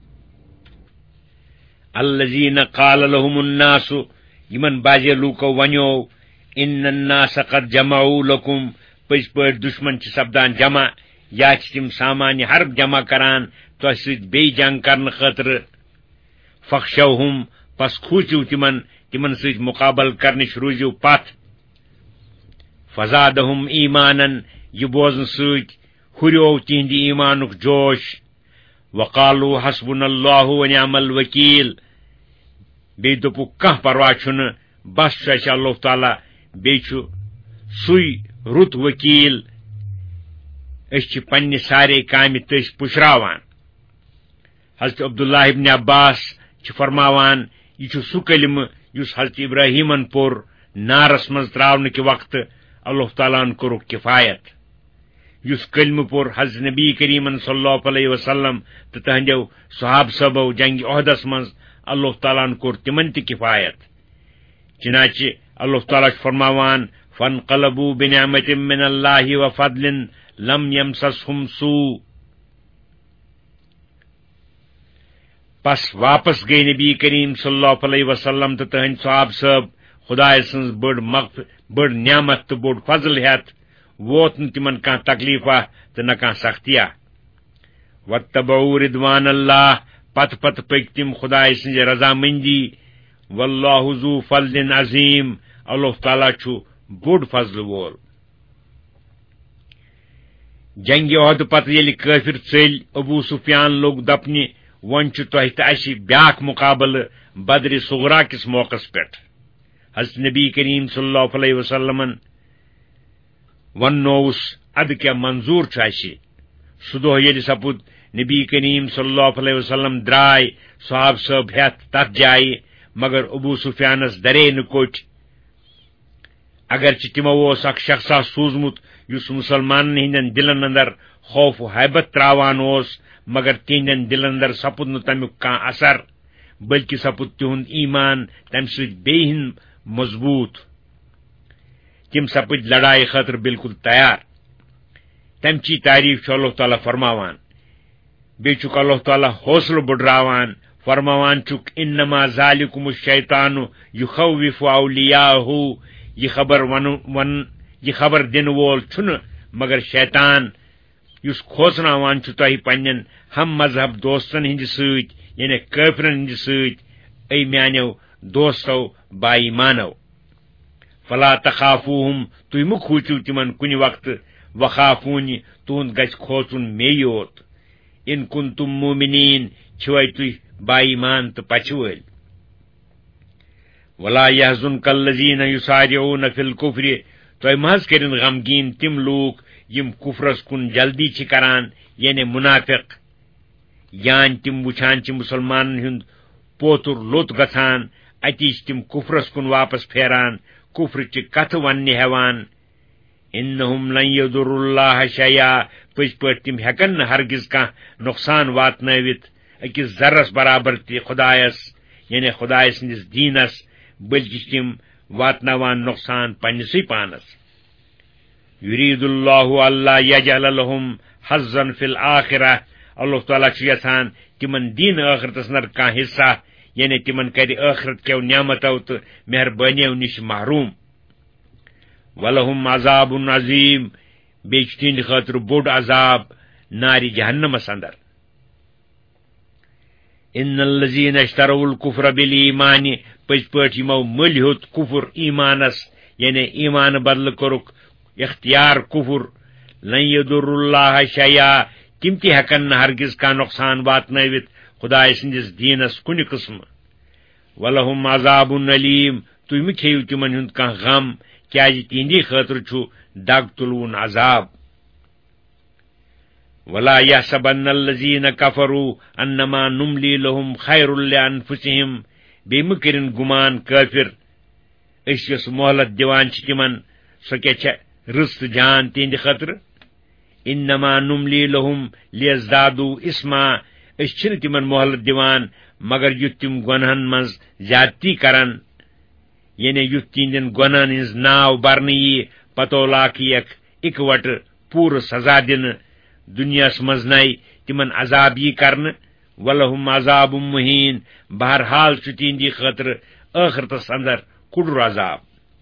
الذین قال لهم الناس یمن بازی لوکو ونیو ان الناس قد جمعوا لکم پز پہ دشمن چھ سپدان جمع یا چھ تم سامان حرب جمع کران تو ست بی جنگ کرن خاطر فخشوہم پس کھوچو تمن تمن ست مقابل کرنش روزو پتھ فزادہم ایمانن یہ بوزن ست ہریو تہند ایمانک جوش وقالوا حسبنا اللہ ونعم الوکیل بی دپک کھاہ پرواہ چھن بس چھ اللہ تعالیٰ بی سی رت وکیل اس پنہ سارے کامہ تس پشراوان حضرت عبداللہ ابن عباس چھ فرماوان یہ سہ کلمہ اس حضرت ابراہیمن پور نارس مز تراؤن کے وقت اللہ تعالیٰ کورک کفایت اس کلمہ پور حضرت نبی کریم صلی اللہ علیہ وسلم تو تہندو صحاب صبو جنگ عہدس مز اللہ تعالیٰ کور تمن تہ کفایت چنانچہ اللہ تعالیٰ فرماوان فانقلبوا بنعمت من اللہ وفضل لم یمسسہم سوء، پس واپس گئی نبی کریم صلی اللہ علیہ وسلم تو تہند صحاب صاحب خدائے سنز بڑ مغف بڑ نعمت تو بڑ فضل ہیت ووت نہ تمن کان تکلیفہ تو نہ کان سختیہ واتبعوا رضوان اللہ پت پت پک تم خدائے سنز رضامندی واللہ ذو فضل عظیم اللہ تعالیٰ چھو بوڑ فضل وول۔ جنگ عہد پتہ ییٚلہِ کٲفر ژٔلۍ ابو سفیان لوگ دپنہِ وۄنۍ چھُ تۄہہِ تہٕ اَسہِ بیٛاکھ مقابلہٕ بدرِ صغرا کِس موقعس پٮ۪ٹھ۔ حضرت نبی کریم صلی اللہ علیہ وسلمن وننووُس ادٕ کیٛاہ منظوٗر چھُ اَسہِ۔ سُہ دۄہ ییٚلہِ سپُد نبی کریم صلی اللہ علیہ وسلم درٛاے صحاب صٲب ہٮ۪تھ تتھ جایہِ، مگر ابو سفیانس درے نہٕ کوٚٹھۍ، اگرچہ تمو اوس اکھ شخصا سوٗزمُت یُس مسلمانن ہٕنٛدٮ۪ن دلن اندر خوف و حیبت تراوان اوس، مگر تہنٛدٮ۪ن دلن اندر سپُد نہٕ تمیُک کانٛہہ اثر، بلکہ سپُد تِہُنٛد ایمان تمہِ سۭتۍ بیٚیہِ ہن مضبوٗط۔ تِم سپٕدۍ لڑایہِ خٲطرٕ بالکل تیار۔ تمچی تعریف چھُ اللہ تعالیٰ فرماوان۔ بیٚیہِ چھُکھ اللہ تعالیٰ حوصلہٕ بٔڑراوان، فرماوان چھُکھ انما ذالکم الشیطان یخوف اولیاءہ، یہ خبر ون ون یہ خبر دن وول چھُنہٕ مگر شیطان یُس کھوژناوان چھُ تۄہہِ پننٮ۪ن ہم مذہب دوستن ہٕنٛدِ سۭتۍ، یعنی کٲفرن ہٕنٛدِ سۭتۍ، اے میانیو دوستو با ایمانو، فلا تخافوہم، تُہۍ مہٕ کھوٗژِو تِمن کُنہِ وقتہٕ، وخافونہِ، تُہُنٛد گژھِ کھوژُن مے یوت، ان کنتم مومنین، چھِوے تُہۍ با ایمان تہٕ پچھِ وٲلۍ۔ ولا یحزنک الذین یسارعون فی الکفر، تۄہہِ مہ حظ کٔرِنۍ غمگیٖن تِم لوٗکھ یِم کفرس کُن جلدی چھِ کران، یعنی منافق، یان تِم وٕچھان چھِ مسلمانن ہُنٛد پوتُر لوٚت گژھان، اتی چھِ تِم کفرس کُن واپس پھیران، کفرچہِ کتھٕ وننہِ ہٮ۪وان۔ انہم لن یضروا اللہ شیئا، پٔزۍ پٲٹھۍ تِم ہٮ۪کن نہٕ ہرگز کانٛہہ نۄقصان واتنٲوِتھ أکِس ذرس برابر تہِ خدایس، یعنی خدایہِ سٕنٛدِس دیٖنس، بلکہ چھِ تِم واتناوان نۄقصان پننسٕے پانس۔ یرید اللہ اللہ یجعل لہم حظا فی الآخرہ، اللہ تعالیٰ چھُ یژھان تِمن دِنۍ ٲخرتس اندر کانٛہہ حصہ، یعنی تِمن کرِ ٲخرت کٮ۪و نعمتو تہٕ مہربٲنیو نِش محروٗم۔ ولہم عذاب عظیم، بیٚیہِ چھُ تِہنٛدِ خٲطرٕ بوٚڑ عذاب نارِ جہنمس اندر۔ ان الذین اشتروا الکفر بالایمان، پٔزۍ پٲٹھۍ یِمو مٔلۍ ہیوٚت کفر ایمانس، یعنی ایمان بدلہٕ کوٚرُکھ اختیار کفر، لن یضروا اللہ شیئا، تِم تہِ ہٮ۪کن نہٕ ہرگز کانٛہہ نۄقصان واتنٲوِتھ خدایہِ سٕنٛدِس دیٖنس کُنہِ قٕسمہٕ۔ ولہم عذاب علیم، تُہۍ مہٕ کھیٚیِو تِمن ہُنٛد کانٛہہ غم، کیازِ تِہنٛدی خٲطرٕ چھُ دگ تُلوُن عذاب۔ ولا یحسبن الذین کفروا انما نملی لہم خیر لانفسہم، بیٚیہِ مہٕ کٔرِنۍ گُمان کٲفر أسۍ یۄس مہلت دِوان چھِ تِمن سۄ کیٛاہ چھےٚ رٕژ تہٕ جان تِہنٛدِ خٲطرٕ۔ انما نملی لہم لیزدادوا اسما، أسۍ چھِنہٕ تِمن مہلت دِوان مگر یُتھ تِم گۄنہن منٛز زیادتی کرن، یعنی یُتھ تِہنٛدٮ۪ن گۄنہن ہٕنٛز ناو برنہٕ ییہِ، پتو لاکھ یِیَکھ اِکوٹہٕ پوٗرٕ سزا دِنہٕ، دُنیاہس منٛز نَے تِمن عذاب یی کرنہٕ۔ ولہم عذاب مہین، بہرحال چھُ تِہنٛدی خٲطرٕ ٲخرتس اندر کُڑُر عذاب۔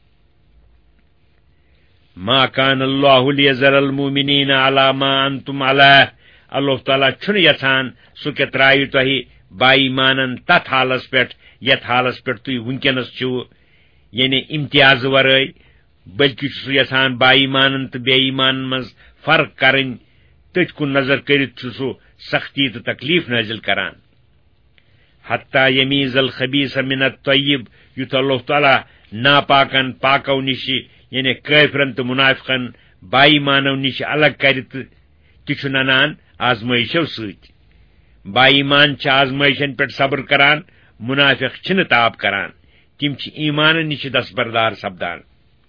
ما کان اللہ لیذر المؤمنین علی ما انتم علیہ، اللہ تعالیٰ چھُنہٕ یژھان سُہ کیٛاہ ترٛایہِ تۄہہِ با ایمانن تتھ حالس پٮ۪ٹھ یتھ حالس پٮ۪ٹھ تُہۍ وٕنکٮ۪نس چھِو، یعنی امتیازٕ ورٲے، بلکہ چھُ سُہ یژھان با ایمانن تہٕ بے ایمانن منٛز فرق کرٕنۍ، تٔتھۍ کُن نظر کٔرِتھ چھُ سُہ سختی تہٕ تکلیف نٲزِل کران۔ حتیٰ یمیز الخبیث من الطیب، یُتھ اللہ تعالیٰ ناپاکن پاکو نِشہِ، یعنی کٲفرن تہٕ منافقن با ایمانو نِش الگ کرِ تہٕ تہِ چھُ ننان آزمٲیشو سۭتۍ۔ با ایمان چھِ آزمٲیشن پٮ۪ٹھ صبر کران، منافق چھِنہٕ تاب کران، تِم چھِ ایمانہٕ نِش دستبردار سپدان۔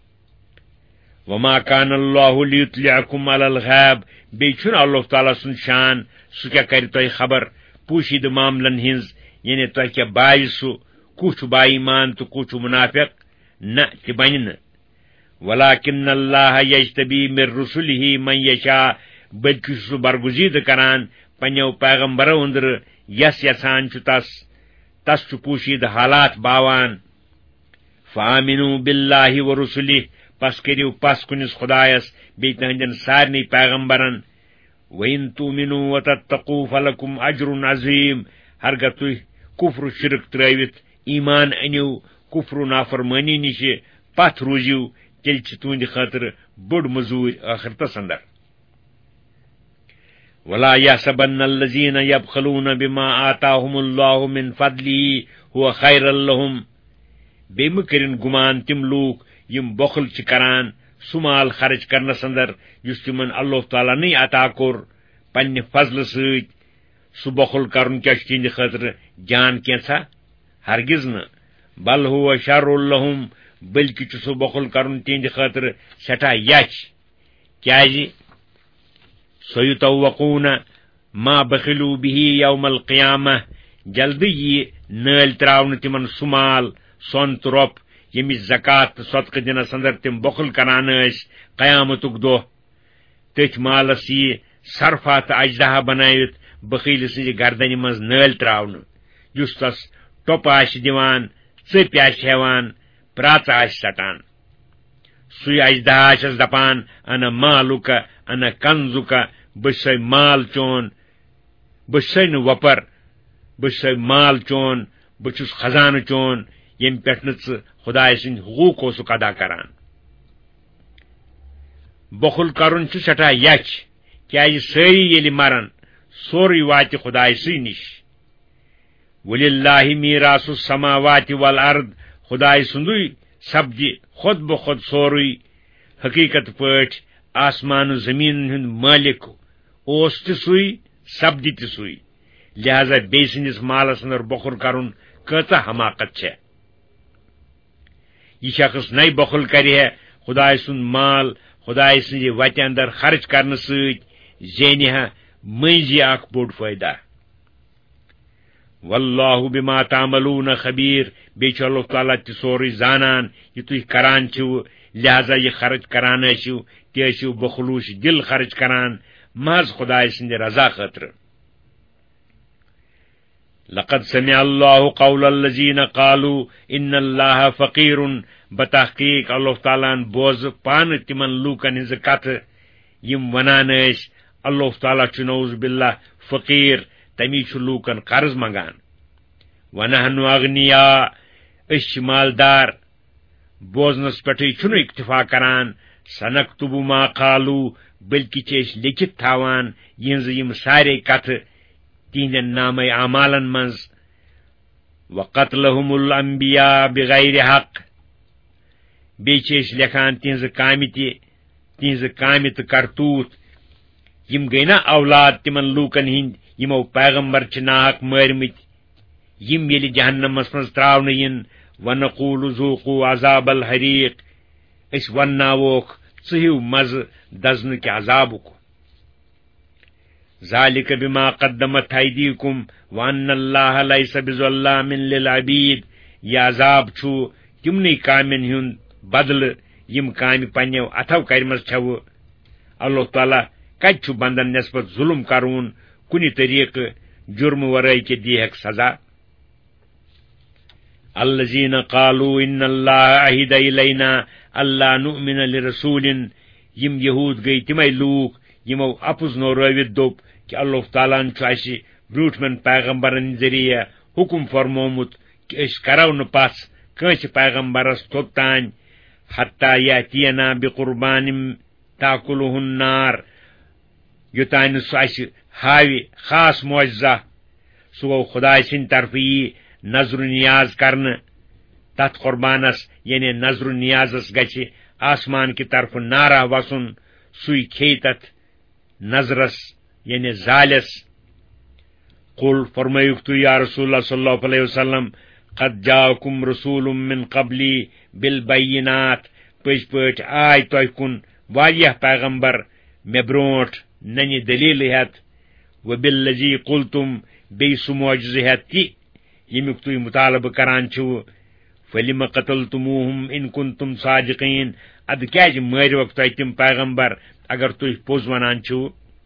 وما کان اللہ لیطلعکم علی الغیب، بیٚیہِ چھُنہٕ اللہ تعالیٰ سُنٛد شان سُہ کیٛاہ کرِ تۄہہِ خبر پوٗشیدٕ معاملن ہٕنٛز، یعنی تۄہہِ کیٛاہ بایہِ سُہ کُس چھُ با ایمان تہٕ کُس چھُ منافق، نہ تہِ بنہِ نہٕ ولکن اللہ یجتبی من رسلہ من یشاء بلکہ چھُ سُہ برگزیدٕ کران پنٛنیو پیغمبرو أنٛدرٕ یس یژھان چھُ تس تس چھُ پوشیدٕ حالات باوان فآمنوا باللہ ورسلہ پس کٔرِو پس کُنس خدایس بیٚیہِ تٕہنٛدٮ۪ن سارنٕے پیغمبرن وَإِن تُؤْمِنُوا وَتَتَّقُوا فَلَكُمْ أَجْرٌ عَظِيمٌ ہرگاہ تُہۍ کُفر و شرک ترٲوِتھ ایمان أنِو کُفر و نافرمٲنی نِشہِ پتھ روٗزِو تیٚلہِ چھِ تُہنٛدِ خٲطرٕ بٔڑ مٔزوٗرۍ ٲخرتس انٛدر وَلَا يَحْسَبَنَّ الَّذِينَ يَبْخَلُونَ بِمَا آتَاهُمُ اللَّهُ مِنْ فَضْلِهِ هُوَ خَيْرًا لَهُمْ بیٚیہِ مہٕ کٔرِنۍ گُمان تِم لوٗکھ یِم بۄخل چھِ کران سُہ مال خرچ کرنس اندر یُس تِمن اللہ تعالیٰ نٕے عطا کوٚر پننہِ فضلہٕ سۭتۍ سُہ بۄخل کرُن کیاہ چھُ تِہنٛدِ خٲطرٕ جان کینٛژھا ہرگز نہٕ بل ہُوَ شَرٌ لَهُم بلکہِ چھُ سُہ بۄخل کرُن تِہنٛدِ خٲطرٕ سٮ۪ٹھاہ یچھ کیازِ سَیُطَوَّقُونَ ما بخلوا بِهِ یوم القیامہ جلدی یی نٲلۍ تراونہٕ تِمن سُہ مال سۄن تہٕ رۄپ ییٚمِچ زکات تہٕ صدقہٕ دِنس اندر تِم بۄخل کران ٲسۍ قیامتُک دۄہ تٔتھۍ مالس یی صرفہ تہٕ اجدہا بنٲوِتھ بخیل سٕنزِ گردنہِ منٛز نٲلۍ تراونہٕ یُس تس ٹۄپہٕ آسہِ دِوان ژٔپۍ آسہِ ہٮ۪وان پرٛاژٕ آسہِ ژٹان سُے اجدہا آسٮ۪س دپان انا مالُکا انا کنزُکا بہٕ چھُسے مال چون بہٕ چھُسے نہٕ وۄپر بہٕ چھُسے مال چون بہٕ چھُس خزانہٕ چون ییٚمہِ پٮ۪ٹھ نہٕ ژٕ خداے سٕنٛدۍ حقوٗق اوسُکھ ادا کران بۄخل کرُن چھُ سٮ۪ٹھاہ یچھ کیازِ سٲری ییٚلہِ مرن سورُے واتہِ خدایسٕے نِش وَلِلَّهِ میٖراثُ السَّماواتِ وَالْأَرْضِ خداے سُنٛدُے سپدِ خۄد بخۄد سورُے حقیٖقت پٲٹھۍ آسمان و زٔمیٖنن ہُنٛد مٲلِک اوس تہِ سُے سپدِ تہِ سُے لہذا بیٚیہِ سٕنٛدِس مالس اندر بۄخل کرُن کۭژاہ حماقت چھےٚ یہ شخص نئی بخل کرِ ہے خدائے سُنٛد مال خدائے سٕنٛزِ وتہِ اندر خرچ کرنہٕ سۭتۍ زینہِ ہے مٔنٛزی اکھ بوٚڑ فٲیدہ واللہ بما تعملون خبیر بیٚیہِ چھُ اللہ تعالیٰ تہِ سورُے زانان یہِ تُہۍ کران چھِو لہذا یہِ خرچ کران ٲسِو تہِ ٲسِو بخلوٗش دل خرچ کران محض خداے سٕنٛدِ رضا خٲطرٕ لقد سمع اللہ قول الذین قالوا ان اللہ فقیر بتحقیق اللہ تعالیٰ ہن بوز پانہٕ تِمن لوٗکن ہٕنٛزٕ کتھٕ یِم ونان ٲسۍ اللہ تعالیٰ چھُ نعوذ باللہ فقیر تمی چھُ لوٗکن قرض منگان ونحن اغنیا أسۍ چھِ مالدار بوزنس پٮ۪ٹھٕے چھُنہٕ اکتفا کران سنکتب ما قالوا بلکہِ چھِ أسۍ لیکھِتھ تھاوان یِہنٛزٕ یِم سارے کتھٕ تِہنٛدٮ۪ن نامے اعمالن منٛز وقتلہم الانبیاء بغیر حق بیٚیہِ چھِ أسۍ لیکھان تِہنٛزٕ کامہِ تہِ تِہنٛزٕ کامہِ تہٕ کرتوٗت یِم گٔے نا اولاد تِمن لوٗکن ہٕنٛدۍ یِمو پیغمبر چھِ ناحق مٲرمٕتۍ یِم ییٚلہِ جہنمس منٛز تراونہٕ یِن ونقول ذوقوا عذاب الحریق أسۍ ونناووکھ ژٕ ہیٚو مزٕ دزنٕکۍ عذابُک ذالک بما قدمت ایدیکم وان اللہ لیس بظلام للعبید یہ عذاب چھُ تِمنٕے کامٮ۪ن ہُنٛد بدلہٕ یِم کامہِ پننیو اتھو کرِمژ چھَوٕ اللہ تعالیٰ کتہِ چھُ بندن نسبت ظلم کرون کُنہِ طریقہٕ جُرمہٕ ورٲے کہِ دی ہیٚکہِ سزا الذین قالوا ان اللہ عہد الینا اللہ نؤمن لرسول یم یہود گٔے تِمے لوٗکھ یِمو اپُز نورٲوِتھ دوٚپ کہ اللہ تعالیٰ ہن چھُ اسہِ برٛوٗٹھمٮ۪ن پیغمبرن ذٔریعہٕ حُکم فرمومُت کہ أسۍ کرو نہٕ پژھ کٲنٛسہِ پیغمبرس توٚتانۍ حتیٰ یأتینا بقربان تاکلُہ النار یوٚتانۍ نہٕ سُہ اسہِ ہاوِ خاص معجزہ سُہ گوٚو خداے سٕنٛدِ طرفہٕ یی نظر نیاز کرنہٕ تتھ قربانس یعنی نظر نیازس گژھِ آسمان کہِ طرفہٕ نارا وسُن سُے کھیٚیہِ تتھ نظرس یعنی زالس قل فرمٲیُکھ تُہۍ یا رسول اللہ صلی اللہ علیہ وسلم قد جاءکم رسول من قبلی بالبینات پٔزۍ پٲٹھۍ آے تۄہہِ کُن واریاہ پیغمبر مےٚ برونٛٹھ ننہِ دلیٖلہٕ ہٮ۪تھ وبالذی قلتم بیٚیہِ سُہ معجزٕ ہٮ۪تھ تہِ ییٚمیُک تُہۍ مطالبہٕ کران چھِو فلم قتلتموہم ان کنتم صادقین اد کیازِ مٲرۍوکھ تۄہہِ تِم پیغمبر اگر تُہۍ پوٚز ونان چھِو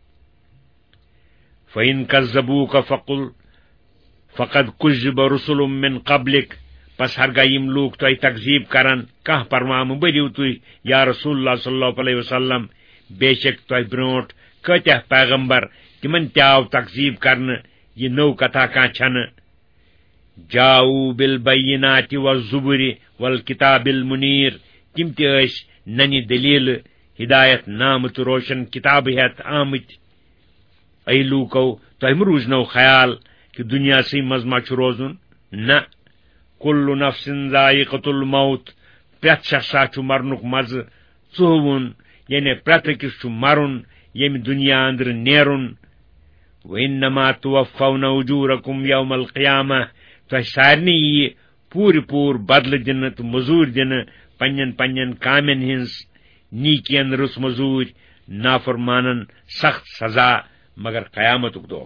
فإن كذبوك فقل فقد كذب رسل من قبلك پس ہرگاہ یم لوگ تۄہہِ تکذیب کرن کانٛہہ پروا مہٕ بٔرِو تُہۍ یا رسول اللہ صلی اللہ علیہ وسلم بے شک تۄہہِ برونٛٹھ کۭتیاہ پیغمبر تمن تہِ آو تکذیب کرنہٕ یہ نٔو کتھا کانٛہہ چھنہٕ جاؤ بالبینات والزبر والکتاب المنیر تم تہِ ٲسۍ ننہِ دلیٖلہٕ ہدایت نامہٕ تہٕ روشن کتاب ہیتھ آمٕتۍ اے لوٗکو تۄہہِ مہ روٗزنو خیال کہ دنیاسٕے منٛز ما چھُ روزُن نہ کُلُّ نفسٍ ذائقۃ الموت پرٛٮ۪تھ شخصا چھُ مرنُک مزٕ ژوٚوُن یعنی پرٛٮ۪تھ أکِس چھُ مرُن ییٚمہِ دنیا أنٛدرٕ نیرُن وَإِنَّمَا تُوَفَّوْنَ أُجُورَكُمْ يَوْمَ الْقِيَامَةِ تۄہہِ سارنٕے یِیہِ پوٗرٕ پوٗرٕ بدلہٕ دِنہٕ تہٕ مٔزوٗرۍ دِنہٕ پنٛنٮ۪ن پنٛنٮ۪ن کامٮ۪ن ہٕنٛز نیٖکیَن رٕژ مٔزوٗرۍ نافرمانن سخت سزا مگر قیامتُک دۄہ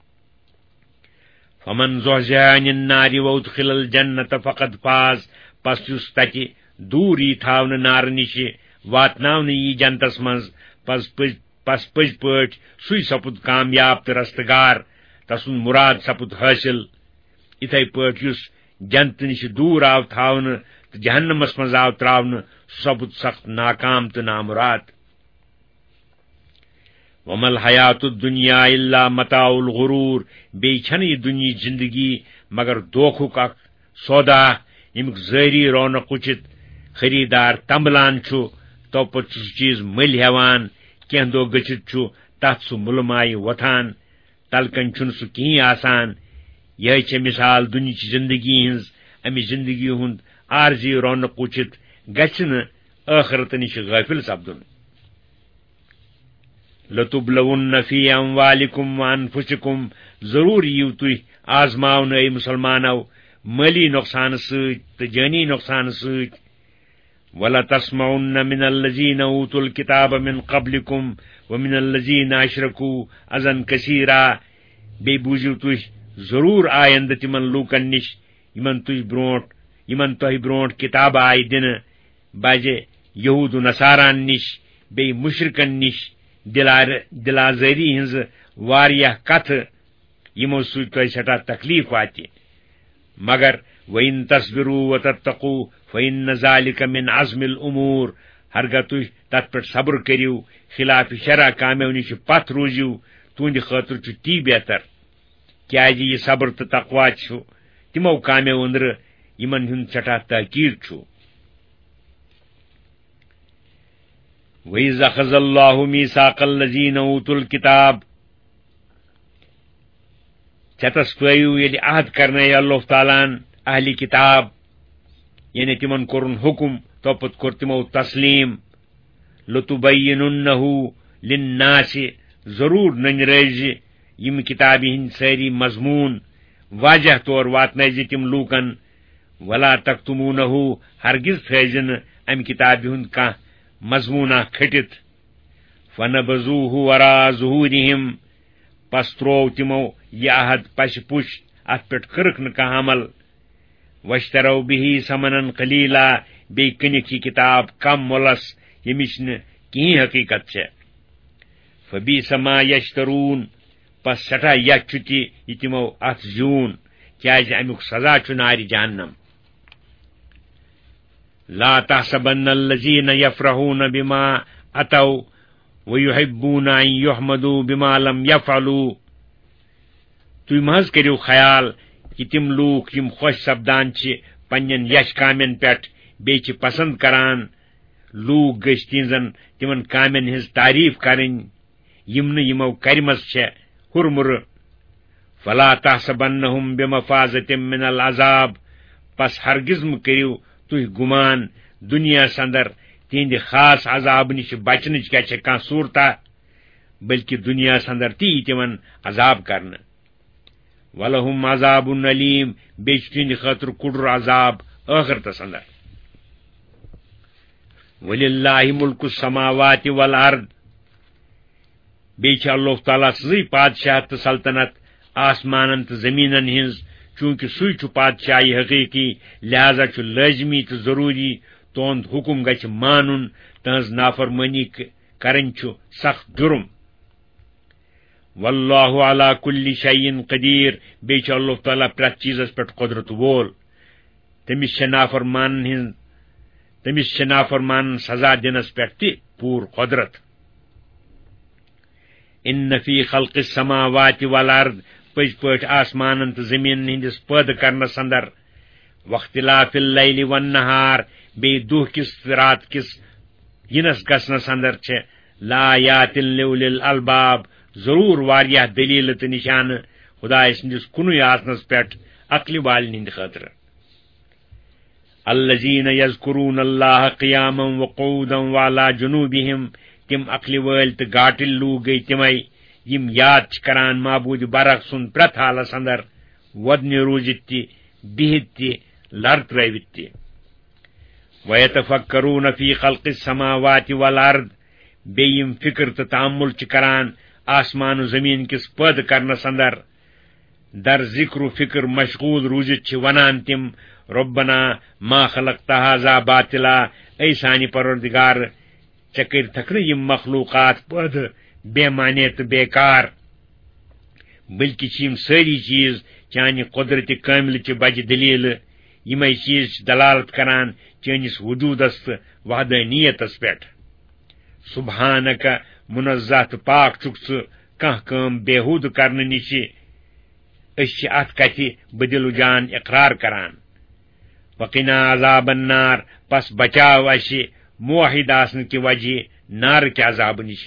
فمن زحزح عن النار وادخل الجنة فقد فاز پس یُس تتہِ دوٗر یی تھاونہٕ نارٕ نِشہِ واتناونہٕ یی جنتس منٛز پس پٔزۍ پس پٔزۍ پٲٹھۍ سُے سپُد کامیاب تہٕ رستگار تسُنٛد مُراد سپُد حٲصِل یِتھے پٲٹھۍ یُس جنتہٕ نِشہِ دوٗر آو تھاونہٕ تہٕ جہنمس منٛز آو تراونہٕ سُہ سپُد سخت ناکام تہٕ نامُراد وما الحیات الدنیا الا متاع الغرور بیٚیہِ چھنہٕ یہِ دُنیہٕچ زندگی مگر دھوکھُک اکھ سودا ییٚمیُک ظٲہری رونق وٕچھِتھ خریدار تمبلان چھُ تو پتہٕ چھُ سُہ چیٖز مٔلۍ ہٮ۪وان کینٛہہ دۄہ گٔژھِتھ چھُ تتھ سُہ مُلہٕ وۄتھان تلہٕ کنۍ چھُنہٕ سُہ کِہیٖنۍ آسان یِہے چھےٚ مثال دُنیہِچ زندگی ہٕنٛز امہِ زندگی ہُنٛد عارضی رونق وٕچھِتھ گژھِ نہٕ ٲخرت نِش غٲفِل سپدُن لتبلون فی اموالکم وانفسکم ضرور یِیِو تُہۍ آزماونہٕ اے مسلمانو مٲلی نۄقصانہٕ سۭتۍ تہٕ جٲنی نۄقصانہٕ سۭتۍ ولتسمعن من الذین اوتوا الکتاب من قبلکم ومن الذین اشرکوا اذًا کثیرا بیٚیہِ بوٗزِو تُہۍ ضروٗر آیندٕ تِمن لوٗکن نِش یِمن تُہۍ برونٛٹھ یِمن تۄہہِ برونٛٹھ کِتاب آیہِ دِنہٕ بجہِ یہوٗد و نصاران نِش بیٚیہِ مُشرکن نِش دِلار دِلازٲری ہٕنٛزٕ واریاہ کتھٕ یِمو سۭتۍ تۄہہِ سٮ۪ٹھاہ تکلیٖف واتہِ مگر وَإِن تَصْبِرُوا وَتَتَّقُوا فَإِنَّ ذَلِكَ مِنْ عَزْمِ الْأُمُورِ ہرگاہ تُہۍ تتھ پٮ۪ٹھ صبر کٔرِو خلاف شرع کامیو نِش پتھ روٗزِو تُہنٛدِ خٲطرٕ چھُ تی بہتر کیازِ یہِ صبر تہٕ تقوا چھُ تِمو کامیو أنٛدرٕ یِمن ہُنٛد سٮ۪ٹھاہ تحقیٖق چھُ وَإِذْ أَخَذَ اللَّهُ مِيثَاقَ الَّذِينَ أُوتُوا الْكِتَابَ ژٮ۪تس پٲیِو ییٚلہِ عہد کرنٲے اللہ تعالیٰ ہن اہلِ کتاب یعنی تِمن کوٚرُن حُکم توپت کوٚر تِمو تسلیٖم لتبینُنہُ لِلناس ضروٗر ننرٲزِ یِم کتابہِ ہٕنٛدۍ سٲری مضموٗن واضح طور واتنٲزِ تِم لوٗکن ولا تکتمونہُ ہرگز تھٲیزِ نہٕ امہِ کتابہِ ہُنٛد کانٛہہ مضموٗنہ کھٔٹِتھ فنبذوٗہ وراء ظہوٗرِہِم پس تروو تِمو یہِ عہد پسہِ پُش اتھ پٮ۪ٹھ کٔرٕکھ نہٕ کانٛہہ عمل واشتروا بِہِ ثمنا قلیٖلا بیٚیہِ کٕنِکھ یہِ کتاب کم مۄلس ییٚمِچ نہٕ کِہیٖنۍ حقیٖقت چھےٚ فبئس ما یشتروٗن پس سٮ۪ٹھاہ یتھ چھُ تہِ یہِ تِمو اتھ زیوٗن کیازِ امیُک سزا چھُ نارِ جہنم لا تحسبن الذين يفرحون بما أتوا ويحبون أن يحمدوا بما لم يفعلوا تُہۍ مہ حظ کٔرِو خیال کہ تِم لوٗکھ یِم خۄش سپدان چھِ پننٮ۪ن یش کامٮ۪ن پٮ۪ٹھ بیٚیہِ چھِ پسند کران لوٗکھ گٔژھۍ تِہنٛزن تِمن کامٮ۪ن ہٕنٛز تعریٖف کرٕنۍ یِم نہٕ یِمو کرِمژ چھےٚ ہُرمُرٕ فلا تحسبنهم بمفازة من العذاب پس ہرگز مہ کٔرِو تُہۍ گُمان دُنیاہس اندر تِہنٛدِ خاص عذاب نِش بچنٕچ کیاہ چھےٚ کانٛہہ صوٗرتا بلکہِ دُنیاہس اندر تہِ یی تِمن عذاب کرنہٕ ولہم عذاب علیم بیٚیہِ چھُ تِہنٛدِ خٲطرٕ کُڑُر عذاب ٲخرتس اندر وللہ ملک السماوات والارض بیٚیہِ چھِ اللہ تعالیٰ سٕنٛزٕے پادشاہ تہٕ سلطنت آسمانن تہٕ زمیٖنن ہٕنٛز چونکہ سوی چھ پادشاہی حقیقی لہذا چھ لازمی تو ضروری تہند حکم گژھِ مانن تہذ نافرمانی کرن چھ سخت جرم واللہ علی کل شیء قدیر بیچ اللہ تعالیٰ پرت چیزس پہ قدرت وول تمس چھ نافرمانن ہند تمس چھ نافرمانن سزا دنس پہ تہ پور قدرت ان فی خلق السماوات والارض پز پٲٹھۍ آسمانن تو زمین ہندس پٲدٕ کرنس اندر واختلاف اللیل والنہار بیٚیہِ دۄہ کس رات کس ینس گژھنس اندر چھ لآیات لأولی الالباب ضرور واریاہ دلیل تو نشانہ خدائے سندس کنوے آسنس پٮ۪ٹھ عقل والن ہند خاطر الذین یذکرون اللہ قیاما وقعودا وعلی جنوبہم تم عقل ول تو گاٹل لوگ گئی تمے یم یاد چھ کران معبود برق سن پرت حالس اندر ودن روزت تہ بہت تہ لر ترٲوِتھ تہ ویتفکرون فی خلق السماوات والارض بیم فکر تو تامل چھ کران آسمان و زمین کس پٲدٕ کرنس اندر در ذکر و فکر مشغول روزت چھ ونان تم ربنا ما خلقت هذا باطلا اے سانہ پروردگار ژےٚ کٔرتھکھ نہٕ یم مخلوقات پٲدٕ بے معنی تو بیکار بلکہ چھ یم ساری چیز چانہ قدرت کامل چہ بجہ دلیل یمے چیز چھ دلالت کران چٲنس وجودس تو وحدانیتس پٮ۪ٹھ سبحانک منزہ تو پاک چھکھ ژٕ کانٛہہ کٲم بےحود کرنہٕ نش أسۍ چھِ اتھ کتھِ بدل جان اقرار کران وقنا عذاب النار پس بچاو اسہ موحد آسن کی وجہ نار کے عذاب نش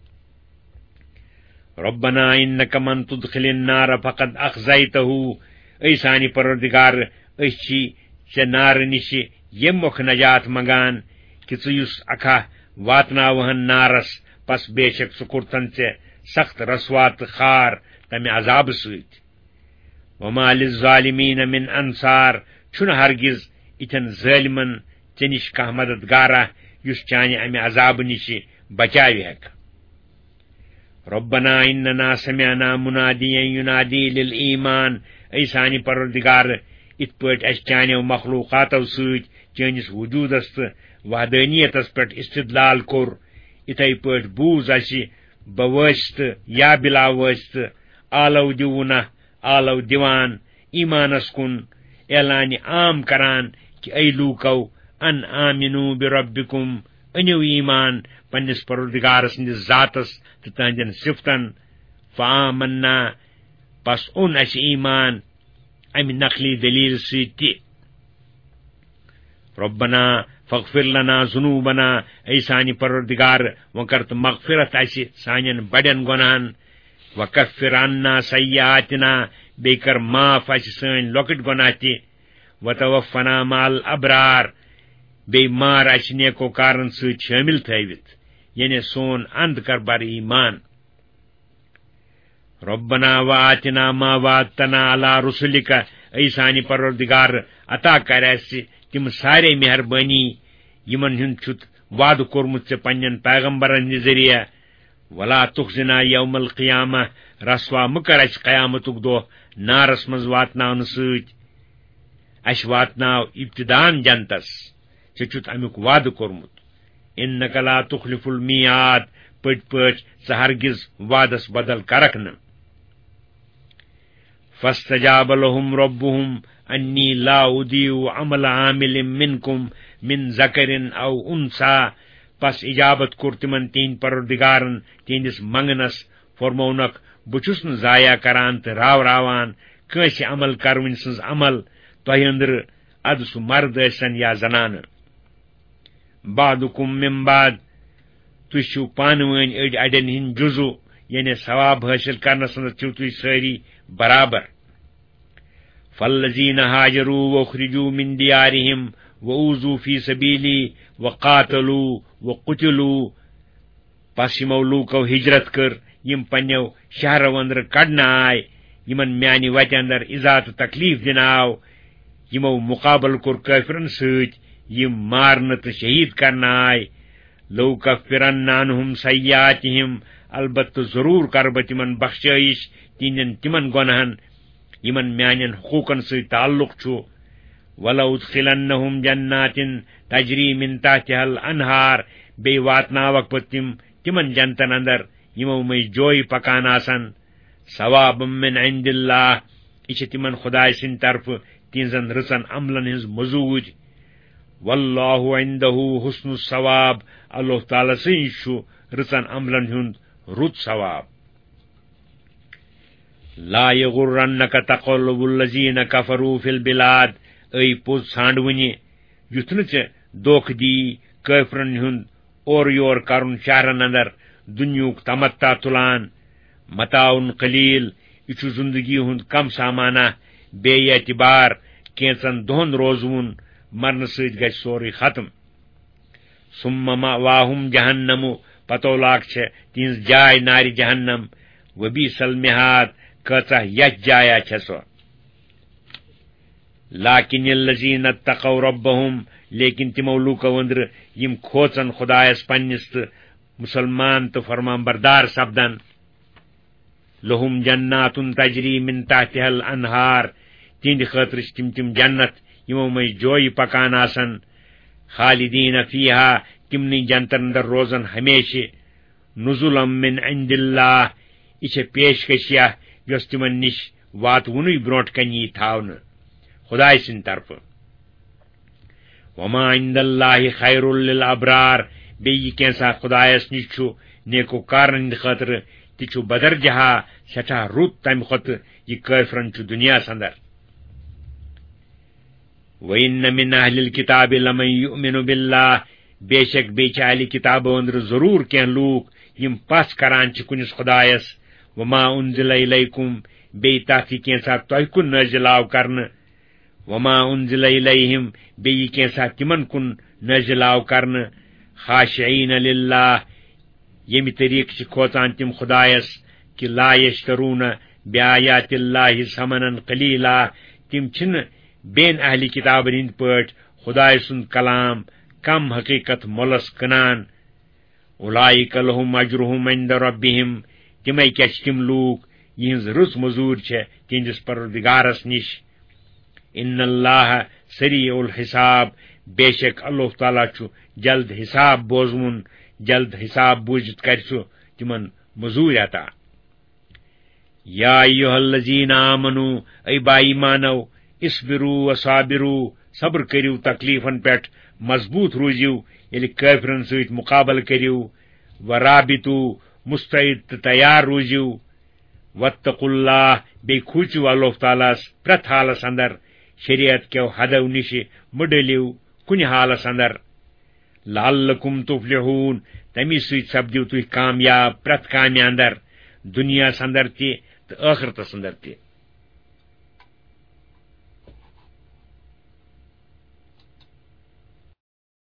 ربنا انک من تدخل النار فقد اخزیتہ اے سانہ پروردگار أسۍ چھ ژےٚ نار نش یم مۄکھ نجات منگان کہ ژٕ یُس اکھا واتناوہن نارس پس بے شک سہ کورتن ژےٚ سخت رسوا تو خار تمہ عذاب سۭتۍ وما للظالمین من انصار چھُنہٕ ہرگز اتھن ظالمن ژےٚ نش کانٛہہ مددگارہ یُس چانہ امہ عذاب نش بچاوِ ہیکہ ربنا اننا سمعنا منادیا ینادی للایمان اے سانہ پروردگار ات پٲٹھۍ اسہ چانیو مخلوقاتو سۭتۍ چٲنس وجودس تو وحدانیتس پٮ۪ٹھ استدلال کوٚر اتھے پٲٹھۍ بوٗز اسہ بوٲسطہٕ یا بلا وٲسطہٕ آلو دیوٗنہ آلو دِوان ایمانس کُن اعلانِ عام کران کہ اے لوٗکو ان آمنو بربکم انیو ایمان پننس پروردگار سندس ذاتس تو تہندین صفتن فآمنا پس اون اسہ ایمان امہ نقلی دلیل سۭتۍ تہِ ربنا فاغفر لنا ذنوبنا اے سانہ پروردگار وۄنۍ کر تو مغفرت اسہ سانین بڑین گناہن وکفر عنا سیئاتنا بیٚیہِ کر معاف اسہ سٲنۍ لۄکٕٹۍ گناہ تہِ وتوفنا مع الابرار بیٚیہِ مار اسہ نیکوکارن سۭتۍ شٲمل تھٲوِتھ یعنی سون اند کر بر ایمان ربنا وآتنا ما وعدتنا علی رسلک اے سانہ پروردگار عطا کر اسہ تم سارے مہربانی یمن ہند چھُتھ وعدٕ کوٚرمُت ژےٚ پننین پیغمبرن ہٕنٛدِ ذریعہ ولا تخزنا یوم القیامہ رسوا مکر اسہ قیامتک دۄہ نارس منٛز واتناونہٕ سۭتۍ اسہ واتناو ابتدان جنتس ژےٚ چھُتھ امیُک وعدٕ کوٚرمُت انک لا تخلف المیعاد پٔٹۍ پٲٹھۍ ژٕ ہرگز وعدس بدل کرکھ نہٕ فاستجاب لهم ربهم انی لا اضیع عمل عامل منکم من ذکر او انثى پس اجابت کور تمن تین پروردگارن تہندس منگنس فرمونک بہ چھُس نہٕ ضایع کران تو راو راوان کٲنٛسہِ عمل کرون سٕنٛز عمل تۄہہِ أنٛدرٕ ادٕ سُہ مرد ٲسن یا زنانہٕ بعدکم من بعد تُہۍ چھِو پانہٕ ؤنۍ أڑۍ اڑٮ۪ن ہٕنٛدۍ جُزو یعنی ثواب حٲصل کرنس منٛز چھِو تُہۍ سٲری برابر فالذین ہاجروا واخرجوا من دیارہم وأوذوا فی سبیلی وقاتلوا وقتلوا پس یمو لوٗکو ہجرت کٔر یم پننیو شہرو اندر کڑنہٕ آے یمن میانہِ وتہِ اندر اِزا تہٕ تکلیف دِنہٕ آو یمو مقابل کوٚر کٲفرن سۭتۍ یم مارنہٕ تہٕ شہید کرنہٕ آے لو کفرن عنہم سیئاتہم البتہ ضرور کر بہ تمن بخشٲیش تہندین تمن گناہن یمن میانین حقوقن سی تعلق چھو وَلَأُدْخِلَنَّهُمْ جَنَّاتٍ تَجْرِي مِن تَحْتِهَا الْأَنْهَارُ بیٚیہِ واتناوکھ بہٕ تِم تِمن جنتن اندر یمو منٛز جویہِ پکان آسن ثوابًا من عند اللہ یہ چھِ تِمن خداے سٕنٛدِ طرفہٕ تِہنٛزن رٕژن عملن ہٕنٛز مزوٗرۍ واللہ عنده حسن الثواب اللہ تعالیٰ سٕے چھُ رٕژن عملن ہُنٛد رُت ثواب لا یغرنک تقلب الذین کفروا فی البلاد اے پوٚز ژھانڈ وٕنہِ یُتھ نہٕ ژےٚ دھوکہٕ دی کٲفرن ہُنٛد اورٕ یور کرُن شہرن اندر دُنیہُک تمتع تُلان متاعُن قلیل یہ چھُ زندگی ہُنٛد کم سامانہ بے اعتبار کینژن دۄہن روزوُن مرنہٕ سۭتۍ گژھِ سورُے ختم ثم مأواہم جہنم پتولاک چھےٚ تِہنٛز جاے نارِ جہنم وبئس المہاد کۭژاہ یتھ جایا چھےٚ سۄ لاکن الذین اتقوا ربہم لیکن تِمو لوٗکو أنٛدرٕ یِم کھوژن خدایس پننس تہٕ مسلمان تہٕ فرمان بردار سپدن لہم جناتن تجری من تحتها الانہار تہنٛدِ خٲطرٕ چھِ تِم تِم جنت یمو منٛز جویہِ پکان آسن خالدین فیہا تِمنٕے جنتن اندر روزن ہمیشہِ نزلا من عند اللہ یہ چھےٚ پیشکشیہ یۄس تِمن نِش واتوُنٕے برونٛٹھ کنہِ یی تھاونہٕ خداے سٕنٛدِ طرفہٕ وما عند اللہ خیر للابرار بیٚیہِ یہِ کینٛژھا خدایس نِش چھُ نیکوکارن ہٕنٛدِ خٲطرٕ تہِ چھُ بدرجہا سٮ۪ٹھاہ رُت تمہِ کھۄتہٕ یہِ کٲفرن چھُ دُنیاہس اندر وَإِنَّ مِنْ أَهْلِ الْكِتَابِ لَمَن يُؤْمِنُ بِاللَّهِ بے شک بیٚیہِ چھِ اہلِ کِتابو أنٛدرٕ ضروٗر کینٛہہ لوٗکھ یِم پژھ کران چھِ کُنِس خدایس وما أُنزِلَ إِلَيْكُمْ بیٚیہِ تتھ یہِ کینٛژھا تۄہہِ کُن نٲزِل آو کرنہٕ وما أُنزِلَ إِلَيْهِمْ بیٚیہِ یہِ کینٛژھا تِمن کُن نٲزِل آو کرنہٕ خاشعین للہ ییٚمہِ طریٖقہٕ چھِ کھوژان تِم خدایس کہ لا یشترون بآیات اللہ ثمنا قلیلا تِم چھِنہٕ بین اہلِ کتابن ہٕنٛدۍ پٲٹھۍ خداے سُنٛد کلام کم حقیقت مۄلس کٕنان اولئک لہم اجرہم عند ربہم تِمے کیٛاہ چھِ تِم لوٗکھ یِہنٛز رٕژ مزوٗرۍ چھےٚ تِہنٛدِس پروردگارس نِش ان اللہ سریع الحساب بے شک اللہ تعالیٰ چھُ جلد حساب بوزوُن جلد حساب بوٗزِتھ کرِ سُہ تِمن مزوٗرۍ عطا یا ایھا الذین آمنوا اے با ایمانو اصبروا وصابروا صبر کٔرِو تکلیفن پٮ۪ٹھ مضبوٗط روٗزِو ییٚلہِ کٲفرن سۭتۍ مُقابلہٕ کٔرِو ورابطوا مستعد تہٕ تیار روٗزِو واتقوا اللہ بیٚیہِ کھوٗژِو اللہ تعالیٰ ہس پرٛٮ۪تھ حالس اندر شریعت کیو حدو نِشہِ مہٕ ڈٔلِو کُنہِ حالس اندر لعلکم تفلحون تمی سۭتۍ سپدِو تُہۍ کامیاب پرٛٮ۪تھ کامہِ اندر دُنیاہس اندر تہِ تہٕ ٲخرتس اندر تہِ